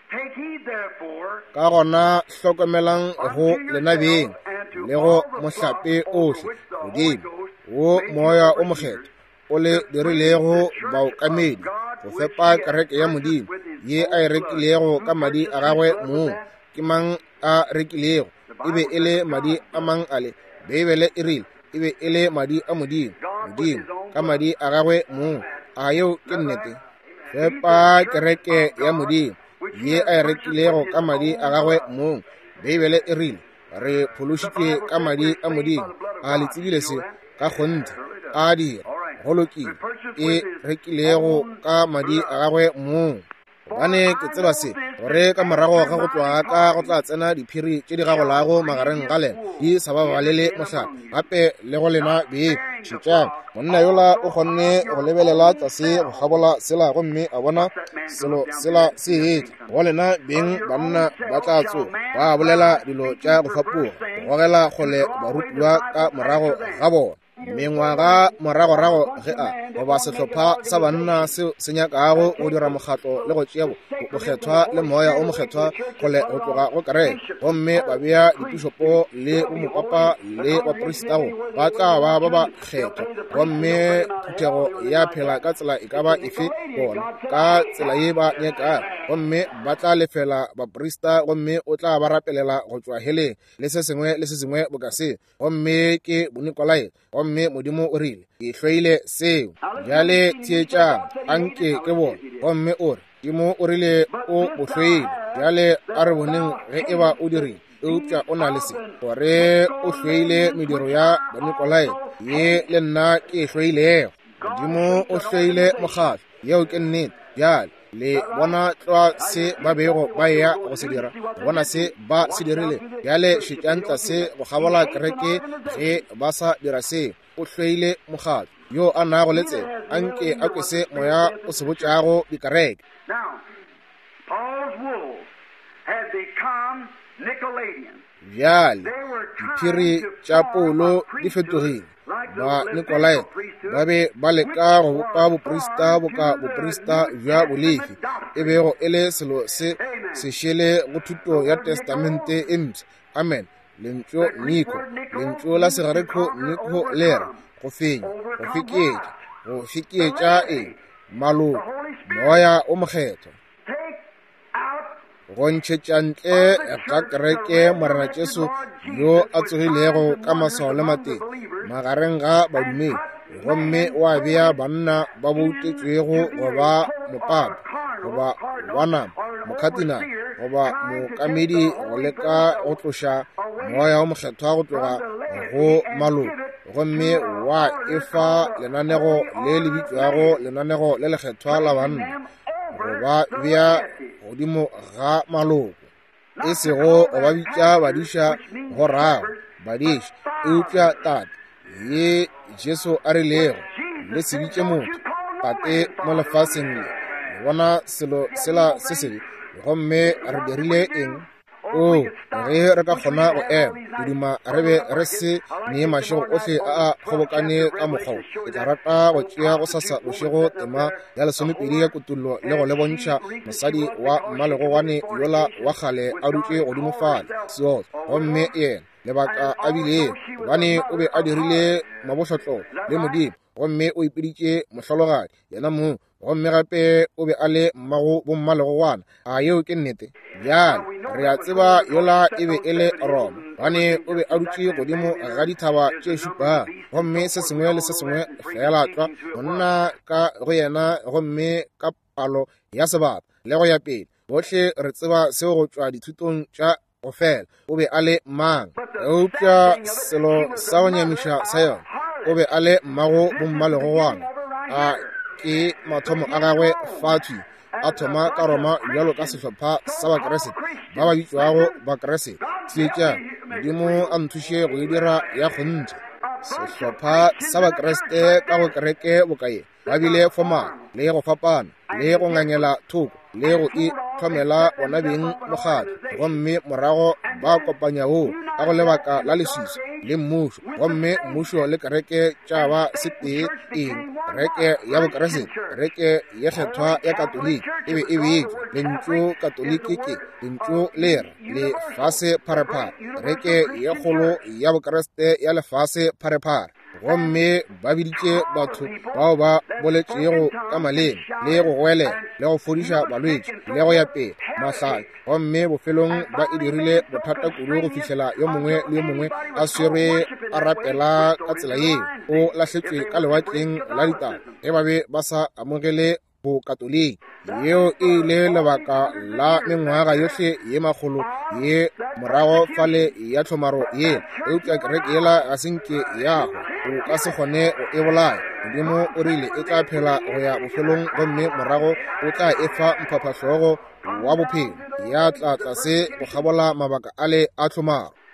[SPEAKER 1] ka gona hlokomelang go lenabeng le go mohlape ohle modimo wo moya o mokgetho o le dirilego baokamedi go fepa kereke ya modimo ye a e rekilego ka madi a gagwe moo ke mang a rekilego e be e le madi a mang ale beibele e rile e be e le madi a modimo ka madi a gagwe moo a yeo ke nnete fepa kereke ya modimo ye a e rekilego ka madi a gagwe moo beibele e rile re phološitšwe ka madi a modimo a letsebile se ka gonthe a dira go lokile e rekilego ka madi a gagwe moo gobane ke tseba se gore ka morago ga go tloga ka go tla tsena diphiri tše di gagolago magareng ga lena di sa ba balele mohlala gape le go lena be šetšang monna yola o kgonne go lebelela tlase go gabola sela gomme a bona selo sela se etša go lena beng banna ba tla tsoga ba bolela dilo tša go fapoga go gogela kgole barutiwa ka morago ga bona mengwaga morago-rago ge a goba sehlopha sa banna seo se nyakago go dira mokgatlo le go tšea bokgethwa le moya o mokgethwa go tloga go kereke, gomme ba bea dipišopo le bomopapa le bapristago ba tla ba kgethwa, gomme phuthego ya phela ka tsela e ka ba efe bona ka tsela ye ba nyaka, gomme ba tla lefela baprista, gomme o tla ba rapelela go tšwa heleng le se sengwe bokase, gomme ke bonikolai, gomme Modimo o rile ke hlweile seo. Bjale tsietšang anke ke bona, gomme o re Modimo o rile o bohlweile. Bjale a re boneng ge e ba o dirile eupša o na le se gore o hlweile mediro ya bonikolai ye le nna ke hlweilego. Modimo o hlweile mokgatlo yeo ke nnete. Bjale le bona tloa se ba bego ba ya go se dira, bona se ba se dirile. Bjale šitšantla se go gabola kereke ge ba sa dira se. O hlweile mokgatlo yo a nago le tsela anke a kwese moya o se botšago dikereke.
[SPEAKER 2] Now, Paul's wolves had become Nicolaitans.
[SPEAKER 1] Bjale diphiri tša Paulo di fetogile, ba Nikolai ba be ba leka go bopa boprista bja bolefi, e bego e le selo se šele go thuto ya testamente e mpša. Amen. Lentšo Niko, lentšo la segareko Niko lera go fenya, go fekietša maloko moya o mokgethwa go ntšhetšantle ka kereke Morena Jesu yo a tsogilego ka maswao le mateng magareng ga badumedi, gomme wa bea banna ba boutetšwego goba mopapa goba wanama mokhatinana goba mokamedi go leka go tloša moya o mokgethwa go tloga go maloko, gomme wa efa lenanego le le bitšwago lenanego le lekgethwa la banna goba bea godimo ga maloko, e sego go ba bitša badiša go rago badiša eupša tate ye Jesu a rilego le se bitše motho tate mo lefaseng le bona selo sela se sebe, gomme re dirile eng? Ge re ka kgona go ema duduma re be re se nee mašego ohle a kgobokane ka mokgwa e tla rata go tšea go sasa bošego tema ya 12 ya kutullo le go le bontšha mosadi wa mmalegogwane yola wa kgale a dutše godimo fale seo, gomme yena lebaka a bile gobane o be a dirile mabohlotlo le Modimo, gomme o ipeditše mohlologadi yena mo, gomme gape o be a le mmago bommalegogwana a yeo ke nnete. Bjale re a tseba yola e be e le Roma, gane o be a dutše godimo ga dithaba tše šupa, gomme se sengwe le se sengwe fela tšwa monna ka go yena, gomme ka palo ya sebata le go ya pele bohle re tseba seo go tšwa dithutong tša go fela o be a le mang. Eupša selo sa go nyamiša sa yona o be a le mmago bommalegogwana a ke mathomo a gagwe fatwi a thoma ka Roma bjalo ka sehlopha sa bakeresete ba ba bitšwago bakeresete. Tsietša Modimo a nthuše go e dira ya go ntšha sehlopha sa bakeresete ka go kereke bokae ba bile fomana le go fapana le go ngangela thoko le go ithomela bona beng mokgatlo, gomme morago ba kopanya wo ka go lebaka la leswiso le mmušo, gomme mmušo le kereke tša ba se tee eng, kereke ya bokeresete kereke ye kgethwa ya katoliki e be e beetšwa lentšo katoliki ke lentšo lera le fase pharephare kereke ye kgolo ya bokeresete ya lefase pharephare, gomme ba biditše batho bao ba boletšego ka maleme le go goelela le go fodiša balwetši le go ya pele mahlale, gomme bofelong ba e dirile bothata kudu go fihlela yo mongwe le yo mongwe a swerwe a rapela ka tsela yeo o lahletšwe ka lewatleng la ditaba ge ba be ba sa amogele bo katoliki. Yeo e ile lebaka la mengwaga yohle ye magolo ye morago fale ya tlhomaro ye eupša kereke yela ga senke yago o ka se kgone go e bolaya. Modimo o rile e tla phela go ya bofelong, gomme morago o tla efa mphaphahlogo wa bophelo ya tla tlase go gabola mabaka a le a tlhomaro.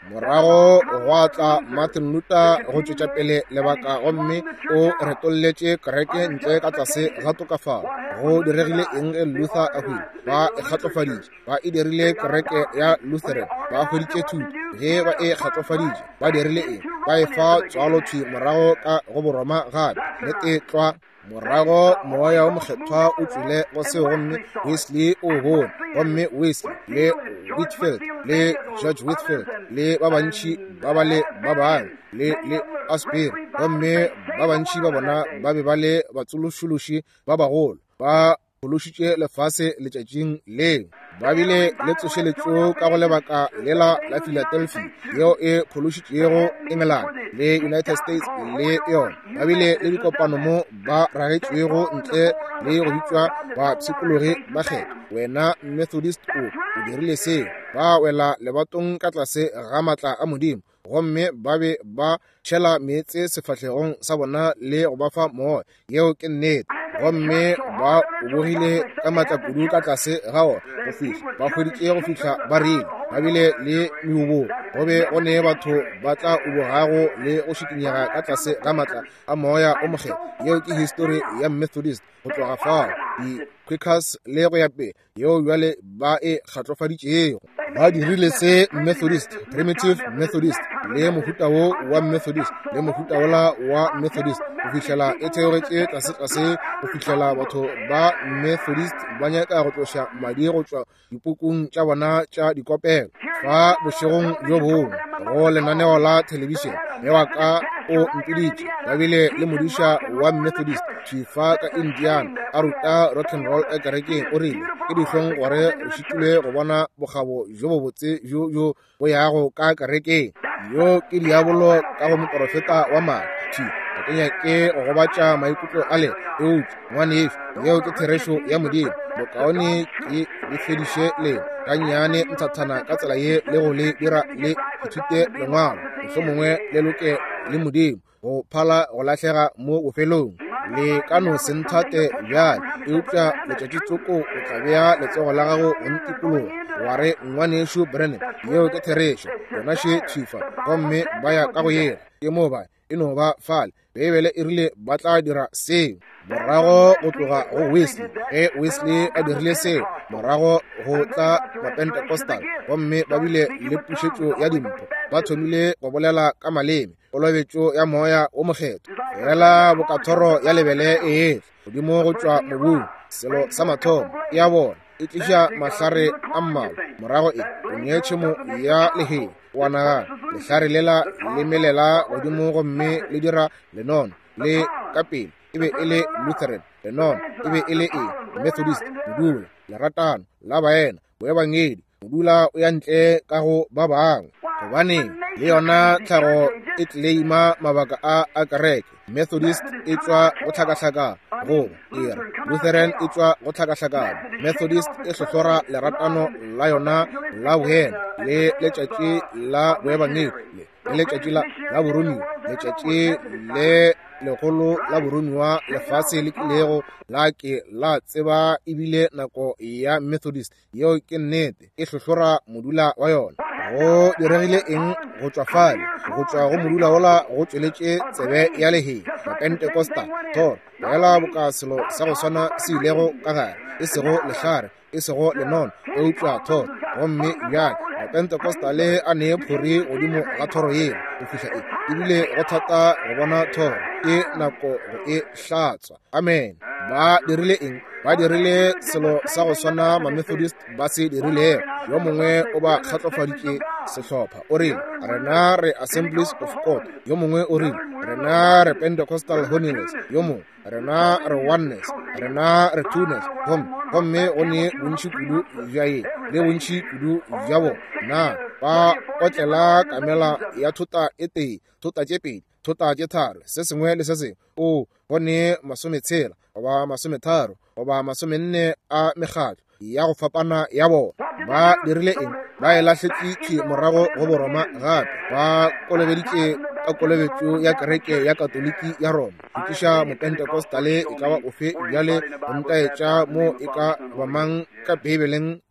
[SPEAKER 1] morago go tla Martin Luther go tšwetša pele lebaka gomme o retolletše kereke ntle ka tlase ga tokafalo. Go diregile eng ge Luther a hwile? Ba e kgatlofaditše, ba e dirile kereke ya Lutheran, ba hweditše thuto. Ge ba e kgatlofaditše, ba dirile eng? Ba e fa tswalothwi morago ka go boroma gape. Nnete tlwa morago moya o mokgethwa o tswile go seo gomme Wesley o bone, gomme Wesley le Whitfield le George Whitfield le ba bantši ba ba le ba bang le Asbury, gomme ba bantši ba bona ba be ba le batsološološi ba bagolo ba phološitše lefase letšatšing leo. Ba bile le tsošeletšo ka go lebaka lela la Philadelphia yeo e phološitšego England le United States le yona. Ba bile le dikopano mo ba ragetšwego ntle le go bitšwa ba psikologi ba kgetho. Wena Methodist o dirile se, ba wela lebatong ka tlase ga matla a Modimo, gomme ba be ba tšhela meetse sefahlegong sa bona le go ba fa moya yeo ke nnete, gomme ba bogile ka matla kudu ka tlase ga ona go fihla ba hweditše go fihla ba rile. Ba bile le meubong, go be go ne batho ba tla ubogago le go šikinyega ka tlase ga matla a moya o mokgetho. Yeo ke history ya Methodist go tloga fao, di-Quakers le go ya pele yeo bjale ba e kgatlofaditšego. Ba dirile se Methodist, Primitive Methodist le mohuta wo wa Methodist le mohuta wola wa Methodist go fihlela e theogetše tlase go fihlela batho ba Methodist ba nyaka go tloša madi go tšwa dipukung tša bona tša dikopelo. Fa bošegong bjo bongwe go lenaneo la television le wa ka o mpiditše ba bile le modiša wa Methodist Chifa ka Indiana a ruta rock and roll e kerekeng o rile ke dihlong gore re šitile go bona bogabo jo bo botse jo bo yago ka kerekeng. Yo ke diabolo ka go moprofeta wa matši a kenya ke go gobatša maikutlo a le eutša ngwanefe yeo ke therešo ya Modimo. Bokaone ke le fediše le ka nnyane nthathana ka tsela ye le go le dira le ithute lengwalo, mohlomongwe le loke le Modimo go phala go lahlega mo bofelong. Le ka no se nthate bjale eupša letšatši tsoko o tla bea letsogo la gago go ntikologa wa re ngwanešo Brennan yeo ke therešo yona še Chifa, gomme ba ya ka go yera ke mo ba e no ba fale. Bebele e rile ba tla dira seo morago go tloga go Wesley. Ge Wesley a dirile seo morago go tla Pentecostal, gomme ba bile le pušetšo ya dimpho. Ba thomile go bolela ka maleme, polobetšo ya moya o mokgetho. Fela bokathoro ya lebele e godimo go tšwa mobung, selo sa mathomo ya bona e tliša mahlare a mmalwa. Morago e onetšhemo ya leheng wa naga lehlare lela le melela godimo gomme le dira lenono le ka pele e be e le Lutheran, lenono e be e le Methodist, modula leratano la baena boebangedi modula o ya ntle ka go ba bangwe. Gobaneng le yona tlhago e tleima mabaka a kereke. Methodist e tšwa go hlakahlaka go era, Lutheran e tšwa go hlakahlakana. Methodist e hlohlora leratano la yona la boena le letšatši la boebangedi le letšatši la boromiwa, letšatši le legolo la boromiwa lefase le kilego la ke la tseba ebile nako ya Methodist yeo ke nnete e hlohlora modula wa yona. Go diregile eng go tšwa fale go tšwa go modula wola go tšweletše tsebe ya leheng la Pentecostal thor fela boka selo sa go swana se ilego ka gare e sego lehlare e sego lenono e utlwa thor, gomme bjale la Pentecostal a ne phori godimo ga thoro yeo go fihla ebile go thata go bona thoro ke nako e hlatswa. Amen. Ba dirile eng? Ba dirile selo sa go swana ma-Methodist ba se dirile. Yo mongwe o ba kgatlofaditše sehlopha o rile rena re Assemblies of God, yo mongwe o rile rena re Pentecostal Holiness, yo mongwe rena re Oneness, rena re Two-ness. Gomme o ne bontši kudu bja ye le bontši kudu bja bo na ba otlela kamela ya thota e tee, thota tše pedi, thota tše tharo, se sengwe le se sengwe o bone masometshela goba masometharo goba masomenne a mekgatlo ya go fapana ya bona. Ba dirile eng? Ba e lahletšitše morago go boroma gape, ba kolobeditše ka kolobetšo ya kereke ya katoliki ya Roma. E tliša mopentekostale e ka ba ofe bjale go ntaetša mo e ka ba mang ka Bibeleng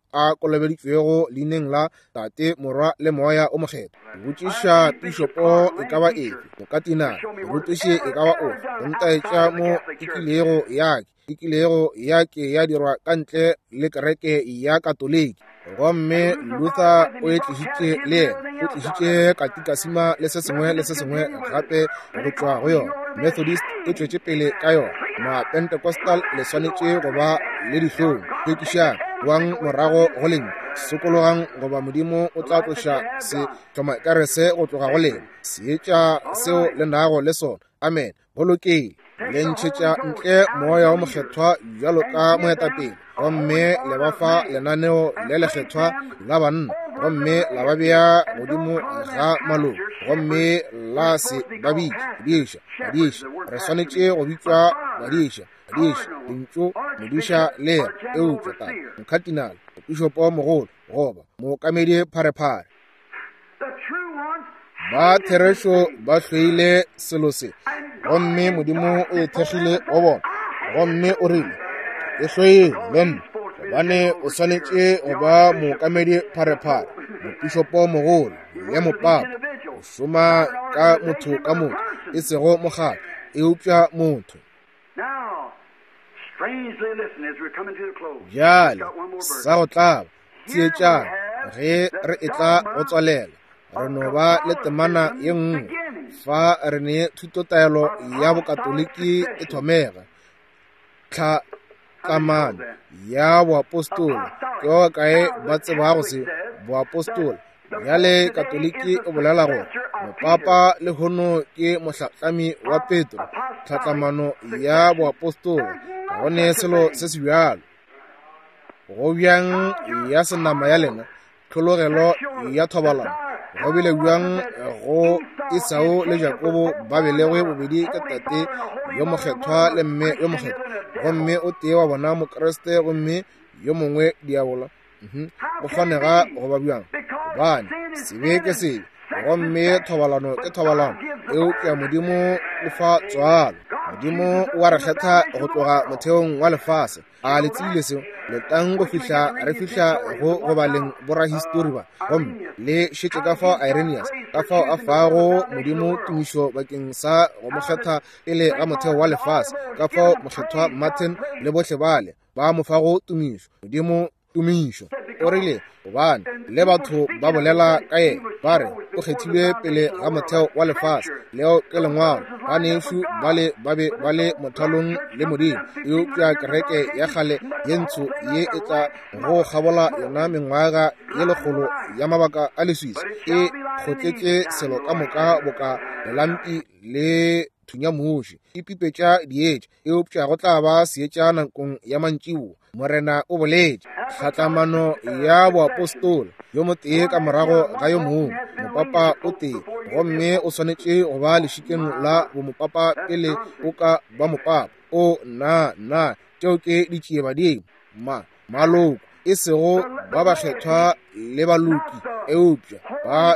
[SPEAKER 1] a kolobeditšwego leineng la Tate, Morwa le Moya o Mokgethwa. Botšiša bishopo e ka ba efe, mokatinala, morutiši e ka ba ofe, go ntaetša mo ikilego yake ya dirwa ka ntle le kereke ya Katoliki. Gomme Luther o e tlišitše le yena, o tlišitše katikasima le se sengwe gape go tšwa go yona. Methodist e tšwetše pele ka yona. Ma-Pentecostal le swanetše go ba le dihlong kwekišang wang morago go leng sekologang goba Modimo o tla tloša sethomakerese go tloga go lena seetša seo le nago le sona. Amen. Bolokile le ntšhetša ntle Moya o Mokgethwa bjalo ka moetapele, gomme le ba fa lenaneo le lekgethwa la banna, gomme la ba bea godimo ga maloko, gomme la se badiša. Re swanetše go bitšwa badiša, dintšo, modiša lera eupša tata, mokhatinala, bishopo mogolo goba mookamedi pharephare. Ba therešo ba hlweile selo se, gomme Modimo o e thekgile go bona, gomme o rile e hlweile le nna, gobane o swanetše go ba mookamedi pharephare, mopishopo mogolo le mopapa, o šoma ka motho ka motho, e sego mogala, eupša motho. Bjale sa go tlaba tsietšana ge re etla go tswalela, re no ba le temana ye nngwe fa re ne thutotaelo ya bokatoliki e thomega. Tlhakamano ya boapostola ke o kae ba tsebago se boapostola. Bjale katoliki e bolela gore mopapa le hono ke mohlatlami wa Petro. Tlhakamano ya boapostola ga gone selo se se bjalo. Go bjang ya senama ya lena, tlhologelo ya thobalano, go bile bjang go Esau le Jakobo ba belegwe bobedi ka tate yo mokgethwa le mme yo mokgethwa, gomme o tee wa bona mokreste, gomme yo mongwe diabola. Go kgonega go ba bjang, gobane sebe ke sebe, gomme thobalano ke thobalano eo ke Modimo o fa tswalo. Modimo wa re kgetha go tloga motheong wa lefase. A le tsile seo le tang go fihla re fihla go baleng borahistori ba, gomme le šetše ka fao Irenaeus ka fao a fago Modimo tumišo bakeng sa go mokgetha pele ga motheo wa lefase, ka fao mokgethwa Martin le bohle bale ba mo fago tumišo, Modimo tumišo. O rile gobane le batho ba bolela ka yena ba re o kgethilwe pele ga motheo wa lefase, leo ke lengwalo ba nešu ba le mothalong le Modimo. Eo ke kereke ya kgale ye ntsho ye e tla go kgabola yona mengwaga ye lekgolo ya mabaka a leswisa, e kgotletše selo ka moka boka lelampi le thunyamoši, e pipetša dietša, eupša go tla ba seetša nakong ya mantšiboa. Morena o boletše tlhatlamano ya boapostola yo motee ka morago ga yo mongwe, mopapa o tee, gomme o swanetše go ba lešikeng la bomopapa pele o ka ba mopapa. O na tšeo ke ditšie badimo maloko e sego ba bakgethwa le baloki, eupša ba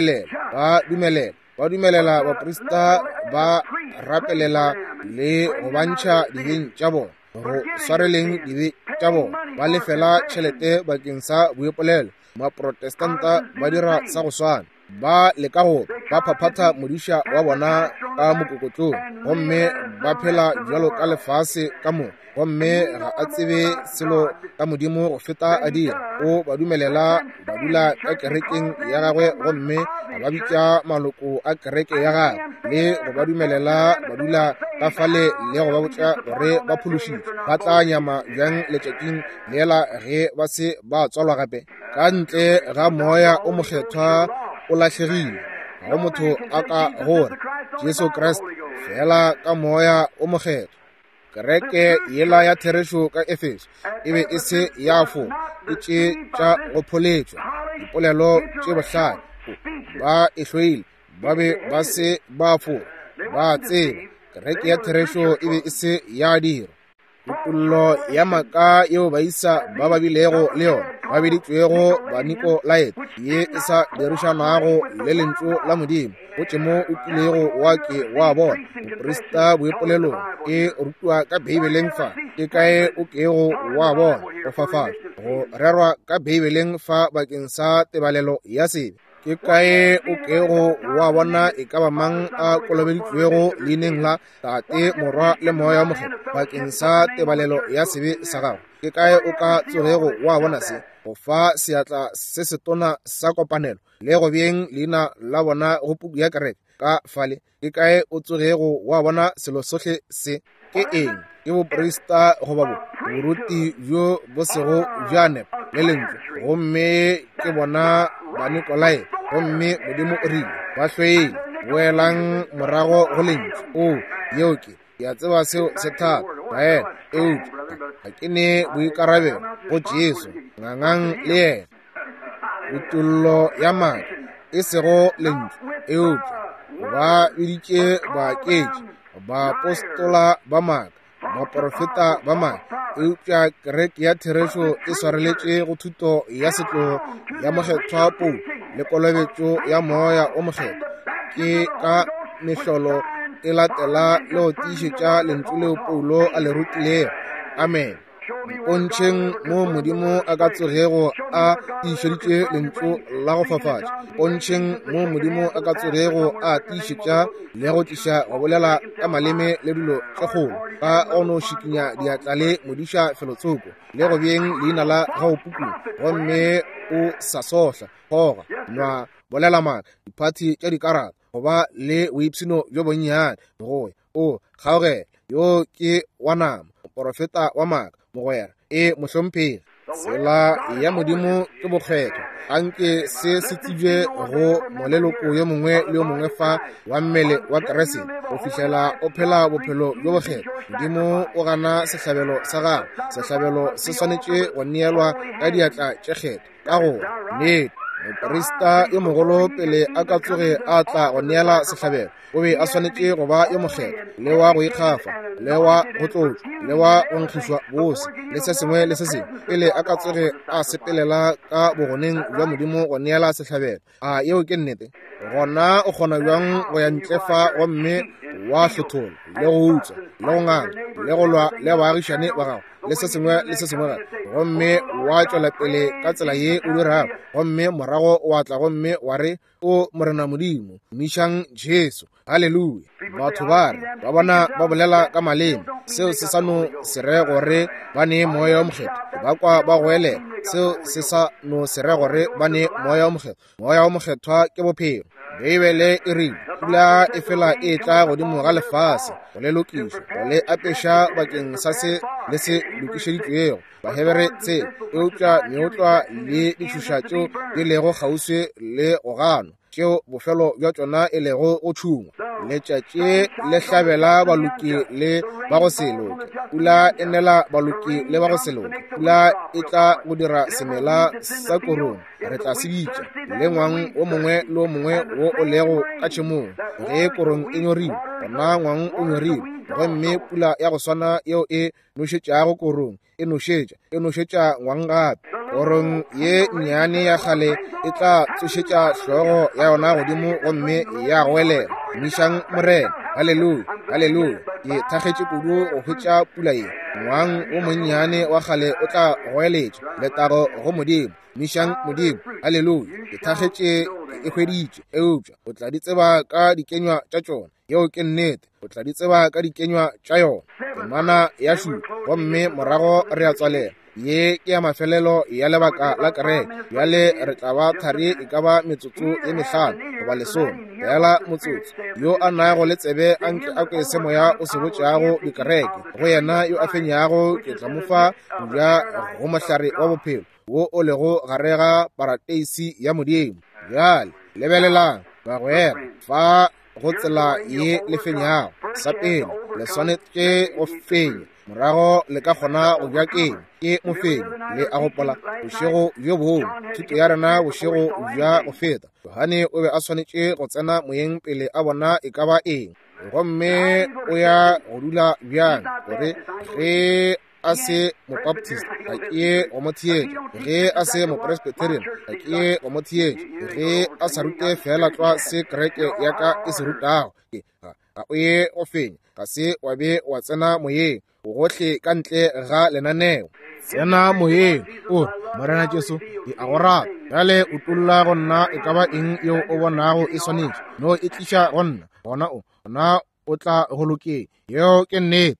[SPEAKER 1] dumelela baprista ba rapelela le go bantšha dibeng tša bona, go swareleng dibe tša bona, ba lefela tšhelete bakeng sa boepolelo. Maprotestanta ba dira sa go swana, ba leka go ba phaphatha modiša wa bona ka mokokotlong, gomme ba phela bjalo ka lefase ka moka, gomme ga a tsebe selo ka Modimo go feta a dira. O ba dumelela ba dula ka kerekeng ya gagwe, gomme ba bitša maloko a kereke ya gagwe, le go ba dumelela ba dula ka fale le go ba botša gore ba phološitšwe ba tla nyama bjang letšatšing leela ge ba se ba tswalwa gape. Ka ntle ga Moya o Mokgethwa o lahlegile, ga go motho a ka gore Jesu Kriste fela ka Moya o Mokgethwa. Kereke yela ya therešo ka Efeso e be e se ya fo e tše tša go pholetšwa, dipolelo tše bohlale ba e hloile, ba be ba se ba fo ba tseba. Kereke ya therešo e be e se ya dira. Totollo ya maka yeo baisa ba babilego le yona ba biditšwego ba Nikolaete, ye e sa dirišanago le lentšu la Modimo, go tšemo o kilego wa ke wa bona moprista boepolelong, e rutwa ka Bibeleng fa ke kae o kego wa bona go fafatšwa, go rerwa ka Bibeleng fa bakeng sa tebalelo ya sebe. Ke kae o kego wa bona e ka ba mang a kolobeditswego leineng la Tate, Morwa le Moya o Mokgethwa bakeng sa tebalelo ya sebe sa gago. Ke kae o ka tsogego wa bona se, go fa seatla se se tona sa kopanelo le go beng leina la bona go puku ya kereke ka fale. Ke kae o tsogego wa bona selo sotlhe se, ke eng? Ke boporista goba boruti bjo bo sego bja nepa le lentswe, gomme ke bona ba Nikolai, gomme Modimo o rile ba hlweile boelang morago go lentswe. O yeoke ya tseba seo se thata baena eupša ga ke ne boikarabelo go Jesu ngangang le yena. Utullo ya maatla e sego lentswe eupša ba biditše baaketši, baapostola ba maaka, baprofeta ba maaka. Eupša kereke ya Therešo e swareletše go thuto ya setlogo ya mokgethwa Pou le kolobetšo ya Moya o Mokgethwa. Ke ka mehlolo e latela le go tiišetša lentswe leo Paulo a le rutilego. Amen. Pontšheng mo Modimo a ka tsogego a tiišeditše lentswe la go fafatša. Pontšheng mo Modimo a ka tsogego a tiišetša le go tliša go bolela ka maleme le dilo tše kgolo, ka go no šikinya diatla le modiša felotsoko le go beng leina la gago pukung, gomme o sa sohla, goga, nwa, bolela maaka, diphathi tša dikarata, goba le boipshino bjo bonnyane mogoya. O kgaogela yo ke wa nama, moprofeta wa maaka, mogwera mohlomphegi. Tsela ya Modimo ke bokgethwa, anke se se tsibje go moleloko yo mongwe le yo mongwe fa wa mmele wa keresete go fihlela o phela bophelo jo bokgethwa. Modimo o gana sehlabelo sa gago. Sehlabelo se swanetše go neelwa ka diatla tše kgetho, ka gore nnete moporista yo mogolo pele a ka tsoge a tla go neela sehlabelo o be a swanetše go ba yo mokgethwa, le wa go ikgafa, le wa go tlotšwa, le wa go nkgišwa bose le se sengwe le se sengwe, pele a ka tsoge a sepelela ka bogoneng bja Modimo go neela sehlabelo. A yeo ke nnete. Gona o kgona bjang go ya ntle fa gomme wa hlothola le go utswa le go nganga le go lwa le baagišane ba gago le se sengwe le se sengwe gape, gomme wa tšwela pele ka tsela ye o dirago, gomme morago wa tla gomme wa re o morena Modimo mišang Jesu. Halleluja. Batho ba re ba bona ba bolela ka maleme, seo se sa no se re gore ba ne Moya o Mokgethwa, ba kwa ba goelela, seo se sa no se re gore ba ne Moya o Mokgethwa. Moya o Mokgethwa ke bophelo. Bibele e rile pula e fela e tla godimo ga lefase go le lokiša, go le apeša bakeng sa se le se lokišeditšwego. Bahebere tse eupša meotlwa le ditšhoša tšeo di lego kgauswi le go ganwa, tšeo bofelo bja tšona e lego go tšhungwa. Letšatši le hlabela baloki le ba go se loke, pula e nela baloki le ba go se loke. Pula e tla go dira semela sa korong, re tla se ditša le ngwang o mongwe le o mongwe wo o lego ka tšhemong. Ge korong e nyorilwe, gona ngwang o nyorilwe, gomme pula ya go swana yeo e nošetšago korong e nošetša ngwang gape. Korong ye nnyane ya kgale e tla tsošetša hlogo ya yona godimo gomme ya goelela mišang morena. Halleluja, halleluja. Ke thakgetše kudu go hwetša pula ye. Ngwang o monnyane wa kgale o tla goeletša letago go Modimo mišang Modimo. Halleluja. Ke thakgetše e hweditše eupša o tla di tseba ka dikenywa tša tšona. Yeo ke nnete, o tla di tseba ka dikenywa tša yona. Temana ya šupa gomme morago re a tswalela. Ye ke ya mafelelo ya lebaka la kereke, bjale re tla ba thari e ka ba metsotso ye 5 goba 10. Beela motsotso yo a nago le tsebe anke a kwe se moya o se botšago dikereke go yena yo a fenyago. Ke tla mo fa bja go mohlare wa bophelo wo o lego gare ga parateisi ya Modimo. Bjale lebelelang bagwera fa go tsela ye le fenyago. Sa pele le swanetše go fenya, morago le ka kgona go bja keng ke mofenyi le a gopola bošego bjo bogolo. Thuto ya rena bošego bja go feta. Yohane o be a swanetše go tsena moyeng pele a bona e ka ba eng, gomme o ya go dula bjang gore ge a se mobaptist ga ke ye go mo theetša, ge a se mopresbyterian ga ke ye go mo theetša, ge a sa rute fela tloa se kereke ya ka e se rutago, ga o ye go fenya, ga se wa be wa tsena moyeng o gohle ka ntle ga lenaneo. tsena moyeng o Morena Jesu e a go rata bjale o tulla go nna e ka ba eng yeo o bonago e swanetše no e tliša go nna gona o tla go lokeng yeo ke nnete.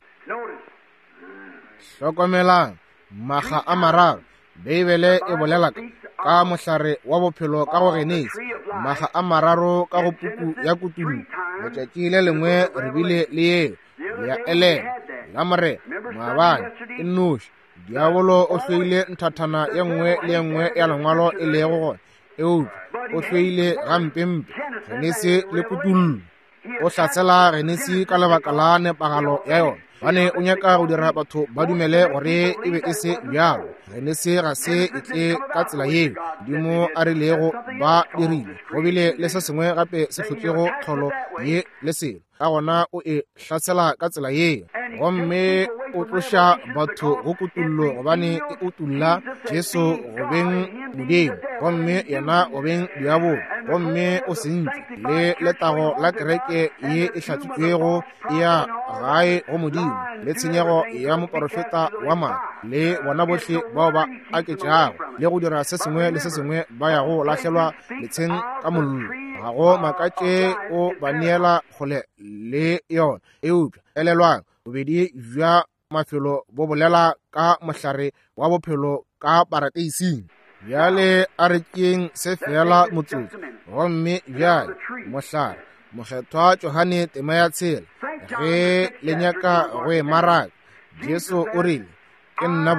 [SPEAKER 1] Hlokomelang maga a mararo Beibele e bolela ka mohlare wa bophelo ka go Genese, maga a mararo ka go puku ya kutulo. Letšatši le lengwe re bile le yeo ya elela la more maabane ke nnoši. Diabolo o hloile nthathana ye nngwe le ye nngwe ya lengwalo e lego gona eupša o hloile gampempe Genese le kutulo. O hlasela Genese ka lebaka la nepagalo ya yona. Bane o nyaka go dira batho ba dumele gore e be e se bjalo. Genese ga se e tle ka tsela yeo Modimo a rilego ba dirile. Go bile le se sengwe gape se hlotšego tlholo ye le selo ka gona o e hlasela ka tsela yeo. Gomme o tloša batho go kutullo gobane e utulla Jesu go beng Modimo, gomme yena go beng diabolo. Gomme o sentše le letago la kereke ye e hlatšitšwego e ya gae go Modimo le tshenyego ya moprofeta wa mane le bona bohle bao ba aketšago le go dira se sengwe le se sengwe ba ya go lahlelwa letsheng ka mollo. Ga go makatše o ba neela kgole le yona eupša elelwang bobedi bja mafelo bo bolela ka mohlare wa bophelo ka parakeising. Bjale a re keng se fela motsotso gomme bjale mohlare mokgethwa Johane tema ya tshela ge le nyaka go e maraka. Jesu o rile ke nna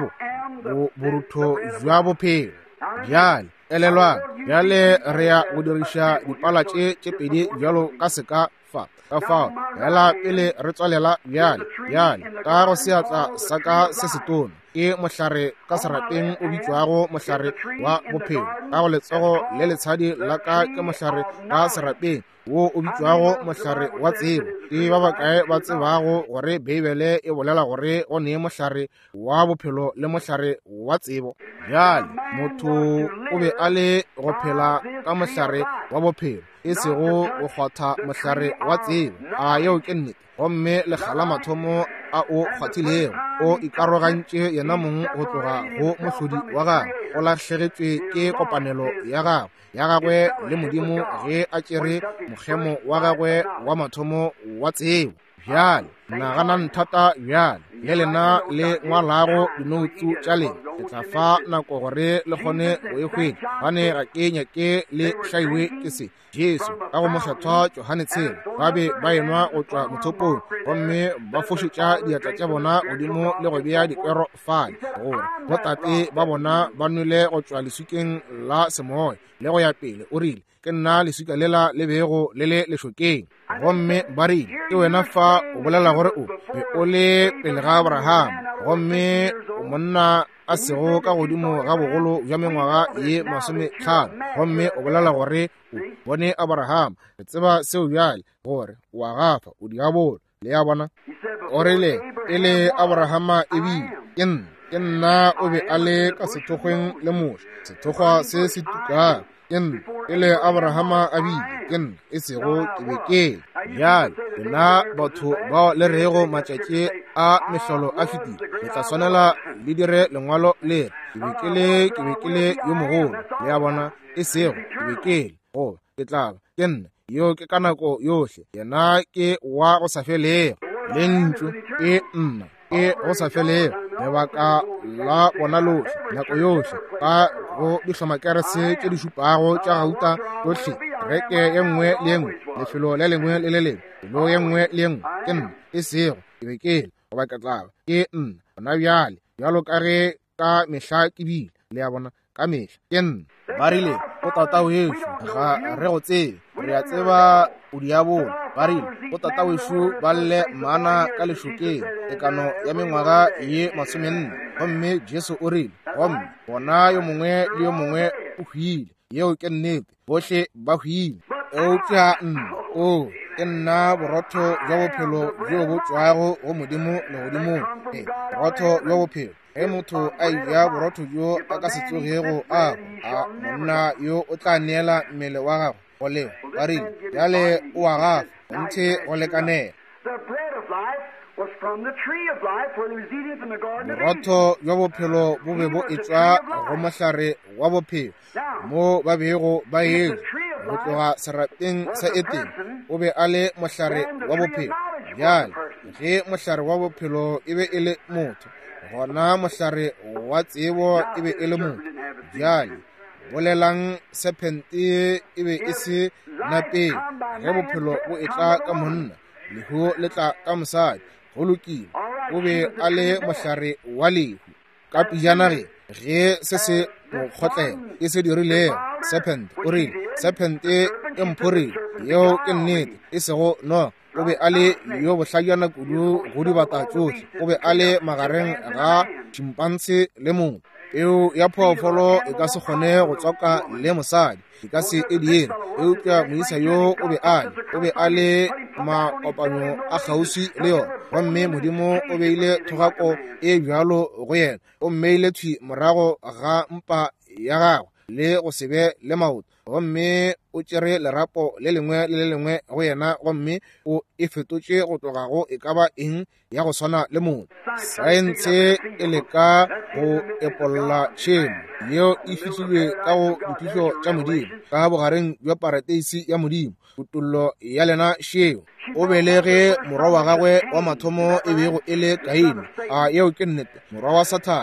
[SPEAKER 1] borutho jwa bophelo. Bjale elelwang bjale re ya go diriša dipala tše pedi bjalo ka seka ka fao bjala pele re tswalela bjale ka go seatla sa ka se setona ke mohlare ka serapeng o bitšwago mohlare wa bophelo. Ka go letsogo le letshadi la ka ke mohlare ka serapeng wo o bitšwago mohlare wa tsebo. Ke ba bakae ba tsebago gore Beibele e bolela gore go ne mohlare wa bophelo le mohlare wa tsebo. Bjale motho o be a le go phela ka mohlare wa bophelo e sego go kgwatha mohlare wa tsebo. A yeo ke nnete. Gomme legala mathomo a o kgwathilego o ikarogantše yena mong go tloga go mohlodi wa gagwe. O lahlegetšwe ke kopanelo ya gagwe le Modimo ge a tšere mokgemo wa gagwe wa mathomo wa tsebo. Bjale nagana nthata bjale le lena le ngwalago dinoutsu tša lena le tla fa nako gore le kgone go e hwetša. Bane ga ke nyake le hlaiwe ke se Jesu ka go mokgethwa Johane tshela ba be ba enwa go tšwa mothopong gomme ba fošetša diatla tša bona godimo le go bea dikwero fale gore botate ba bona ba nwele go tšwa lesukeng la semoya le go ya pele. O rile ke nna lesuka lela le bego le le lešokeng. Gomme ba rile ke wena fa o bolela gore o be o le pele ga Abrahama gomme monna a sego ka godimo ga bogolo bja mengwaga ye 50. Gomme o bolela gore o bone Abrahama. Re tseba seo bjale gore wa gafa o diabolo le ya bona. O rile pele Abrahama e bile ke nna o be a le ka sethokgweng le moša sethokgwa se se tukang. Pele Abrahama a bile ke nna e sego ke be ke bjale lena batho bao le rego matšatši a mehlolo a fetile le tla swanela le dire lengwalo le re ke be ke le yo mogolo le ya bona e sego ke be ke goba ke tlaba ke nna yo ke ka nako yohle yena ke wa go sa felego le ntšu ke nna ke go sa felego lebaka la bona lohle nako yohle ka go dihlomakerese tše di šupago tša gauta yohle reke ye nngwe le ye nngwe lefelo le lengwe le le lengwe pelo ye nngwe le ye nngwe ke nna e sego ke be ke goba ke tlaba ke nna gona bjale bjalo ka ge ka mehla ke bile le ya bona ka mehla ke nna. Ba rile o tata wešo ga re go tsebe re a tseba o diabolo. Ba rile o tata wešo ba lle mana ka lešokeng tekano ya mengwaga ye 40. Gomme Jesu o rile gomme bona yo mongwe le yo mongwe o hwile yeo ke nnete bohle ba hwile. Eupša nna o ke nna borotho jwa bophelo bjo bo tšwago go Modimo le godimong. Borotho jwa bophelo ge motho a eja borotho jo a ka se tsogego a monna yo o tla neela mmele wa gago go leo. Ba rile bjale o a gafa ntše go lekanela.
[SPEAKER 2] from the tree of life where he was eating from the garden of Eden.
[SPEAKER 1] borotho jwa bophelo bo be bo etswa go mohlare wa bophelo mo ba bego ba etse go tloga serapeng sa Eden o be a le mohlare wa bophelo bjale ge mohlare wa bophelo e be e le motho gona mohlare wa tsebo e be e le motho bjale bolelang serpente e be e se napeng ge bophelo bo etla ka monna lehu le tla ka mosadi go lokile o be a le mohlare wa lehu ka pijana ge se se mo kgotlela e se dirilego serpent o rile serpente e mphorile yeo ke nnete e sego no o be a le yo bohlajana kudu go dibata tsotlhe o be a le magareng ga chimpanse le motho peo ya phoofolo e ka se kgone go tswaka le mosadi e ka se e diela eupša moisa yo o be a le makopanyo a kgauswi le yona gomme modimo o beile thogako e bjalo go yena o mmeile thwi morago ga mpa ya gagwe le go se be le maoto gomme o tšere lerapo le lengwe le le lengwe go yena gomme o e fetotše go tloga go e ka ba eng ya go swana le motho saense e leka go epolola tšhemo yeo e fihlilwe ka go dithušo tša modimo ka bogareng bja parateisi ya modimo putullo ya lena šeo o belege morwa wa gagwe wa mathomo e bego e le Kaini a yeo ke nnete morwa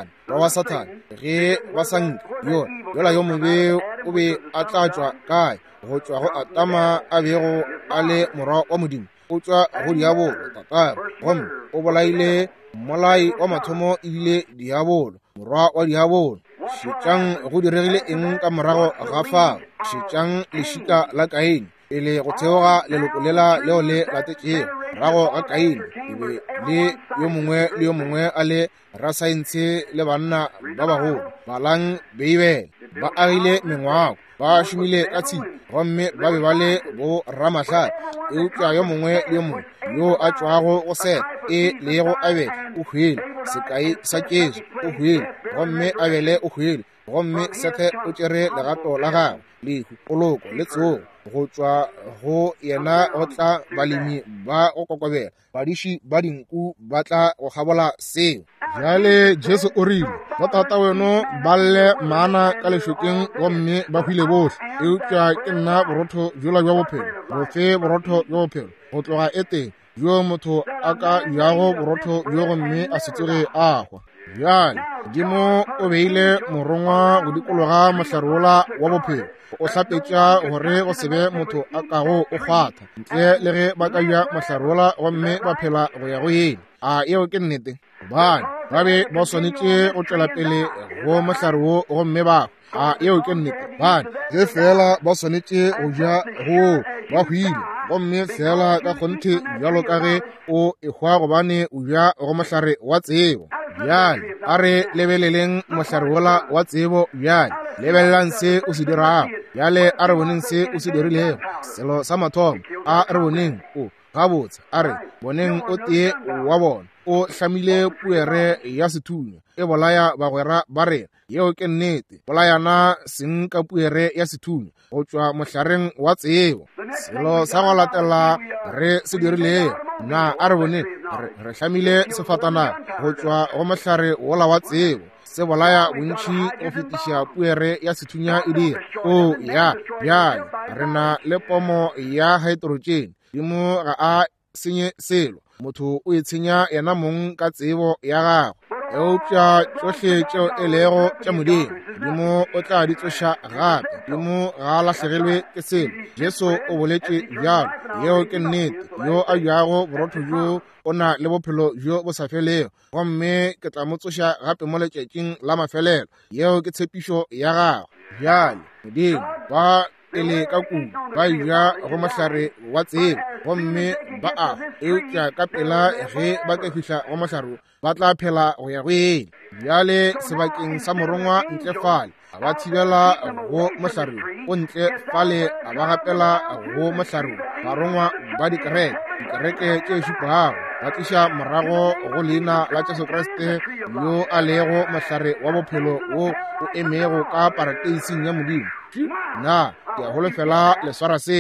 [SPEAKER 1] wa Satane ge ba sanka yola yo mobe o be a tla tšwa kae go tšwa go Atama a bego a le morwa wa modimo o tšwa go diabolo tatago gomme o bolaile mmolai wa mathomo ebile diabolo morwa wa diabolo šetšang go diregile eng ka morago ga fao šetšang lešika la Kaini pele go theoga leloko lela leo le latetšego rago ga Kaini e be le yo mongwe a le rasaense le banna ba bagolo balang beibele ba agile mengwako ba šomile ka tshiko gomme ba be ba le bo ramahlale eupša yo mongwe le yo mongwe yo a tšwago go seta e lego a bele o hwele sekai sa Jesu o hwele gomme a bele o hwele gomme sethe o tšere legato la gagwe lehu poloko le tsogo go tšwa go yena go tla balemi ba go kokobela badiši ba dinku ba tla go gabola seo bjale Jesu o rile ba tata weno ba lle maana ka lešokeng gomme ba hwile bohle eupša ke nna borotho bjola bja bophelo bofe borotho bja bophelo go tloga Eden yo motho a ka jago borotho bjo gomme a se tsoge a hwa bjale Modimo o beile morongwa go dikologa mohlare wola wa bophelo o hlapetša gore go se be motho a kago o kgwatha ntle le ge ba ka ja mohlare wola gomme ba phela go ya go yena a yeo ke nnete bane ba be ba swanetše go tšwela pele go mohlare wo gomme ba a yeo ke nnete bane ge fela ba swanetše go ja go ba hwile gomme fela ka kgonthe bjalo ka ge o ekgwa gobane o ja go mohlare wa tsebo bjale a re lebeleleng mohlare wola wa tsebo bjale lebelelang se o se dirago bjale a re boneng se o se dirilego selo sa mathomo a re boneng o gabotse a re boneng o tee wa bona o hlamile puere ya sethunya e bolaya bagwera ba rena yeo ke nnete bolayana seng ka puere ya sethunya go tšwa mohlareng wa tsebo selo sa go latela re se dirilego na a re bone re hlamile sefatana go tšwa go mohlare wola wa tsebo se bolaya bontši go fetiša puere ya sethunya e dira o ya bjale re na le pomo ya hydrogen dimo ga a senye selo motho o itshenya yena mong ka tsebo ya gagwe eupša tšohle tšeo e lego tša modimo dimo o tla di tsoša gape dimo ga a lahlegelwe ke selo Jesu o boletše bjalo yeo ke nnete yo a jago borotho bjo o na le bophelo bjo bo sa felego gomme ke tla mo tsoša gape mo letšatšing la mafelelo yeo ke tshepišo ya gagwe bjale modimo ba pele ka kudu ba ja go mohlare wa tsebo gomme ba a eupša ka pela ge ba ka fihla go mohlare ba tla phela go ya go ene bjale sebakeng sa morongwa ntle fale a ba thibela go mohlare o ntle fale a ba gapela go mohlare barongwa ba dikereke tše šupago ba tliša morago go leina la Jesu Kriste yo a lego mohlare wa bophelo wo o emego ka parateising ya modimo na ke a holofela leswara seng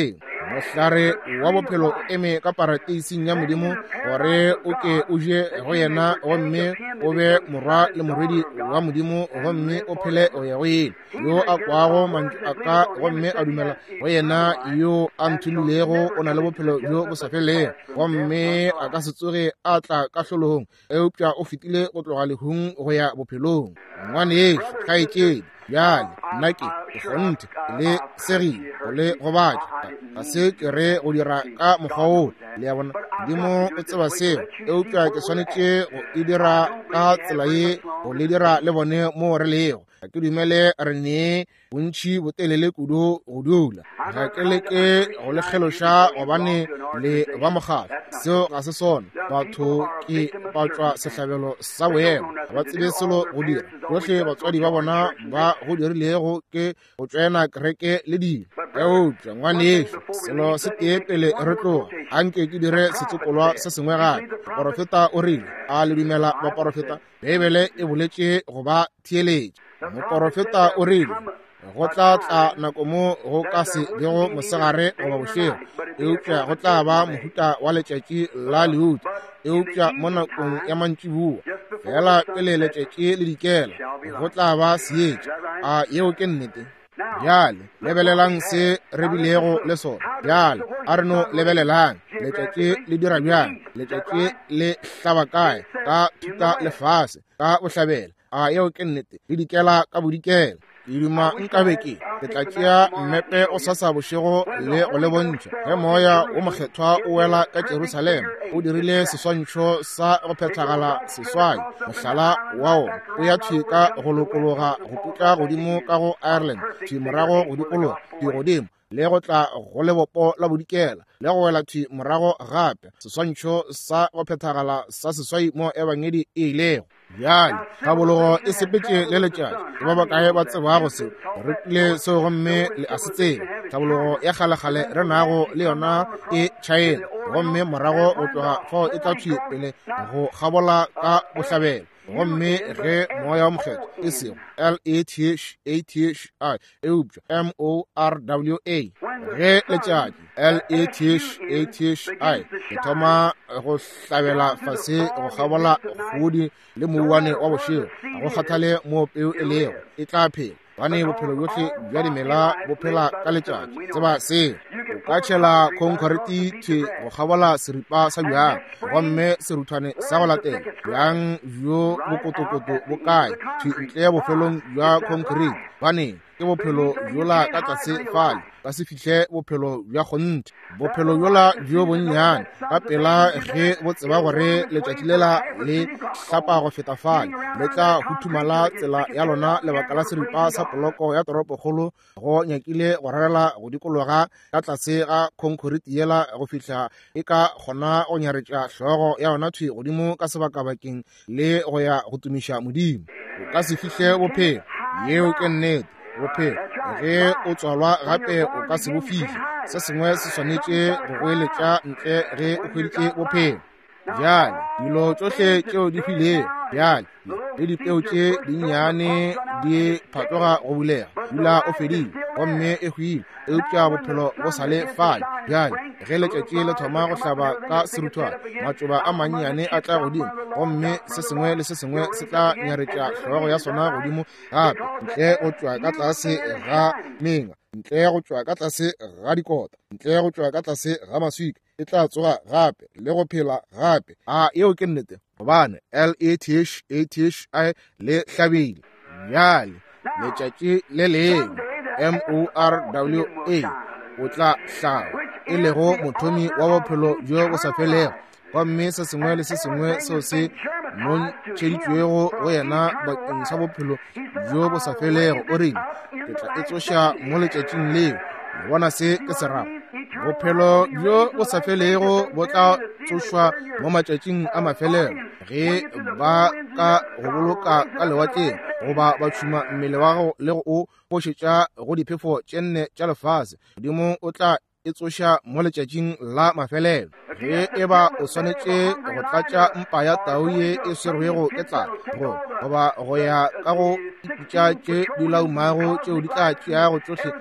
[SPEAKER 1] mohlare wa bophelo o eme ka parateising ya Modimo gore o ke o je go yena gomme o be morwa le morwedi wa Modimo gomme o phele o ya go yena yo a kwago mantšu a ka gomme a dumela go yena yo a nthulilego o na le bophelo jo bo sa felego gomme a ka se tsoge a tla ka hlolong eupša o fetile go tloga lehung go ya bophelong. Ngwane yeso kgaetšedi bjale nna ke kgonte le segile go le go batla ga se ke re go dira ka mokgwa o le ya bona Modimo o tseba seo eupša ke swanetše go e dira ka tsela ye go le dira le bone mo re lego ga ke dumele re nee bontši botelele kudu go dula ga ke leke go le kgeloša gobane le ba mogala seo ga se sona batho ke ba tšwa sehlabelo sa boemo ga ba tsebe selo go dira bohle batswadi ba bona ba go dirilego ke go tšwena kereke le dilo eupša ngwane yeso selo se tee pele re tloga a nke ke dire setsokolwa se sengwe gape moporofeta o rile a le dumela baporofeta Bibele e boletše go ba theeletše moporofeta o rile go tla tla nako mo go ka se bego mosegare goba bošego eupša go tla ba mohuta wa letšatši la leuta eupša mo nakong ya mantšiboa fela pele letšatši le dikela go tla ba seetša a yeo ke nnete. Bjale lebelelang se re bilego le sona bjale a re no lebelelang letšatši le dira bjang letšatši le hlaba kae ka thuta lefase ka bohlabela a yeo ke nnete le dikela ka bodikela ke duma nkabe ke tla tšea mmepe o sasa bošego le go le bontšha ge moya o mokgethwa o wela ka Jerusalema o dirile seswantšho sa go phethagala seswai mohlala wa ona o ya thwi ka go lokologa go putla godimo ka go Ireland thwi morago go dikologa di godimo le go tla go lebopo la bodikela le go wela thwi morago gape seswantšho sa go phethagala sa seswai mo ebangedi e ilego. Bjale tlhabologo e sepetše le letšatši ba bakae ba tsebago seo re tlile seo gomme le a se tsebe tlhabologo ya kgalekgale re nago le yona e China gomme morago go tloga fao e tla thwi pele go gabola ka bohlabela gomme ge moya wa mokgetho e sego LATHATHI eupša MORWA ge letšatši LATHATHI ke thoma go hlabela fase go gabola kgodi le mouwane wa bošego ga go kgathale mo peu e lego e tla phela bane bophelo bohle bja dimela bo phela ka letšatši tseba se o ka tšhela khonkhoriti thwe go gabola seripa sa bjang gomme seruthwane sa go latela bjang bjo bokotokoto bo kae thwe ntle bofelong bja khonkhoriti baneng ke bophelo bjola ka tlase fale ka se fihle bophelo bja kgonte bophelo bjola bjo bonnyane ka pela ge bo tseba gore letšatši lela le hlapa go feta fale le tla huthumala tsela ya lona lebaka la seripa sa poloko ya toropokgolo go nyakile go rarela go dikologa ka tlase ga khonkhoriti yela go fihla e ka kgona go nyaretša hlogo ya yona thwi godimo ka sebakabakeng le go ya go tumiša Modimo o ka se fihle bophelo yeo ke nnete bophelo ge o tswalwa gape o ka se bo fihle se sengwe se swanetše go go eletša ntle ge o hweditše bophelo. Bjale dilo tšohle tšeo di filego bjale le dipeo tše dinnyane di phatloga go bulega dula o fedile gomme e hwile eupša bophelo bo sale fale bjale ge letšatši le thoma go hlaba ka seruthwane matšoba a mannyane a tla godimo gomme se sengwe le se sengwe se tla nyaretša hlogo ya sona godimo gape ntle go tšwa ka tlase ga menga ntle go tšwa ka tlase ga dikota ntle go tšwa ka tlase ga maswika e tla tsoga gape le go phela gape a yeo ke nnete gobane LATHATHI le hlabile bjale letšatši le leng MORWA o tla hlaga e lego mothomi wa bophelo bjo bo sa felego gomme se sengwe le se sengwe seo se montšheditšwego go yena bakeng sa bophelo bjo bo sa felego o rile ke tla e tsoša mo letšatšing leo le bona se ke serapa bophelo bjo bo sa felego bo tla tsošwa mo matšatšing a mafelelo ge ba ka go boloka ka lewatleng goba ba tšhuma mmele wa go le go o košetša go diphefo tše nne tša lefase Modimo o tla e tsoša mo letšatšing la mafelelo. Ge e ba o swanetše go tlatša mpa ya tau ye e swerwego ke tlala goba go ya ka go iputša tše di laumago tšeo di tla tšeago tšohle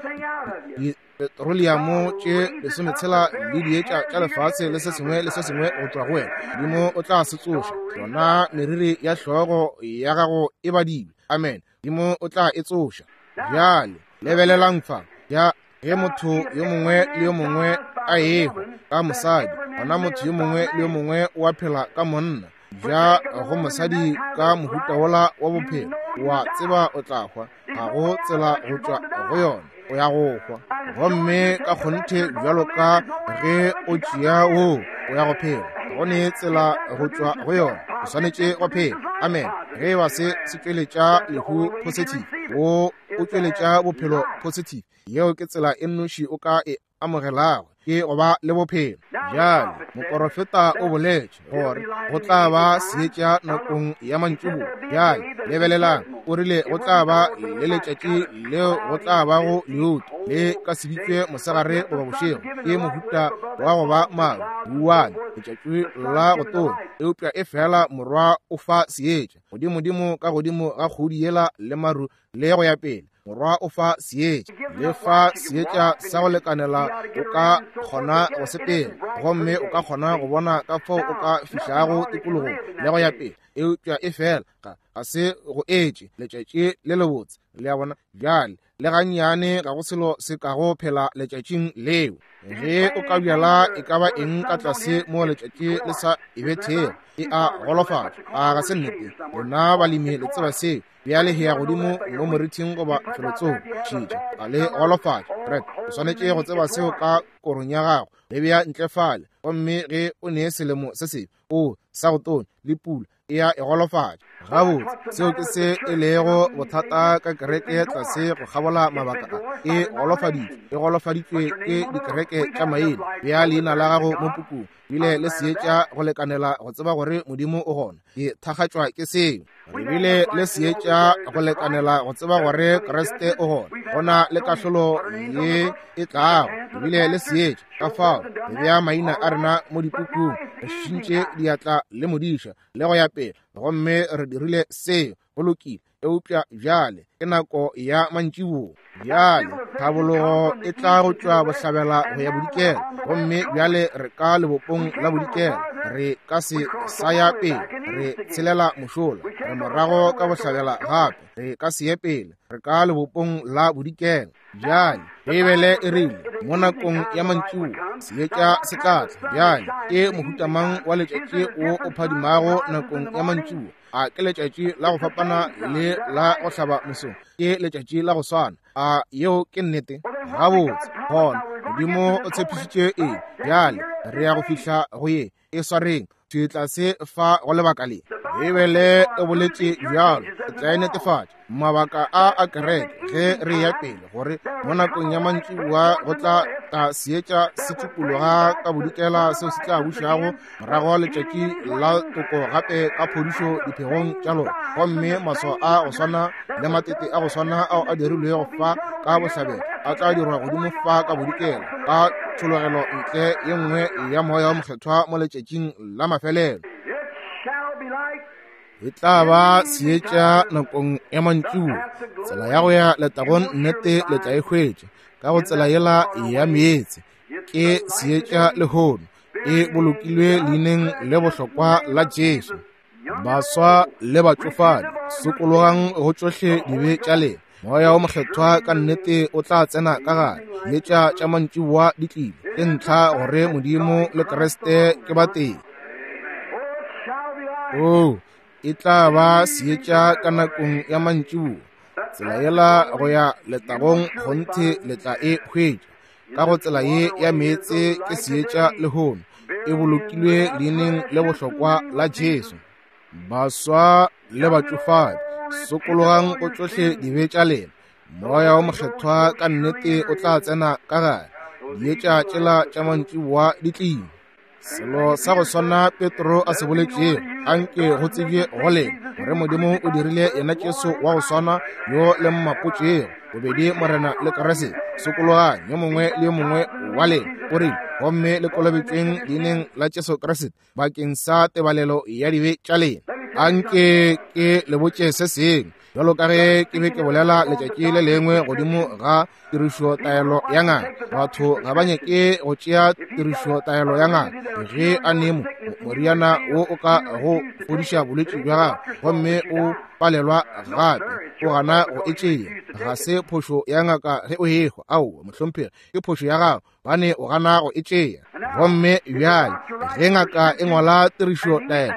[SPEAKER 1] petroliamo tše lesometshela le dietša tša lefatshe le se sengwe le se sengwe go tšwa go wena. Modimo o tla se tsoša, yona meriri ya hlogo ya gago e badilwe. Amen. Modimo o tla e tsoša. Bjale lebelelang fa ya ge motho yo mongwe le yo mongwe a ego ka mosadi, gona motho yo mongwe le yo mongwe wa phela ka monna, ja go mosadi ka mohuta wola wa bophelo, wa tseba o tla hwa, ga go tsela go tšwa go yona o ya go hwa. Gomme ka kgonthe bjalo ka ge o tšea o ya go phela, gone tsela go tšwa go yona o swanetše go phela. Amen. Ge ba se tšweletša lehu positive, o tšweletša bophelo positive, yeo ke tsela e nnoši o ka e amogelago ke go ba le bophelo. Jale moprofeta o boletše gore go tla ba seetša nakong ya mantšiboa. Jale lebelelang, o rile go tla ba le letšatši leo go tla ba go leoto le ka seditšwe mosegare goba bošego ke mohuta wa go ba maru buane letšatši la go tona. Eupša e fela morwa o fa seetša godimodimo ka godimo ga kgodi yela le maru le go ya pele. Morwa o fa seetša le fa seetša sa go lekanela o ka kgona go sepela, gomme o ka kgona go bona ka fao o ka fišago tikologo le go ya pele. Eupša e fela ga se go etše letšatši le lebotse le a bona bjale le gannyane ga go selo se ka go phela letšatšing leo. Ge o ka bjala e ka ba eng ka tlase mo letšatši le sa ebethego e a golofatša, a ga se nnete. Lona balemi le tseba seo, bjale he ya godimo mo morithing goba feletsong tšhitša a le golofatša. O swanetše go tseba seo ka korong ya gago le bea ntlefale, gomme ge o nee selemo se sebe o sa go tone le pula e ya e golofatša. Gabotse seo ke se e lego bothata ka kereke tlase go gabola mabaka a e golofaditšwe ke dikereke tša maele. Bea leina la gago mo pukung, bile le seetša go lekanela go tseba gore Modimo o gona. Ke thakgatšwa ke seo re bile le seetša go lekanela go tseba gore Kriste o gona. Gona le kahlolo ye e tlago, bile le seetša ka fao re bea maina a rena mo dipukung, re šintše diatla le modiša le go ya pele, gomme re dirile seo go lokile. Eupša bjale ke nako ya mantšiboa. Bjale tlhabologo e tla go tšwa bohlabela go ya bodikela, gomme bjale re ka lebopong la bodikela, re ka se sa ya pele, re tshelela mošola, re morago ka bohlabela gape, re ka se ye pele, re ka lebopong la bodikela. Bjale Bibele e rile mo nakong ya mantšiboa seetša se tla tla. Bjale ke mohutamang wa letšatši o o phadimago nakong ya mantšiboa? A ke letšatši la go fapana le la go hlaba mesong? Ke letšatši la go swana? A yeo ke nnete? Gabotse gona Modimo o tshepišitše eng? Bjale re ya go fihla go ye e swareng se tla se fa go lebaka le. Bibele e boletše bjalo, e tla e netefatša mabaka a kereke ge re ya pele gore mo nakong ya mantšiboa go tla ta seetša se tšupologa ka bodikela seo se tla bušago morago letšatši la toko gape ka phodišo diphegong tša lona. Gomme maswa a go swana le matete a go swana ao a dirilwego fa ka bohlabela a tla dirwa godimo fa ka bodikela ka tšhologelo ntle ye nngwe ya moya wa mokgethwa mo letšatšing la mafelelo. E tla ba seetša nakong ya mantšiboa. Tsela ya go ya letagong nnete le tla e hwetša ka go tsela yela ya meetse. Ke seetša lehono e bolokilwe leineng le bohlokwa la Jesu. Baswa le batšofadi sokologang go tšohle di be tša lena. Moya wa mokgethwa ka nnete o tla tsena ka gare. Seetša tša mantšiboa di tlile ke ntlha gore Modimo le Kriste ke ba teng. E tla ba seetša ka nakong ya mantšiboa. Tsela yela go ya letagong gonthe le tla e hwetša ka go tsela ye ya meetse. Ke seetša lehono e bolokilwe leineng le bohlokwa la Jesu. Baswa le batšofadi sokologang go tšohle di be tša lena. Moya wa mokgethwa ka nnete o tla tsena ka gare. Dietša tšela tša mantšiboa di tlile. Selo sa go swana Petro a se boletšego anke go tsebje go lena gore Modimo o dirile yena Jesu wa go swana yo le mmapotšego bobedi morena le Kriste. Sokologang yo mongwe le yo mongwe wa le o rile gomme le kolobetsweng leineng la Jesu Kriste bakeng sa tebalelo ya dibe tša lena. Anke ke le botše se seng jalo ka ge ke be ke bolela letšatši le lengwe godimo ga tirišo taelo ya ngaka. Batho ga ba nyake go tšea tirišo taelo ya ngaka ge a nemo moriana wo o ka go fodiša bolwetši bja gago gomme o palelwa gape o gana go e tšea. Ga se phošo ya ngaka ge o hekgwa ao mohlomphegi, ke phošo ya gago bane o gana go e tšea. Gomme bjale ge ngaka e ngwala tirišo taelo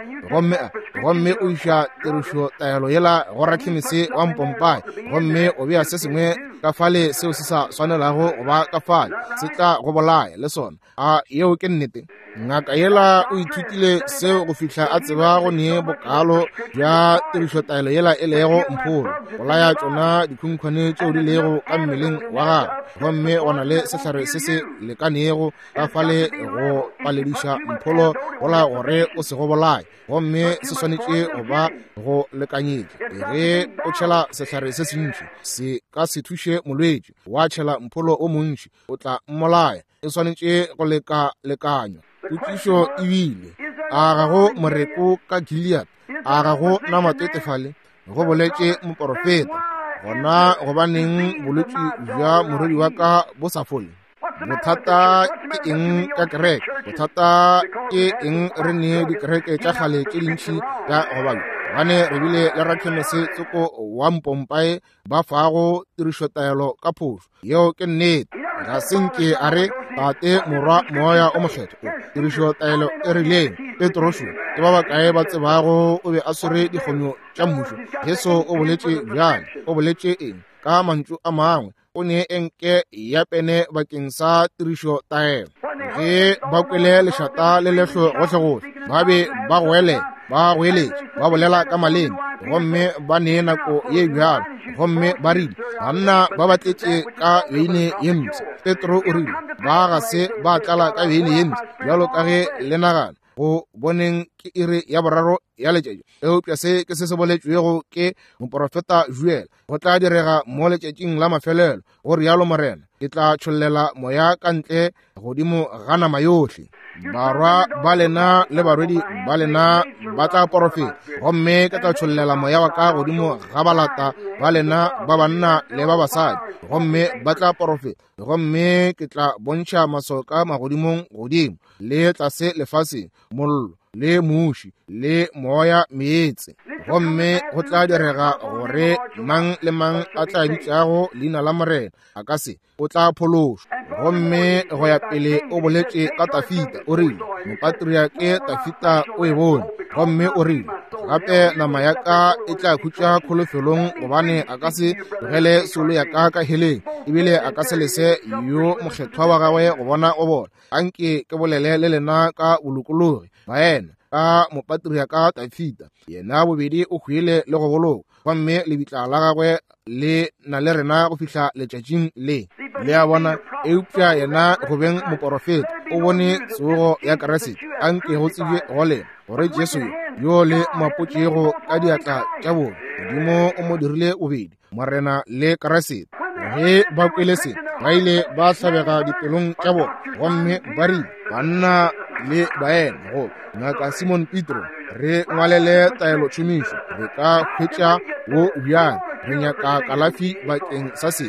[SPEAKER 1] gomme o iša tirišo taelo yela go rakhemisi wa mpompai gomme o bea se sengwe ka fale seo se sa swanelago go ba ka fale se tla go bolaya le sona. Yeo ke nnete. Ngaka yela o ithutile seo go fihla a tseba go ne bokalo bja tirišo taelo yela e lego mpholo bolaya tšona dikhunkhwane tšeo di lego ka mmeleng wa gago gomme go na le sehlare se se lekanego ka fale go palediša mpholo gola gore o se go bolaya gomme se swanetše go ba go lekanyetša. Ge o tšhela sehlare se se ntši se ka se thuše molwetši, wa tšhela mpholo o montši o tla mmolaya. E swanetše go lekanywa. Potšišo e bile ga go moreko ka Gilead, ga go na matetefale go boletše moprofeta gona gobaneng bolwetši bja morwedi wa ka bo sa fole. Bothata ke eng ka kereke? Bothata ke eng re ne dikereke tša kgale tše dintšhi ya gobane gane re bile le rakhemese tsoko wa mpompai ba fago tirišo taelo ka phošo. Yeo ke nnete. Ga senke a re tate morwa moya o mokgetho tirišo taelo e rileng. Petrosho ke ba bakae ba tsebago o be a swere dikgonyo tša mmušo. Jesu o boletše bjang? O boletše eng? Ka mantšu a mangwe o ne enke ya pene bakeng sa tirišo taelo. Ge ba kwele lešata le lehlo gohle ba be ba goeletše ba bolela ka maleme gomme ba ne nako ye bjalo gomme ba rile banna ba batletše ka beine ye mpša. Petro o rile ba ga se ba tlala ka beine ye mpša bjalo ka ge le nagana go boneng ke iri ya boraro ya letšatši. Eupša se ke se boletšwego ke moprofeta Joel go tla direga mo letšatšing la mafelelo go rialo Morena. Ke tla tšhollela moya ka ntle godimo ga nama yohle. Barwa ba lena le barwedi ba lena ba tla porofeta gomme ke tla tšhollela moya wa ka godimo ga balata ba lena ba banna le ba basadi gomme ba tla porofeta gomme ke tla bontšha masoka magodimong godimo le tlase lefaseng, mollo le muši le moya meetse. Gomme go tla direga gore mang le mang a tla bitšago leina la Morena a ka se o tla phološwa. Gomme go ya pele o boletše ka Tafita o rile mopatriake Tafita o e bone gomme o rile gape nama ya ka e tla khutša kgolofelong gobane a ka se tlogele solo ya ka heleng ebile a ka se lese yo mokgethwa wa gagwe go bona o bona. Anke ke bolele le lena ka bolokologi baena ka mopatriaka Tafita yena bobedi o hwile le go boloka gomme lebitla la gagwe le na le rena go fihla letšatšing le a bona. Eupša yena go beng moprofeta o bone tsogo ya Keresete anke go tsebe gole gore Jesu yo le mapotšego ka diatla tša bone modimo o mo dirile bobedi Morena le Keresete. Ge ba kwele se ba ile ba hlabega dipelong tša bone gomme ba rile banna le baena go ngaka Simon Petro re ngwalele taelo tšhomišo re ka hwetša wo bjang re nyaka kalafi bakeng sa se.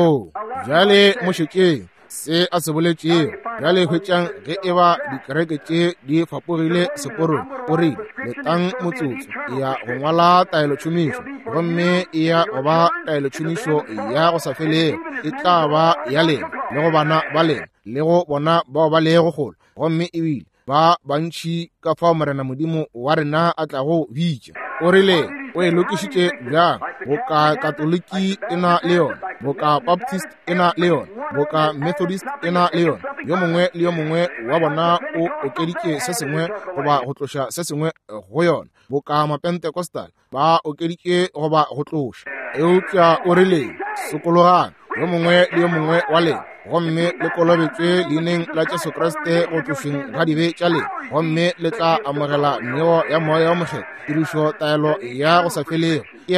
[SPEAKER 1] Bjale mo šetšeng se a se boletšego bjale hwetšang ge e ba dikereke tše di fapogile seporong o rile letang motsotso ya go ngwala taelo tšhomišo gomme e ya go ba taelo tšhomišo ya go sa felego e tla ba ya lena le go bana ba lena le go bona bao ba lego kgolo gomme ebile ba bantšhi ka fao Morena Modimo wa rena a tla go bitša. O rile o e lokišitše bjang boka Katoliki e na le yona, boka Baptist e na le yona, boka Methodist e na le yona. Yo mongwe le yo mongwe wa bona o okeditše se sengwe goba go tloša se sengwe go yona. Boka Mapentekostal ba okeditše goba go tloša. Eupša o rile sokologana yo mongwe le yo mongwe wa lena gomme le kolobetšwe leineng la Jesu Kriste go tlošeng ga dibe tša lena gomme le tla amogela nego ya moya wa mokgetho. Tirišo taelo ya go sa felego ke ya lena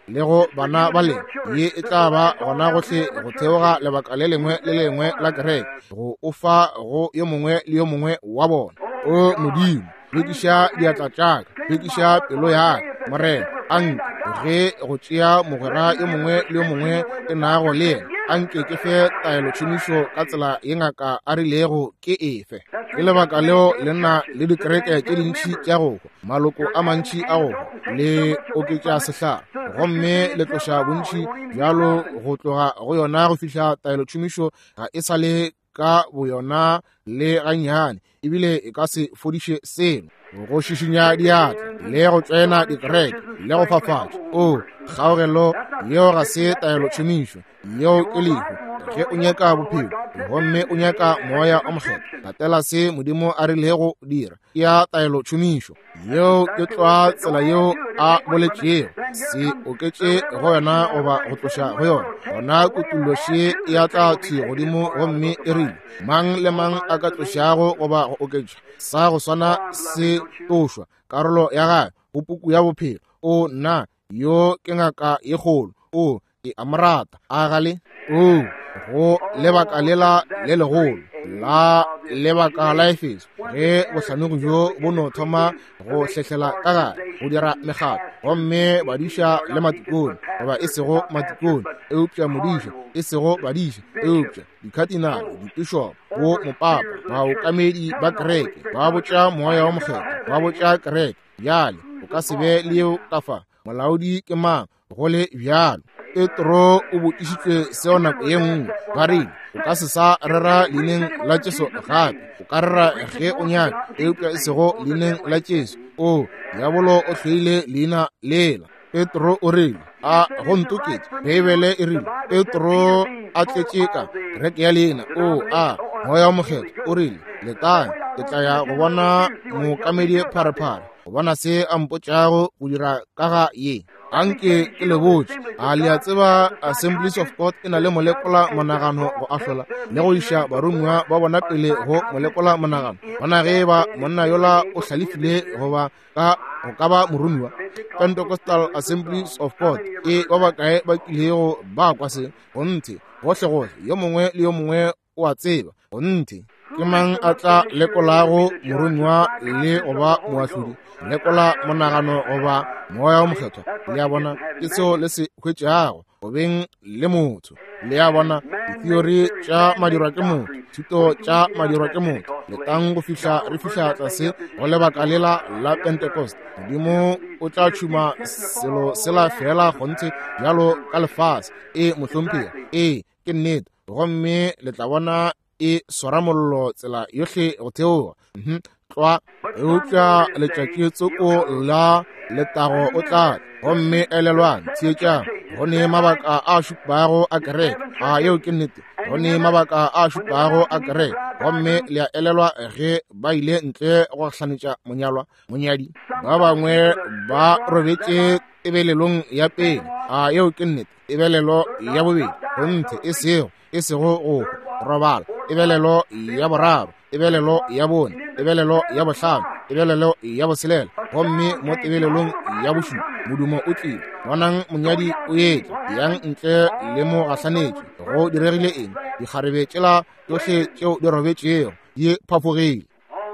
[SPEAKER 1] le go bana ba le ye e tla ba gona gohle go theoga lebaka le lengwe la kereke go o fa go yo mongwe le yo mongwe wa bona. O Modimo, bekiša diatla tšaka, bekiša pelo ya Morena, anke ge go tšea mogwera yo mongwe le yo mongwe e nago le yena, anke ke fe taelo tšhomišo ka tsela ye ngaka a rilego ke efe. Ke lebaka leo le nna le dikereke tše dintšhi tša gogo, maloko a mantši a gogo le oketša sehlare, gomme le tloša bontši bjalo go tloga go yona go fihla taelo tšhomišo ga e sa le ka boyona le gannyane, ebile e ka se fodiše selo. Go šišinya diatla le go tsena dikereke le go fafatša. O kgaogelo yeo ga se taelo tšhomišo yeo ke lehu ge o nyaka bophelo, gomme o nyaka moya o mokgetho. Latela se Modimo a rilego dira ya taelo tšhomišo yeo ke tloa tsela yeo a boletšego, se oketše go yona goba go tloša go yona. Gona kutulloše e a tla thwi godimo gomme e rile mang le mang a ka tlošago goba go oketša sa go swana se tlošwa karolo ya gae go puku ya bophelo. O nna yo ke ngaka ye kgolo, o ke a morata a gale. O go lebaka lela le legolo la lebaka la Efeso ge bohlanong jo bo no thoma go hlehlela ka gae go dira megato, gomme badiša le matikone goba e sego matikone eupša modiša e sego badiša eupša dikhatinale dibishopo bo mopapa baokamedi ba kereke ba botša moya wa mokgetho ba botša kereke. Bjale o ka se be leo ka fa molaodi ke mang go le bjalo. Petro o bokišitšwe seo nako ye nngwe ba rile o ka se sa rera leineng la Jesu gape, o ka rera ge o nyaka eupša e sego leineng la Jesu. O diabolo o hlweile leina lela. Petro o rile a go ntoketše Bibele e rile Petro a tletše ka kereke ya leina. O a moya wa mokgetho o rile le kae ke tla ya go bona mookamedi pharephare go bona se a mpotšago go dira ka ga ye. Anke ke le botse a le a tseba Assemblies of God e na le molekola monagano go ahlola le go iša baromiwa ba bona pele go molekola monagano. Bona ge ba monna yola o hlalefile goba go ka ba moromiwa. Pentecostal Assemblies of God e ba bakae ba kilego ba kwa se go nthe gohle yo mongwe le yo mongwe o a tseba go nthe ke mang a tla lekolago moromiwa le goba moahlodi, lekola monagano goba moya wa mokgetho. Le a bona ke seo le se hwetšago go beng le motho. Le a bona ditheory tša madirwa ke motho, thuto tša madirwa ke motho. Le tang go fihla re fihla tlase go lebaka lela la Pentecost. Modimo o tla tšhuma selo sela fela go ntse bjalo ka lefase. E mohlomphega ke nnete, gomme le tla bona e swara mollo tsela yohle go theoga. Tloa eupša letšatšetsoko la letago o tla gomme elelwang tsietšang gone mabaka a šupago a kereke a yeo ke nnete, gone mabaka a šupago a kereke, gomme le a elelwa ge ba ile ntle go hlanetša monyadi. Ba bangwe ba robetše tebelelong ya pele a yeo ke nnete, tebelelo ya bobedi go nthe e sego go robala, tebelelo ya boraro, tebelelo ya bone, tebelelo ya bohlano, tebelelo ya boselela, gomme mo tebelelong ya bošupa modumo o tlile. Bonang monyadi o etša yang ntle le mo gahlanetše go diregile eng, dikgarebe tšela tšohle tšeo di robetšego di phapogile.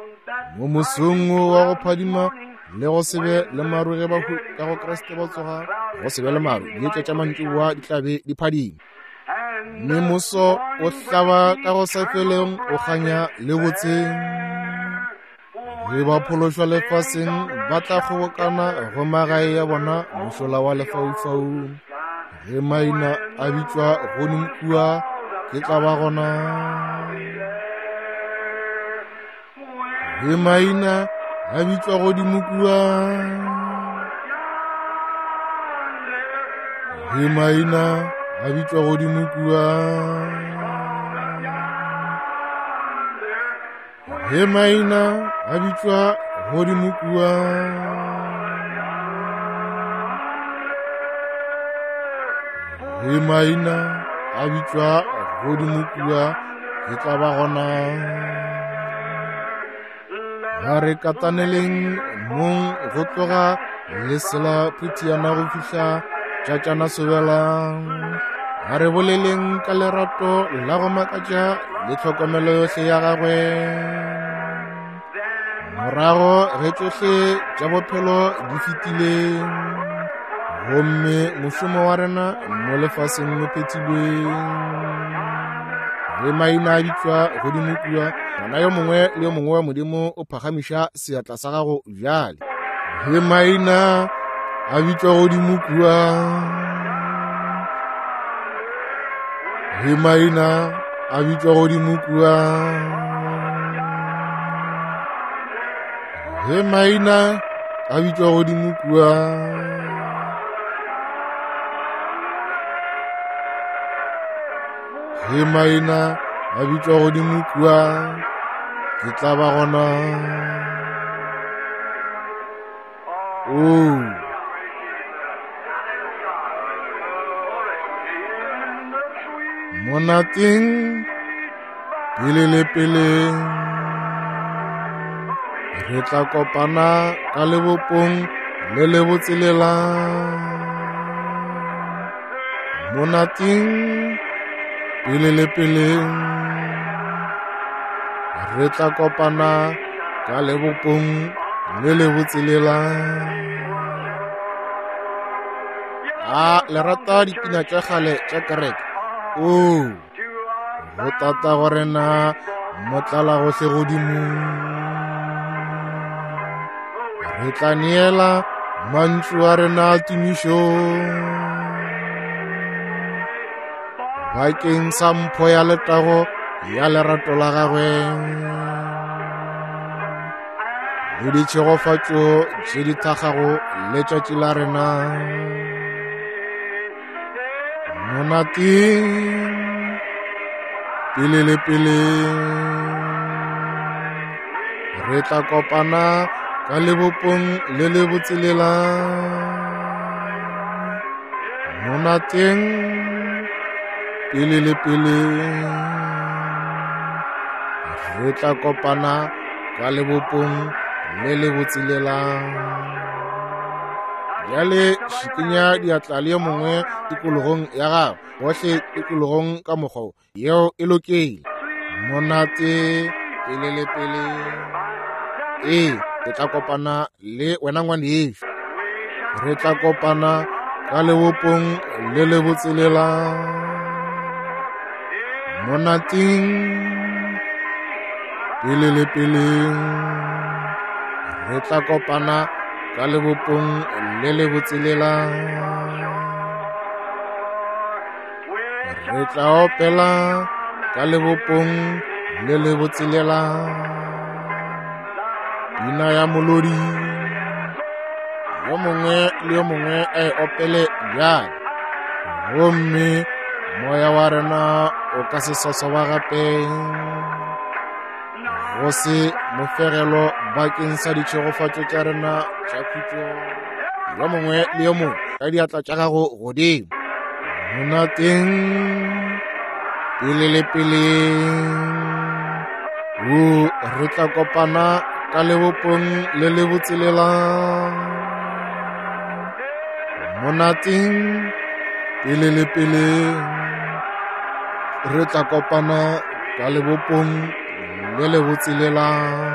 [SPEAKER 1] Mo mosong wa go phadima le go sebe le maru ge ba ka go Kriste ba tsoga, go sebe le maru di tša mantšiboa di tlabe di phadima. Mme moso o hlaba ka go sa feleng o kganya le botseng. Ge ba phološwa lefaseng ba tla kgobokana go magae ya bona mošola wa lefaufau. Ge maina a bitšwa go dinkua ke tla ba gona. Ge maina a bitšwa go dimokua, ge maina a bitšwa go dimokua, ge maina a bitšwa go dimokua. Ge maina a bitšwa go dimokua ke tla ba gona. Ga re kataneleng mong go tloga lesela phutiana go fihla tšatšana sobelang a re boleleng ka lerato la go makatša le tlhokomelo yohle ya gagwe. Morago ge tšohle tša bophelo di fetileng, gomme mošomo wa rena mo lefaseng o phethilweng, ge maina a bitšwa godimo kua, ngwana yo mongwe le yo mongwe wa modimo o phagamiša seatla sa gago bjale. Ge maina a bitšwa godimo kua, ge maina a bitšwa godimo kua, ge maina a bitšwa godimo kua, ge maina a bitšwa godimo kua, ke tla ba gona. Monateng pele le pele re tla kopana ka lebopong le le botselelang. Monateng pele le pele re tla kopana ka lebopong le le botselelang. Le rata dipina tša kgale tša kereke. Go tata gorena motlala gohle godimo, re tla neela mantšu a rena tumišo bakeng sa mpho ya letago ya lerato la gagwe le ditšhegofatšo tše di thakgago letšatši la rena. Monateng pele le pele re tla kopana ka lebopong le le botselelang. Monateng pele le pele re tla kopana ka lebopong le le botselelang. Bjale šikenya diatla le yo mongwe tikologong ya gago, gohle tikologong ka mokgwa yeo e lokeile. Monate pele le pele, re tla kopana le wena ngwane yeso, re tla kopana ka lebopong le le botselelang. Monateng pele le pele re tla kopana ka lebopong le le botselelang. Re tla opela ka lebopong le le botselelang. Pina ya molodi yo mongwe le yo mongwe a e opele bjale, gomme moya wa rena o ka se sosoba gape, go se mofegelo bakeng sa ditšhegofatšo tša rena tša khutšo. Yo mongwe le yo mongwe ka diatla tša gago godimo. Monateng pele le pele re tla kopana ka lebopong le le botselelang. Monateng pele le pele re tla kopana ka lebopong le le botselelang.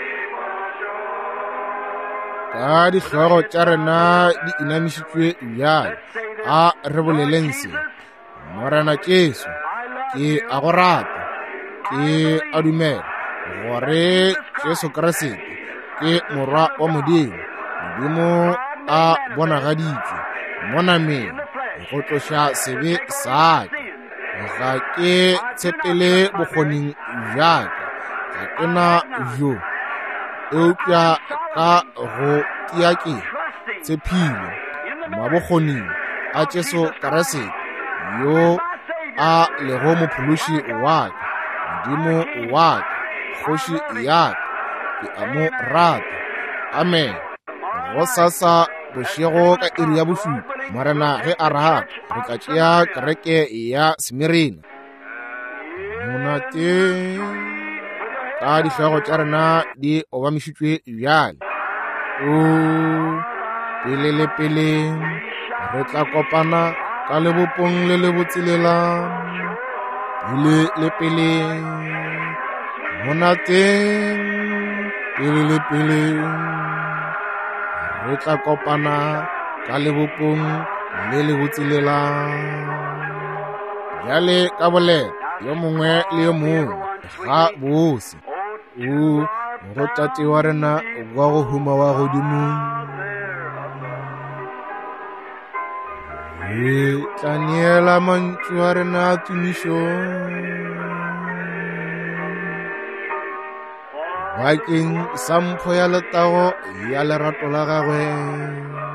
[SPEAKER 1] Ka dihlogo tša rena di inamišitšwe bjale, re boleleng se. Morena Jesu ke a go rata, ke a dumela gore Jesu Kriste ke morwa wa Modimo. Modimo a bonagaditšwe mo nameng go tloša sebe sa ka. Ga ke tshepele bokgoning bjaka, ga ke na jo eupša ka go tiake tshepile mabokgoning a Jesu Kriste yo a lego mophološi wa ka, Modimo wa ka, kgoši ya ka, ke a mo rata. Amen. Go sasa bošego ka iri ya bošupa, morena ge a rata re tla tšea kereke ya Semerena. Monate ka dihlogo tša rena di obamišitšwe bjale. Pele le pele re tla kopana ka lebopong le le botsilelang pele le pele monateng pele le pele re tla kopana ka lebopong le le botsilelang bjale ka bole yo mongwe le yo mongwe ga bose o go tate wa rena wa go huma wa godimo re tla neela mantšu a rena a tumišo bakeng sa mpho ya letago ya lerato la gagwe